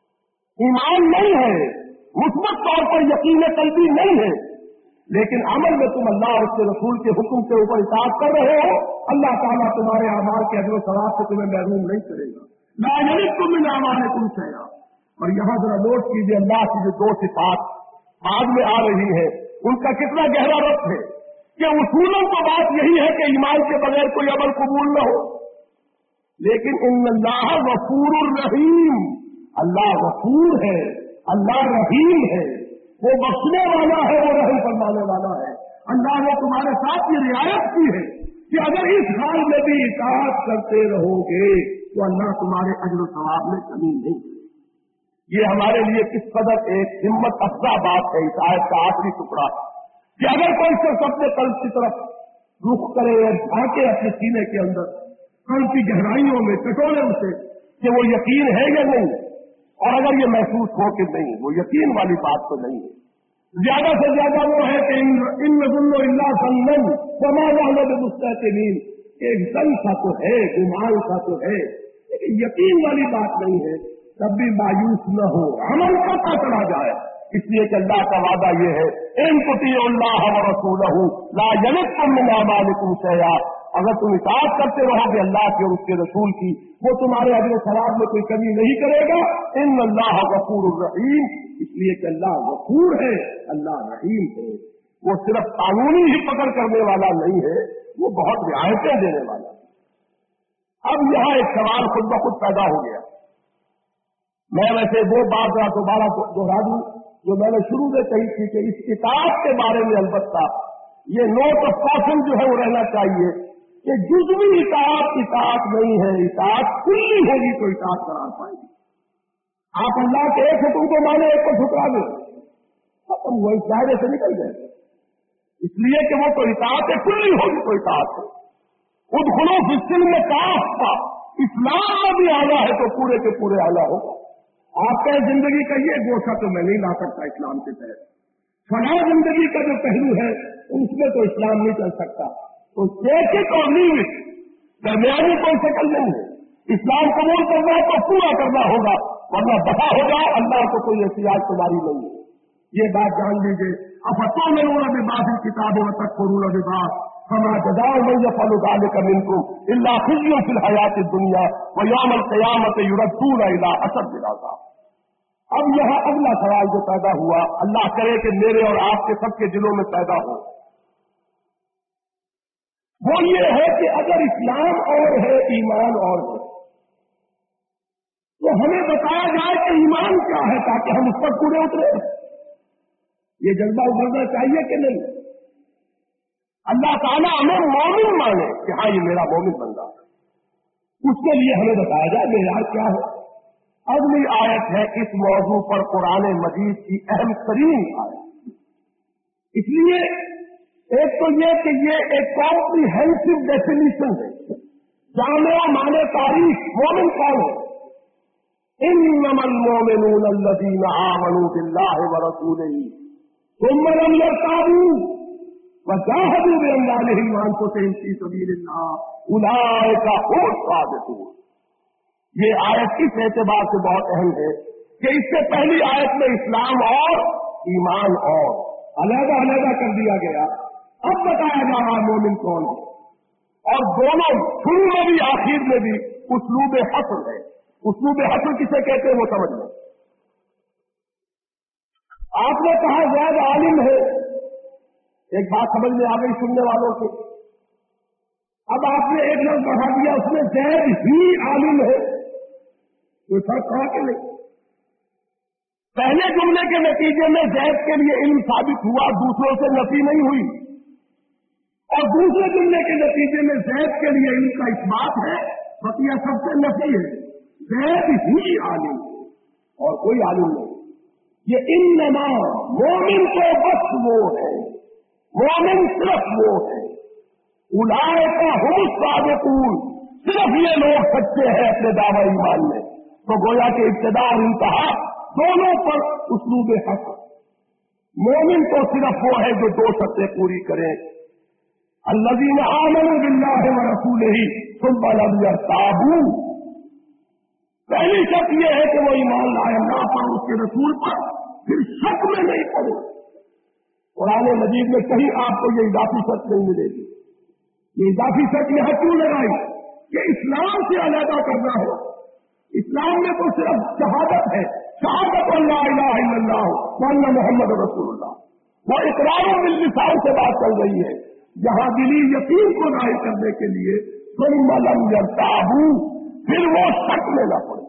ईमान नहीं है, मुस्बत तौर पर यकीन कल्बी नहीं है, लेकिन अमल में तुम अल्लाह और उसके रसूल के हुक्म के ऊपर इताअत कर रहे हो, अल्लाह ताला तुम्हारे अमाल के अज्र व सवाब से तुम्हें महरूम नहीं करेगा। ला यलिदकुम मिन अमालिकुम शैआ। और यहां जरा नोट कीजिए, अल्लाह की जो दो सिफात बाद में आ रही है उनका कितना गहरा रब्त है कि उसूलन तो बात यही है कि ईमान के बगैर कोई अमल कबूल न हो, लेकिन इन्नल्लाह गफूरुर रहीम, अल्लाह गफूर है, अल्लाह रहीम है, वो बख्शने वाला है, वो रहम फरमाने वाला है। अल्लाह ने तुम्हारे साथ ये रियायत की है कि अगर इस हाल में भी इताअत करते रहोगे तो अल्लाह तुम्हारे अज्र सवाब में कमी नहीं करेगी। ये हमारे लिए किस कदर एक हिम्मत अफजा बात है इस आयत का आखिरी टुकड़ा, कि अगर कोई सिर्फ अपने कल्ब की तरफ रुख करे और झांके अपने सीने के अंदर कल्ब की गहराइयों में टटोले उसे कि वो यकीन है या नहीं, और अगर ये महसूस हो कि नहीं, वो यकीन वाली बात तो नहीं है। ज्यादा से ज्यादा वो है कि इन नज़ुल्लो इल्ला सन्नन वमा नहनु बिमुस्तयक़िनीन, एक ज़न सा तो है, गुमान सा तो है, लेकिन यकीन वाली बात नहीं है। तब भी मायूस न हो, अमल करता चला जाए। इसलिए कि अल्लाह का वादा ये है, इन तुतीउल्लाह व रसूलहू ला यलिदकुम मिन अमालिकुम शैआ। अगर तुम इताअत करते रहोगे अल्लाह की और उसके रसूल की, वो तुम्हारे अज्र सवाब में कोई कमी नहीं करेगा। इन्नल्लाह गफूरुर रहीम, इसलिए कि अल्लाह गफूर है, अल्लाह रहीम है। वो सिर्फ कानूनी ही पकड़ करने वाला नहीं है, वो बहुत रियायतें देने वाला है। اب یہاں ایک سوال خود بخود پیدا ہو گیا. میں ویسے وہ بات دوبارہ دوہرا دوں جو میں نے شروع میں کہی تھی کہ اس کتاب کے بارے میں البتہ یہ نوٹ آف کاشن جو ہے وہ رہنا چاہیے کہ جزوی اطاعت اطاعت نہیں ہے، اطاعت کلی ہوگی تو اطاعت قرار پائے گی. آپ اللہ کے ایک حکم کو مانے، ایک کو ٹھکرا دیں، ختم وہ اس دائرے سے نکل گئے. اس لیے کہ وہ تو اطاعت کلی ہوگی تو اطاعت ہے. ادخلوا فی السلم کافہ، اسلام میں بھی آنا ہے تو پورے کے پورے آنا ہوگا. آپ کا زندگی کا یہ گوشہ تو میں نہیں لا سکتا اسلام کے تحت، فلاں زندگی کا جو پہلو ہے اس میں تو اسلام نہیں چل سکتا. تو ٹیک اٹ اور لیو اٹ، درمیانی کوئی شکل نہیں ہے. اسلام قبول کرنا ہے تو پورا کرنا ہوگا، ورنہ دفاع ہو جائے، اللہ کو کوئی احتیاط تمہاری نہیں ہے. یہ بات جان لیجیے. افتؤمنون ببعض الکتاب وتکفرون ببعض فما جزاء من يفعل ذلك منكم الا خزي في الحیاۃ الدنیا ویوم القیامۃ یردون الی اشد العذاب. اب یہاں اگلا سوال جو پیدا ہوا، اللہ کرے کہ میرے اور آپ کے سب کے دلوں میں پیدا ہو، وہ یہ ہے کہ اگر اسلام اور ہے ایمان اور ہے تو ہمیں بتایا جائے کہ ایمان کیا ہے تاکہ ہم اس پر پورے اترے. یہ جذبہ ابھرنا چاہیے کہ نہیں؟ اللہ تعالیٰ ہمیں مومن مانے کہ ہاں یہ میرا مومن بندہ ہے، اس کے لیے ہمیں بتایا جائے معیار کیا ہے. اگلی آیت ہے اس موضوع پر قرآن مجید کی اہم ترین آیت. اس لیے ایک تو یہ کہ یہ ایک کمپریہنسو ڈیفینیشن ہے، جامع معنی تاریخ مومن کون ہے. انما المؤمنون الذين آمنوا بالله ورسوله ثم لم يرتابوا وجاهدوا بأموالهم وأنفسهم في سبيل الله أولئك هم الصادقون. یہ آیت اس اعتبار سے بہت اہم ہے کہ اس سے پہلی آیت میں اسلام اور ایمان اور علیحدہ علیحدہ کر دیا گیا. اب بتایا جا رہا مومن کون ہے، اور دونوں شروع میں بھی آخر میں بھی اسلوب حصر ہے. اسلوب حصر کسے کہتے ہیں وہ سمجھ لیں. آپ نے کہا زید عالم ہے، ایک بات سمجھ میں آ گئی سننے والوں سے. اب آپ نے ایک لفظ بڑھا دیا، اس میں زید ہی عالم ہے، کوئی فرق کہا کہ نہیں. پہلے جملے کے نتیجے میں زید کے لیے علم ثابت ہوا، دوسروں سے نفی نہیں ہوئی، اور دوسرے جملے کے نتیجے میں زید کے لیے علم کا اثبات ہے، بقیہ سب سے نفی ہے. زید ہی عالم ہے اور کوئی عالم نہیں. یہ انما مومن تو بس وہ ہے، مومن صرف وہ ہے. اولئک هم الصادقون، صرف یہ لوگ سچے ہیں اپنے دعوی ایمان میں. تو گویا کہ ابتدا اور انتہا دونوں پر اسلوب حق. مومن تو صرف وہ ہے جو دو شرطیں پوری کریں، الذین آمنوا باللہ ورسولہ ثم لم یرتابوا. پہلی شرط یہ ہے کہ وہ ایمان لائے اللہ پر، اس کے رسول پر، پھر شک میں نہیں پڑے. قرآن مجید میں کہیں آپ کو یہ اضافی شرط نہیں ملے گی. یہ اضافی شرط یہاں کیوں لگائی کہ اسلام سے علیحدہ کرنا ہو. اسلام میں تو صرف شہادت ہے، شہادت لا الہ الا اللہ وان محمد رسول اللہ. وہ اقرار باللسان سے بات چل رہی ہے، جہاں دلی یقین کو ظاہر کرنے کے لیے ثم لم یرتابوا، پھر وہ شک میں نہ پڑے.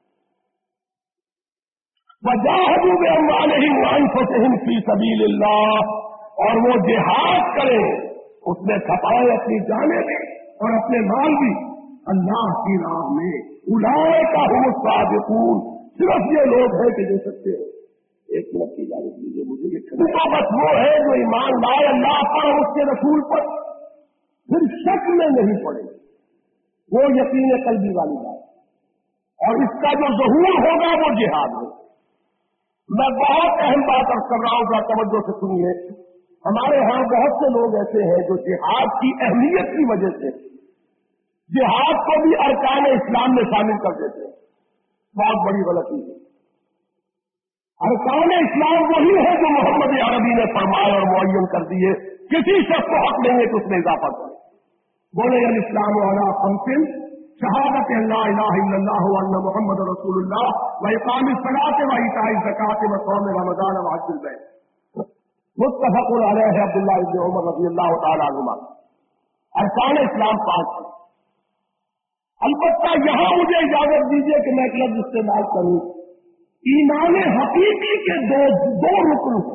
وجاہدوا باموالہم وانفسہم فی سبیل اللہ، اور وہ جہاد کریں، اس میں کھپائے اپنی جانیں بھی اور اپنے مال بھی اللہ کی راہ میں. اولئک هم الصادقون، صرف یہ لوگ ہیں کہ جو سچے ہیں. ایک منٹ کی اجازت دیجیے مجھے. یہ بس وہ ہے جو ایمان لائے اللہ پر اور اس کے رسول پر، پھر شک میں نہیں پڑے. وہ یقین قلبی والی بات، اور اس کا جو ظہور ہوگا وہ جہاد ہے. میں بہت اہم بات عرض کر رہا ہوں، ذرا توجہ سے سنیے. ہمارے ہاں بہت سے لوگ ایسے ہیں جو جہاد کی اہمیت کی وجہ سے جہاد کو بھی ارکان اسلام میں شامل کر دیتے ہیں. بہت بڑی غلطی ہے. ارکان اسلام وہی ہے جو محمد عربی نے فرمائے اور معین کر دیے. کسی شخص کو حق نہیں ہے کہ اس میں اضافہ کرے. بولے الاسلام علی خمس، شہادت لا الہ الا اللہ وان محمد رسول اللہ واقام الصلاۃ وایتاء الزکاۃ وصوم رمضان وحج البیت. متفق علیہ عبداللہ ابن عمر رضی اللہ تعالی عنہما. ارکان اسلام پانچ ہیں. البتہ یہاں مجھے اجازت دیجیے کہ میں ایک لفظ استعمال کروں. ایمان حقیقی کے دو دو رکن ہیں.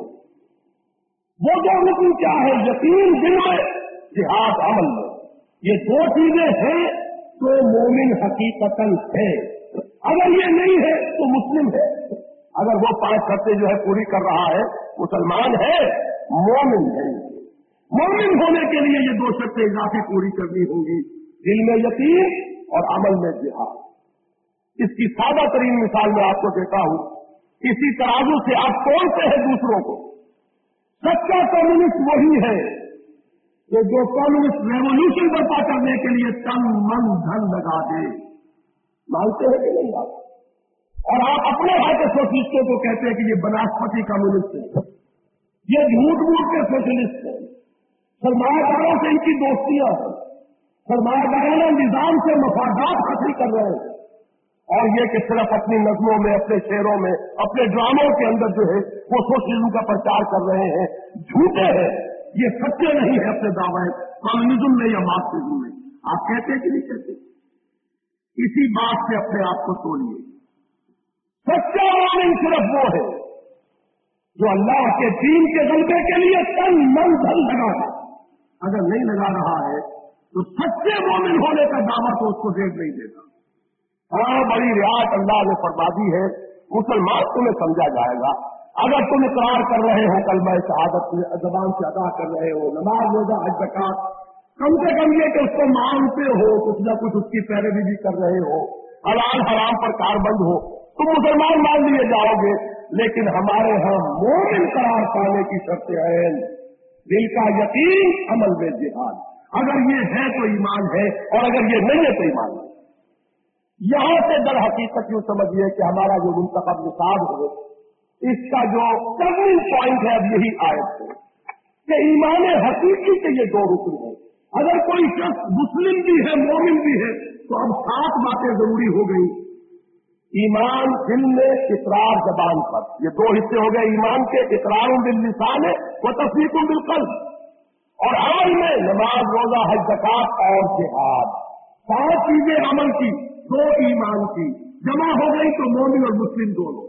وہ دو رکن کیا ہے؟ یقین دل میں، جہاد عمل میں. یہ دو چیزیں ہیں تو مومن حقیقتاً ہے. اگر یہ نہیں ہے تو مسلم ہے. اگر وہ پانچ شرطیں جو ہے پوری کر رہا ہے مسلمان ہے، مومن ہے. مومن ہونے کے لیے یہ دو شرطیں اضافی پوری کرنی ہوں گی، دل میں یقین اور عمل میں جہاد. اس کی سادہ ترین مثال میں آپ کو دیتا ہوں. اسی ترازو سے آپ تولتے ہیں دوسروں کو. سچا کمیونسٹ وہی ہے کہ جو کمیونسٹ ریولیوشن برپا کرنے کے لیے تن من دھن لگا دے. مانتے ہیں کہ نہیں آپ؟ اور آپ اپنے ہاتھ سوشلسٹوں کو کہتے ہیں کہ یہ بناسپتی کمیونسٹ ہے، یہ جھوٹ موٹ کے سوشلسٹ ہیں. سرمایہ داروں سے ان کی دوستیاں ہیں، سرمایہ دارانہ نظام سے مفادات حاصل کر رہے ہیں. اور یہ کہ صرف اپنی نظموں میں، اپنے شعروں میں، اپنے ڈراموں کے اندر جو ہے وہ سوشلزم کا پرچار کر رہے ہیں. جھوٹے ہیں، یہ سچے نہیں ہے اپنے دعوے کمیونزم میں یا مارکسزم میں. آپ کہتے ہیں کہ نہیں کہتے؟ اسی بات سے اپنے آپ کو تولیے. سچا مومن صرف وہ ہے جو اللہ کے دین کے غلبے کے لیے تن من دھن لگا ہے. اگر نہیں لگا رہا ہے تو سچے مومن ہونے کا دعویٰ تو اس کو دیر نہیں دیتا. ہاں بڑی رعایت اللہ نے فرما دی ہے، مسلمان تمہیں سمجھا جائے گا اگر تم اقرار کر رہے ہو، کلمہ شہادت زبان سے ادا کر رہے ہو، نماز روزہ حج زکات، کم سے کم یہ کہ اس کو مانتے ہو، کچھ نہ کچھ اس کی پیروی بھی کر رہے ہو، حلال حرام پر کاربند ہو، تم مسلمان مان لیے جاؤ گے. لیکن ہمارے ہاں مومن قرار پانے کی شرط ہے دل کا یقین، عمل میں جہاد. اگر یہ ہے تو ایمان ہے، اور اگر یہ نہیں ہے تو ایمان نہیں. یہاں سے در حقیقت یوں سمجھیے کہ ہمارا جو منتخب نصاب ہے اس کا جو ٹرننگ پوائنٹ ہے اب یہی آیت ہے کہ ایمان حقیقی کے یہ دو رکن ہیں. اگر کوئی شخص مسلم بھی ہے، مومن بھی ہے، تو اب سات باتیں ضروری ہو گئی. ایمان دل میں، اقرار زبان پر. یہ دو حصے ہو گئے ایمان کے، اقرار باللسان و تصدیق بالقلب، اور عمل میں نماز روزہ حج زکات اور جہاد. پانچ چیزیں عمل کی، دو ایمان کی، جمع ہو گئی تو مومن اور مسلم دونوں.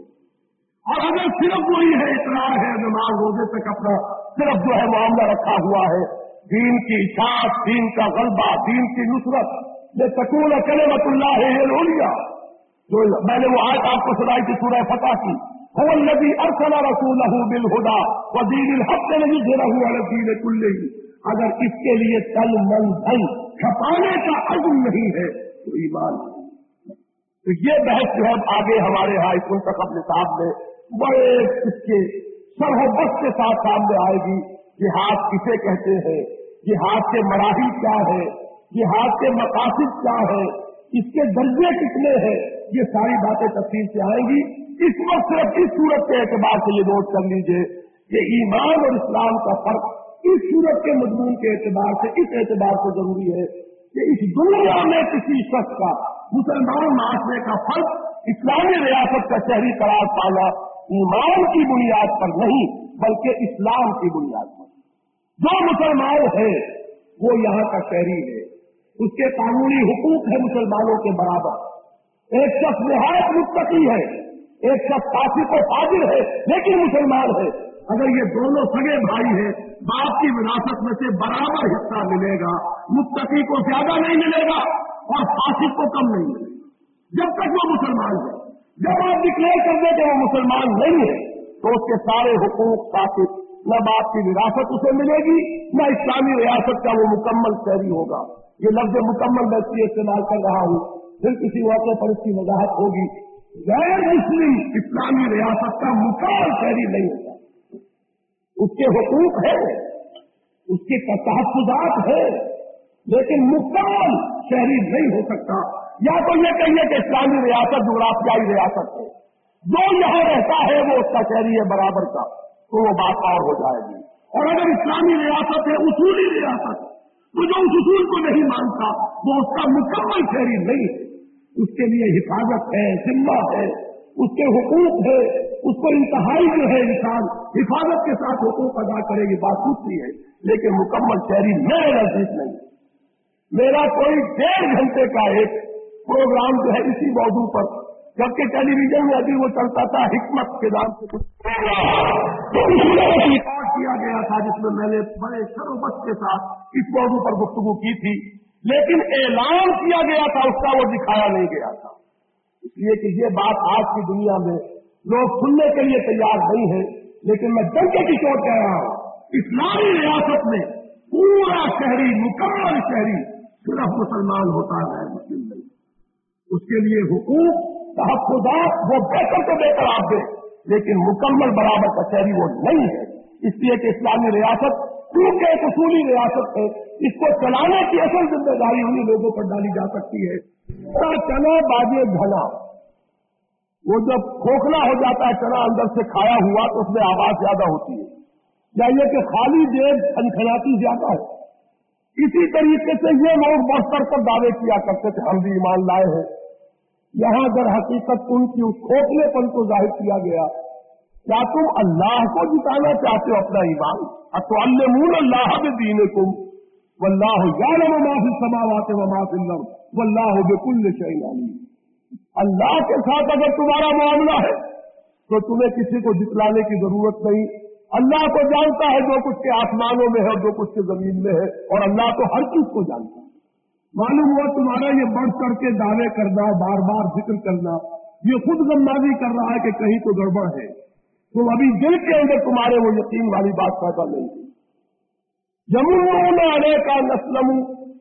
اور اگر صرف وہی ہے، اقرار ہے، نماز روزے تک اپنا صرف جو ہے معاملہ رکھا ہوا ہے، دین کی اطاعت، دین کا غلبہ، دین کی نصرت، یہ تکون کلمۃ اللہ العلیٰ، جو میں نے وہ آیت آپ کو سنائی تھی سورہ فتح کی، هو الذی ارسل رسولہ بالہدی ودین الحق لیظہرہ علی الدین کلہ. اگر اس کے لیے تن من دھن کھپانے کا عزم نہیں ہے تو ایمان نہیں. تو یہ بحث جو ہے آگے ہمارے یہاں اس منتخب نصاب میں بڑے اس کے سر و بس کے ساتھ سامنے آئے گی. جہاد کسے کہتے ہیں، جہاد کے مراحل کیا ہے، جہاد کے مقاصد کیا ہے، اس کے درجے کتنے ہیں، یہ ساری باتیں تفصیل سے آئیں گی. اس وقت صرف اس صورت کے اعتبار سے یہ نوٹ کر لیجئے کہ ایمان اور اسلام کا فرق اس صورت کے مضمون کے اعتبار سے، اس اعتبار سے ضروری ہے کہ اس دنیا میں کسی شخص کا، مسلمان معاشرے کا فرق اسلامی ریاست کا شہری قرار پانا ایمان کی بنیاد پر نہیں بلکہ اسلام کی بنیاد پر. جو مسلمان ہے وہ یہاں کا شہری ہے، اس کے قانونی حقوق ہے مسلمانوں کے برابر. ایک شخص نہایت متقی ہے، ایک شخص فاسق و فاجر ہے لیکن مسلمان ہے. اگر یہ دونوں سگے بھائی ہیں، باپ کی وراثت میں سے برابر حصہ ملے گا. متقی کو زیادہ نہیں ملے گا اور فاسق کو کم نہیں ملے گا جب تک وہ مسلمان ہے. جب آپ ڈکلیئر کر دیں کہ وہ مسلمان نہیں ہے تو اس کے سارے حقوق فاسق، نہ باپ کی وراثت اسے ملے گی، نہ اسلامی ریاست کا وہ مکمل شہری ہوگا. یہ لفظ مکمل میں اس لیے استعمال کر رہا ہوں، پھر کسی موقع پر اس کی وضاحت ہوگی. غیر مسلم اسلامی ریاست کا مکمل شہری نہیں ہوتا. اس کے حقوق ہیں، اس کے تحفظات ہیں، لیکن مکمل شہری نہیں ہو سکتا. یا تو یہ کہیے کہ اسلامی ریاست جغرافیائی ریاست ہے، جو یہاں رہتا ہے وہ اس کا شہری ہے برابر کا، تو وہ بات اور ہو جائے گی. اور اگر اسلامی ریاست ہے، اصولی ریاست، تو جو اس اصول کو نہیں مانتا وہ اس کا مکمل شہری نہیں ہے. اس کے لیے حفاظت ہے، ذمہ ہے، اس کے حقوق ہے، اس کو انتہائی جو ہے انسان حفاظت کے ساتھ حقوق ادا کرے گی، بات دوسری ہے. لیکن مکمل شہری میرے نزدیک نہیں. میرا کوئی ڈیڑھ گھنٹے کا ایک प्रोग्राम जो है इसी मौजू पर, जबकि टेलीविजन में अभी वो चलता था हिकमत के नाम से कुछ तो इसमें रिकॉर्ड किया गया था जिसमें मैंने बड़े शरोबत के साथ इस मौजू पर गुफ्तगू की थी, लेकिन ऐलान किया गया था उसका, वो दिखाया नहीं गया था। इसलिए कि ये बात आज की दुनिया में लोग सुनने के लिए तैयार नहीं है, लेकिन मैं डंके की चोट कह रहा हूं, इस्लामी रियासत में पूरा शहरी, मुकम्मल शहरी सिर्फ मुसलमान होता है, मुस्लिम नहीं। उसके लिए हुकूक तहफ़्फ़ुज़ात वो बेहतर तो बेहतर आप दें, लेकिन मुकम्मल बराबर का शहरी वो नहीं है। इसलिए कि इस्लामी रियासत क्योंकि एक उसूली रियासत है, इसको चलाने की असल जिम्मेदारी उन्हीं लोगों पर डाली जा सकती है। चना बाजे धना, वो जब खोखला हो जाता है चना अंदर से खाया हुआ तो उसमें आवाज ज्यादा होती है, या ये कि खाली जेब खनखनाती ज्यादा है। इसी तरीके से ये लोग बढ़ चढ़ कर दावे किया करते थे हम भी ईमान लाए हैं। यहां अगर हकीकत उनकी उस खोखलेपन को जाहिर किया गया, क्या तुम अल्लाह को जिताना चाहते हो अपना ईमान? अतुअल्लिमून अल्लाह बिदीनिकुम वल्लाहु यअलमु मा फिस समावाति व मा फिल अर्द वल्लाहु बिकुल्लि शैइन अलीम। अल्लाह के साथ अगर तुम्हारा मामला है तो तुम्हें किसी को जितलाने की जरूरत नहीं। अल्लाह को जानता है जो कुछ के आसमानों में है और जो कुछ के जमीन में है, और अल्लाह तो हर चीज को जानता है। मालूम हुआ तुम्हारा ये बढ़ चढ़ के दावे करना, बार बार जिक्र करना, ये खुद गमनाजी कर रहा है कि कहीं तो गड़बड़ है। तो अभी दिल के अंदर तुम्हारे वो यकीन वाली बात पैदा नहीं हुई। यमुनून अलैका नस्लमू,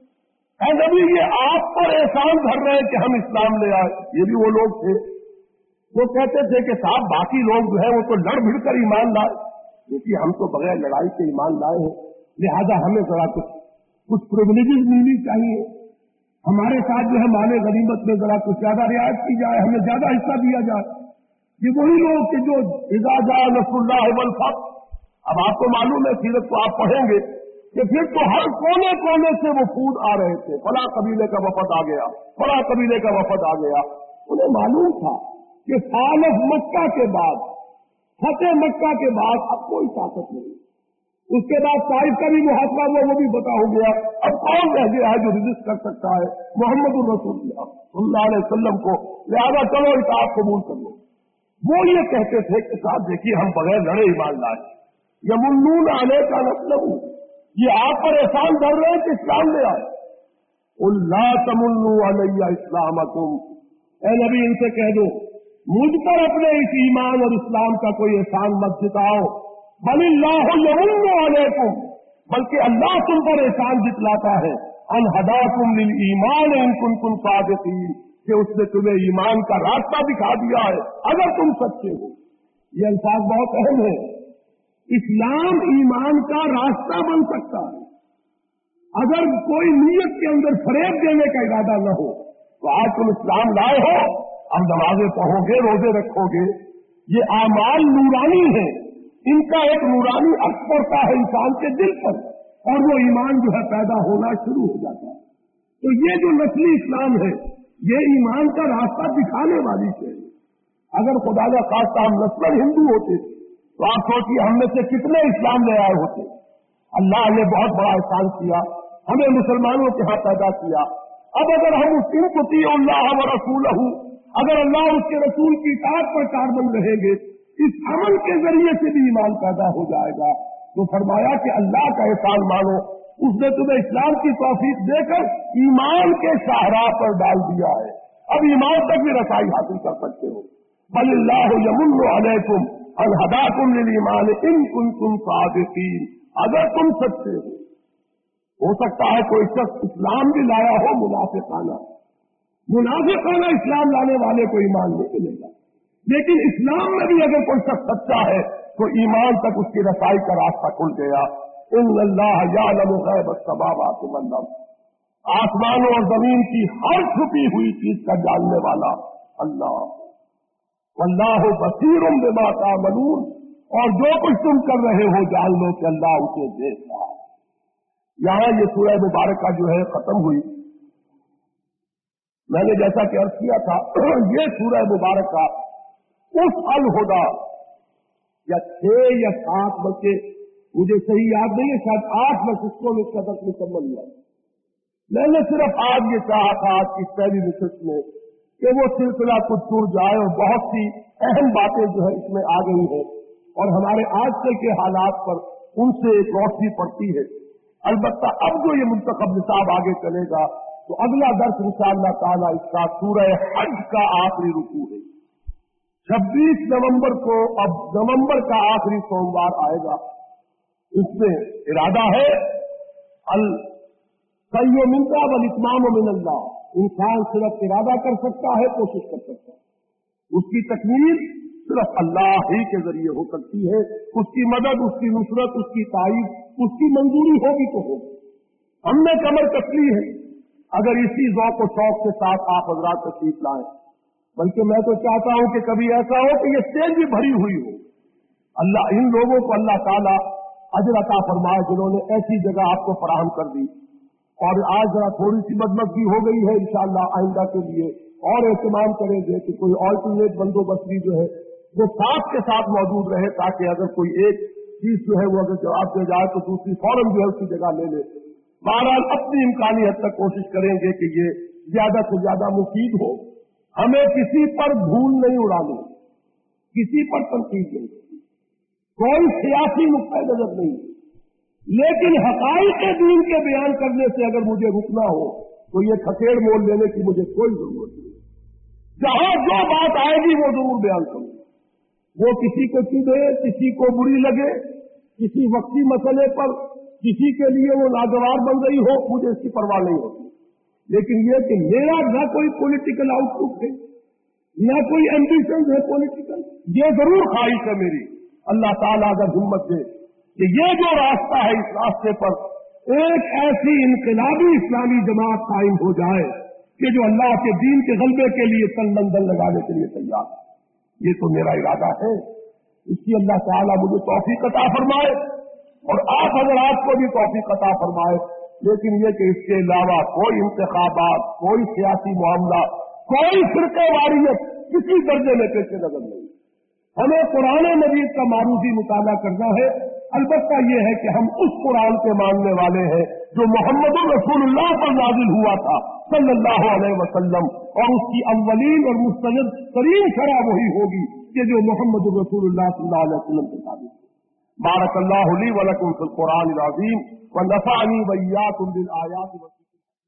ऐ नबी ये आप पर एहसान धर रहे हैं कि हम इस्लाम ले आए। ये भी वो लोग थे, वो कहते थे कि साहब बाकी लोग जो है वो तो लड़ भिड़ कर ईमान लाए, क्योंकि हम तो बगैर लड़ाई के ईमान लाए हैं, लिहाजा हमें जरा कुछ कुछ प्रिविलेजेस मिलनी चाहिए, हमारे साथ जो है माले गनीमत में जरा कुछ ज्यादा रियायत की जाए, हमें ज्यादा हिस्सा दिया जाए। ये वही लोग कि जो इज़ा जा नस्रुल्लाह वल फतह, अब आपको मालूम है, सीरत को आप पढ़ेंगे कि फिर तो हर कोने कोने से वो फूट आ रहे थे। फला कबीले का वफद आ गया, फला कबीले का वफद आ गया। उन्हें मालूम था कि फालफ मक्का के बाद, फतेह मक्का के बाद अब कोई ताकत नहीं। उसके बाद ताइफ का भी मुहासरा हुआ, वो भी बता हो गया। अब कौन रह गया है जो रिजिस्ट कर सकता है मोहम्मद रसूलुल्लाह सल्लल्लाहु अलैहि वसल्लम को? लिहाजा चलो इताअत कबूल कर लो। वो ये कहते थे कि साहब देखिए हम बगैर लड़े ईमान लाए। यमुन्नून अलैका नस्लमू, ये आप पर एहसान धर रहे हैं कि इस्लाम ले आए। कुल ला तमुन्नू अलैया इस्लामकुम, ऐ नबी इनसे कह दो मुझ पर अपने इस ईमान और इस्लाम का कोई एहसान मत जिताओ। बलिल्लाहु यमुन्नु अलैकुम, बल्कि अल्लाह तुम पर एहसान जितलाता है। अन हदाकुम लिल ईमान इन कुंतुम सादिकीन, कि उसने तुम्हें ईमान का रास्ता दिखा दिया है अगर तुम सच्चे हो। ये अल्फाज बहुत अहम है। इस्लाम ईमान का रास्ता बन सकता है अगर कोई नीयत के अंदर फरेब देने का इरादा न हो। तो आज तुम इस्लाम लाए हो, अब नमाजें पढ़ोगे, रोजे रखोगे, ये आमाल नूरानी है, इनका एक नूरानी असर पड़ता है इंसान के दिल पर, और वो ईमान जो है पैदा होना शुरू हो जाता है। तो ये जो नस्ली इस्लाम है, ये ईमान का रास्ता दिखाने वाली है। अगर खुदा का खास्ता हम नस्लन हिंदू होते तो आप सोचिए हम में से कितने इस्लाम ले आए होते। अल्लाह ने बहुत बड़ा एहसान किया, हमें मुसलमानों के यहाँ पैदा किया। अब अगर हम उसकी कुती अल्लाह व रसूलहू, अगर अल्लाह उसके रसूल की इताअत पर कारबंद रहेंगे, इस अमल के जरिए से भी ईमान पैदा हो जाएगा। तो फरमाया कि अल्लाह का एहसान मानो, उसने तुम्हें इस्लाम की तौफीक देकर ईमान के शाहराह पर डाल दिया है। अब ईमान तक भी रसाई हासिल कर सकते हो। बलिल्लाहु यमुन्नु अलैकुम अन हदाकुम लिल ईमान इन कुंतुम सादिकीन, अगर तुम सच्चे हो। हो सकता है कोई शख्स इस्लाम भी लाया हो मुनाफिकाना, मुनाफिकाना इस्लाम लाने वाले को ईमान नहीं मिलेगा। लेकिन इस्लाम में भी अगर कोई शख्स सच्चा है तो ईमान तक उसकी रसाई का रास्ता खुल गया। इन्नल्लाह यअलमु गैब अस्समावाति वल अर्द, आसमानों और जमीन की हर छुपी हुई चीज का जानने वाला अल्लाह। वल्लाहु बसीरुम बिमा तामलून, और जो कुछ तुम कर रहे हो जान लो कि अल्लाह उसे देख रहा है। यहां ये सूरह मुबारका जो है खत्म हुई। मैंने जैसा कि अर्ज किया था, ये सूरह मुबारका उस अल हुदा या छह या सात बच्चे, मुझे सही याद नहीं है, शायद आठ बस इसको में सदक मुकम्मल हुआ। میں نے صرف آج یہ چاہا تھا آج کی پہلی نشست میں کہ وہ سلسلہ کچھ ٹوٹ جائے اور بہت سی اہم باتیں جو ہے اس میں آ گئی ہیں اور ہمارے آج کل کے حالات پر ان سے ایک روشنی پڑتی ہے. البتہ اب جو یہ منتخب نصاب آگے چلے گا تو اگلا درس انشاءاللہ تعالی اس کا سورہ حج کا آخری رکوع ہے. چھبیس نومبر کو اب نومبر کا آخری سوموار آئے گا. اس میں ارادہ ہے القیو منکا والاتمام من اللہ. انسان صرف ارادہ کر سکتا ہے, کوشش کر سکتا ہے, اس کی تکمیل صرف اللہ ہی کے ذریعے ہو سکتی ہے. اس کی مدد, اس کی نصرت, اس کی تائید, اس کی منظوری ہوگی تو ہوگی. ہم نے کمر کس لی ہے اگر اسی ذوق و شوق کے ساتھ آپ حضرات تشریف لائیں. بلکہ میں تو چاہتا ہوں کہ کبھی ایسا ہو کہ یہ اسٹیج بھی بھری ہوئی ہو. اللہ ان لوگوں کو اللہ تعالیٰ اجر عطا فرمائے جنہوں نے ایسی جگہ آپ کو فراہم کر دی. اور آج ذرا تھوڑی سی بدمزگی ہو گئی ہے, انشاءاللہ آئندہ کے لیے اور اہتمام کریں گے کہ کوئی آلٹرنیٹ بندوبست بھی جو ہے وہ ساتھ کے ساتھ موجود رہے تاکہ اگر کوئی ایک چیز جو ہے وہ اگر جواب دے جائے تو دوسری فوراً جو ہے اس کی جگہ لے لے. بہرحال اپنی امکانی حد تک کوشش کریں گے کہ یہ زیادہ سے زیادہ مفید ہو. ہمیں کسی پر بھول نہیں اڑانی, کسی پر تنقید نہیں, کوئی سیاسی نقطہ نظر نہیں, لیکن حقائق دین کے بیان کرنے سے اگر مجھے رکنا ہو تو یہ کھکیڑ مول لینے کی مجھے کوئی ضرورت نہیں. جہاں جو بات آئے گی وہ ضرور بیان کروں. وہ کسی کو چبھے, کسی کو بری لگے, کسی وقتی مسئلے پر کسی کے لیے وہ ناگوار بن رہی ہو, مجھے اس کی پرواہ نہیں ہوتی. لیکن یہ کہ میرا نہ کوئی پولیٹیکل آؤٹ لک ہے, نہ کوئی ایمبیشن ہے پولیٹیکل, یہ ضرور خواہش ہے میری اللہ تعالیٰ اگر ہمت دے کہ یہ جو راستہ ہے اس راستے پر ایک ایسی انقلابی اسلامی جماعت قائم ہو جائے کہ جو اللہ کے دین کے غلبے کے لیے تن من دن لگانے کے لیے تیار ہے. یہ تو میرا ارادہ ہے. اس کی اللہ تعالیٰ مجھے توفیق عطا فرمائے اور آپ حضرات کو بھی توفیق عطا فرمائے. لیکن یہ کہ اس کے علاوہ کوئی انتخابات, کوئی سیاسی معاملہ, کوئی فرقے واریت کسی درجے میں پیش نظر نہیں. ہمیں قرآن مجید کا معروضی مطالعہ کرنا ہے. البتہ یہ ہے کہ ہم اس قرآن کے ماننے والے ہیں جو محمد رسول اللہ پر نازل ہوا تھا صلی اللہ علیہ وسلم, اور اس کی اولین اور مستند ترین شرح وہی ہوگی کہ جو محمد رسول اللہ صلی اللہ علیہ وسلم کے ثابت ہے. بارک اللہ لی ولکم فی القرآن العظیم ونفعنی وإیاکم بالآیات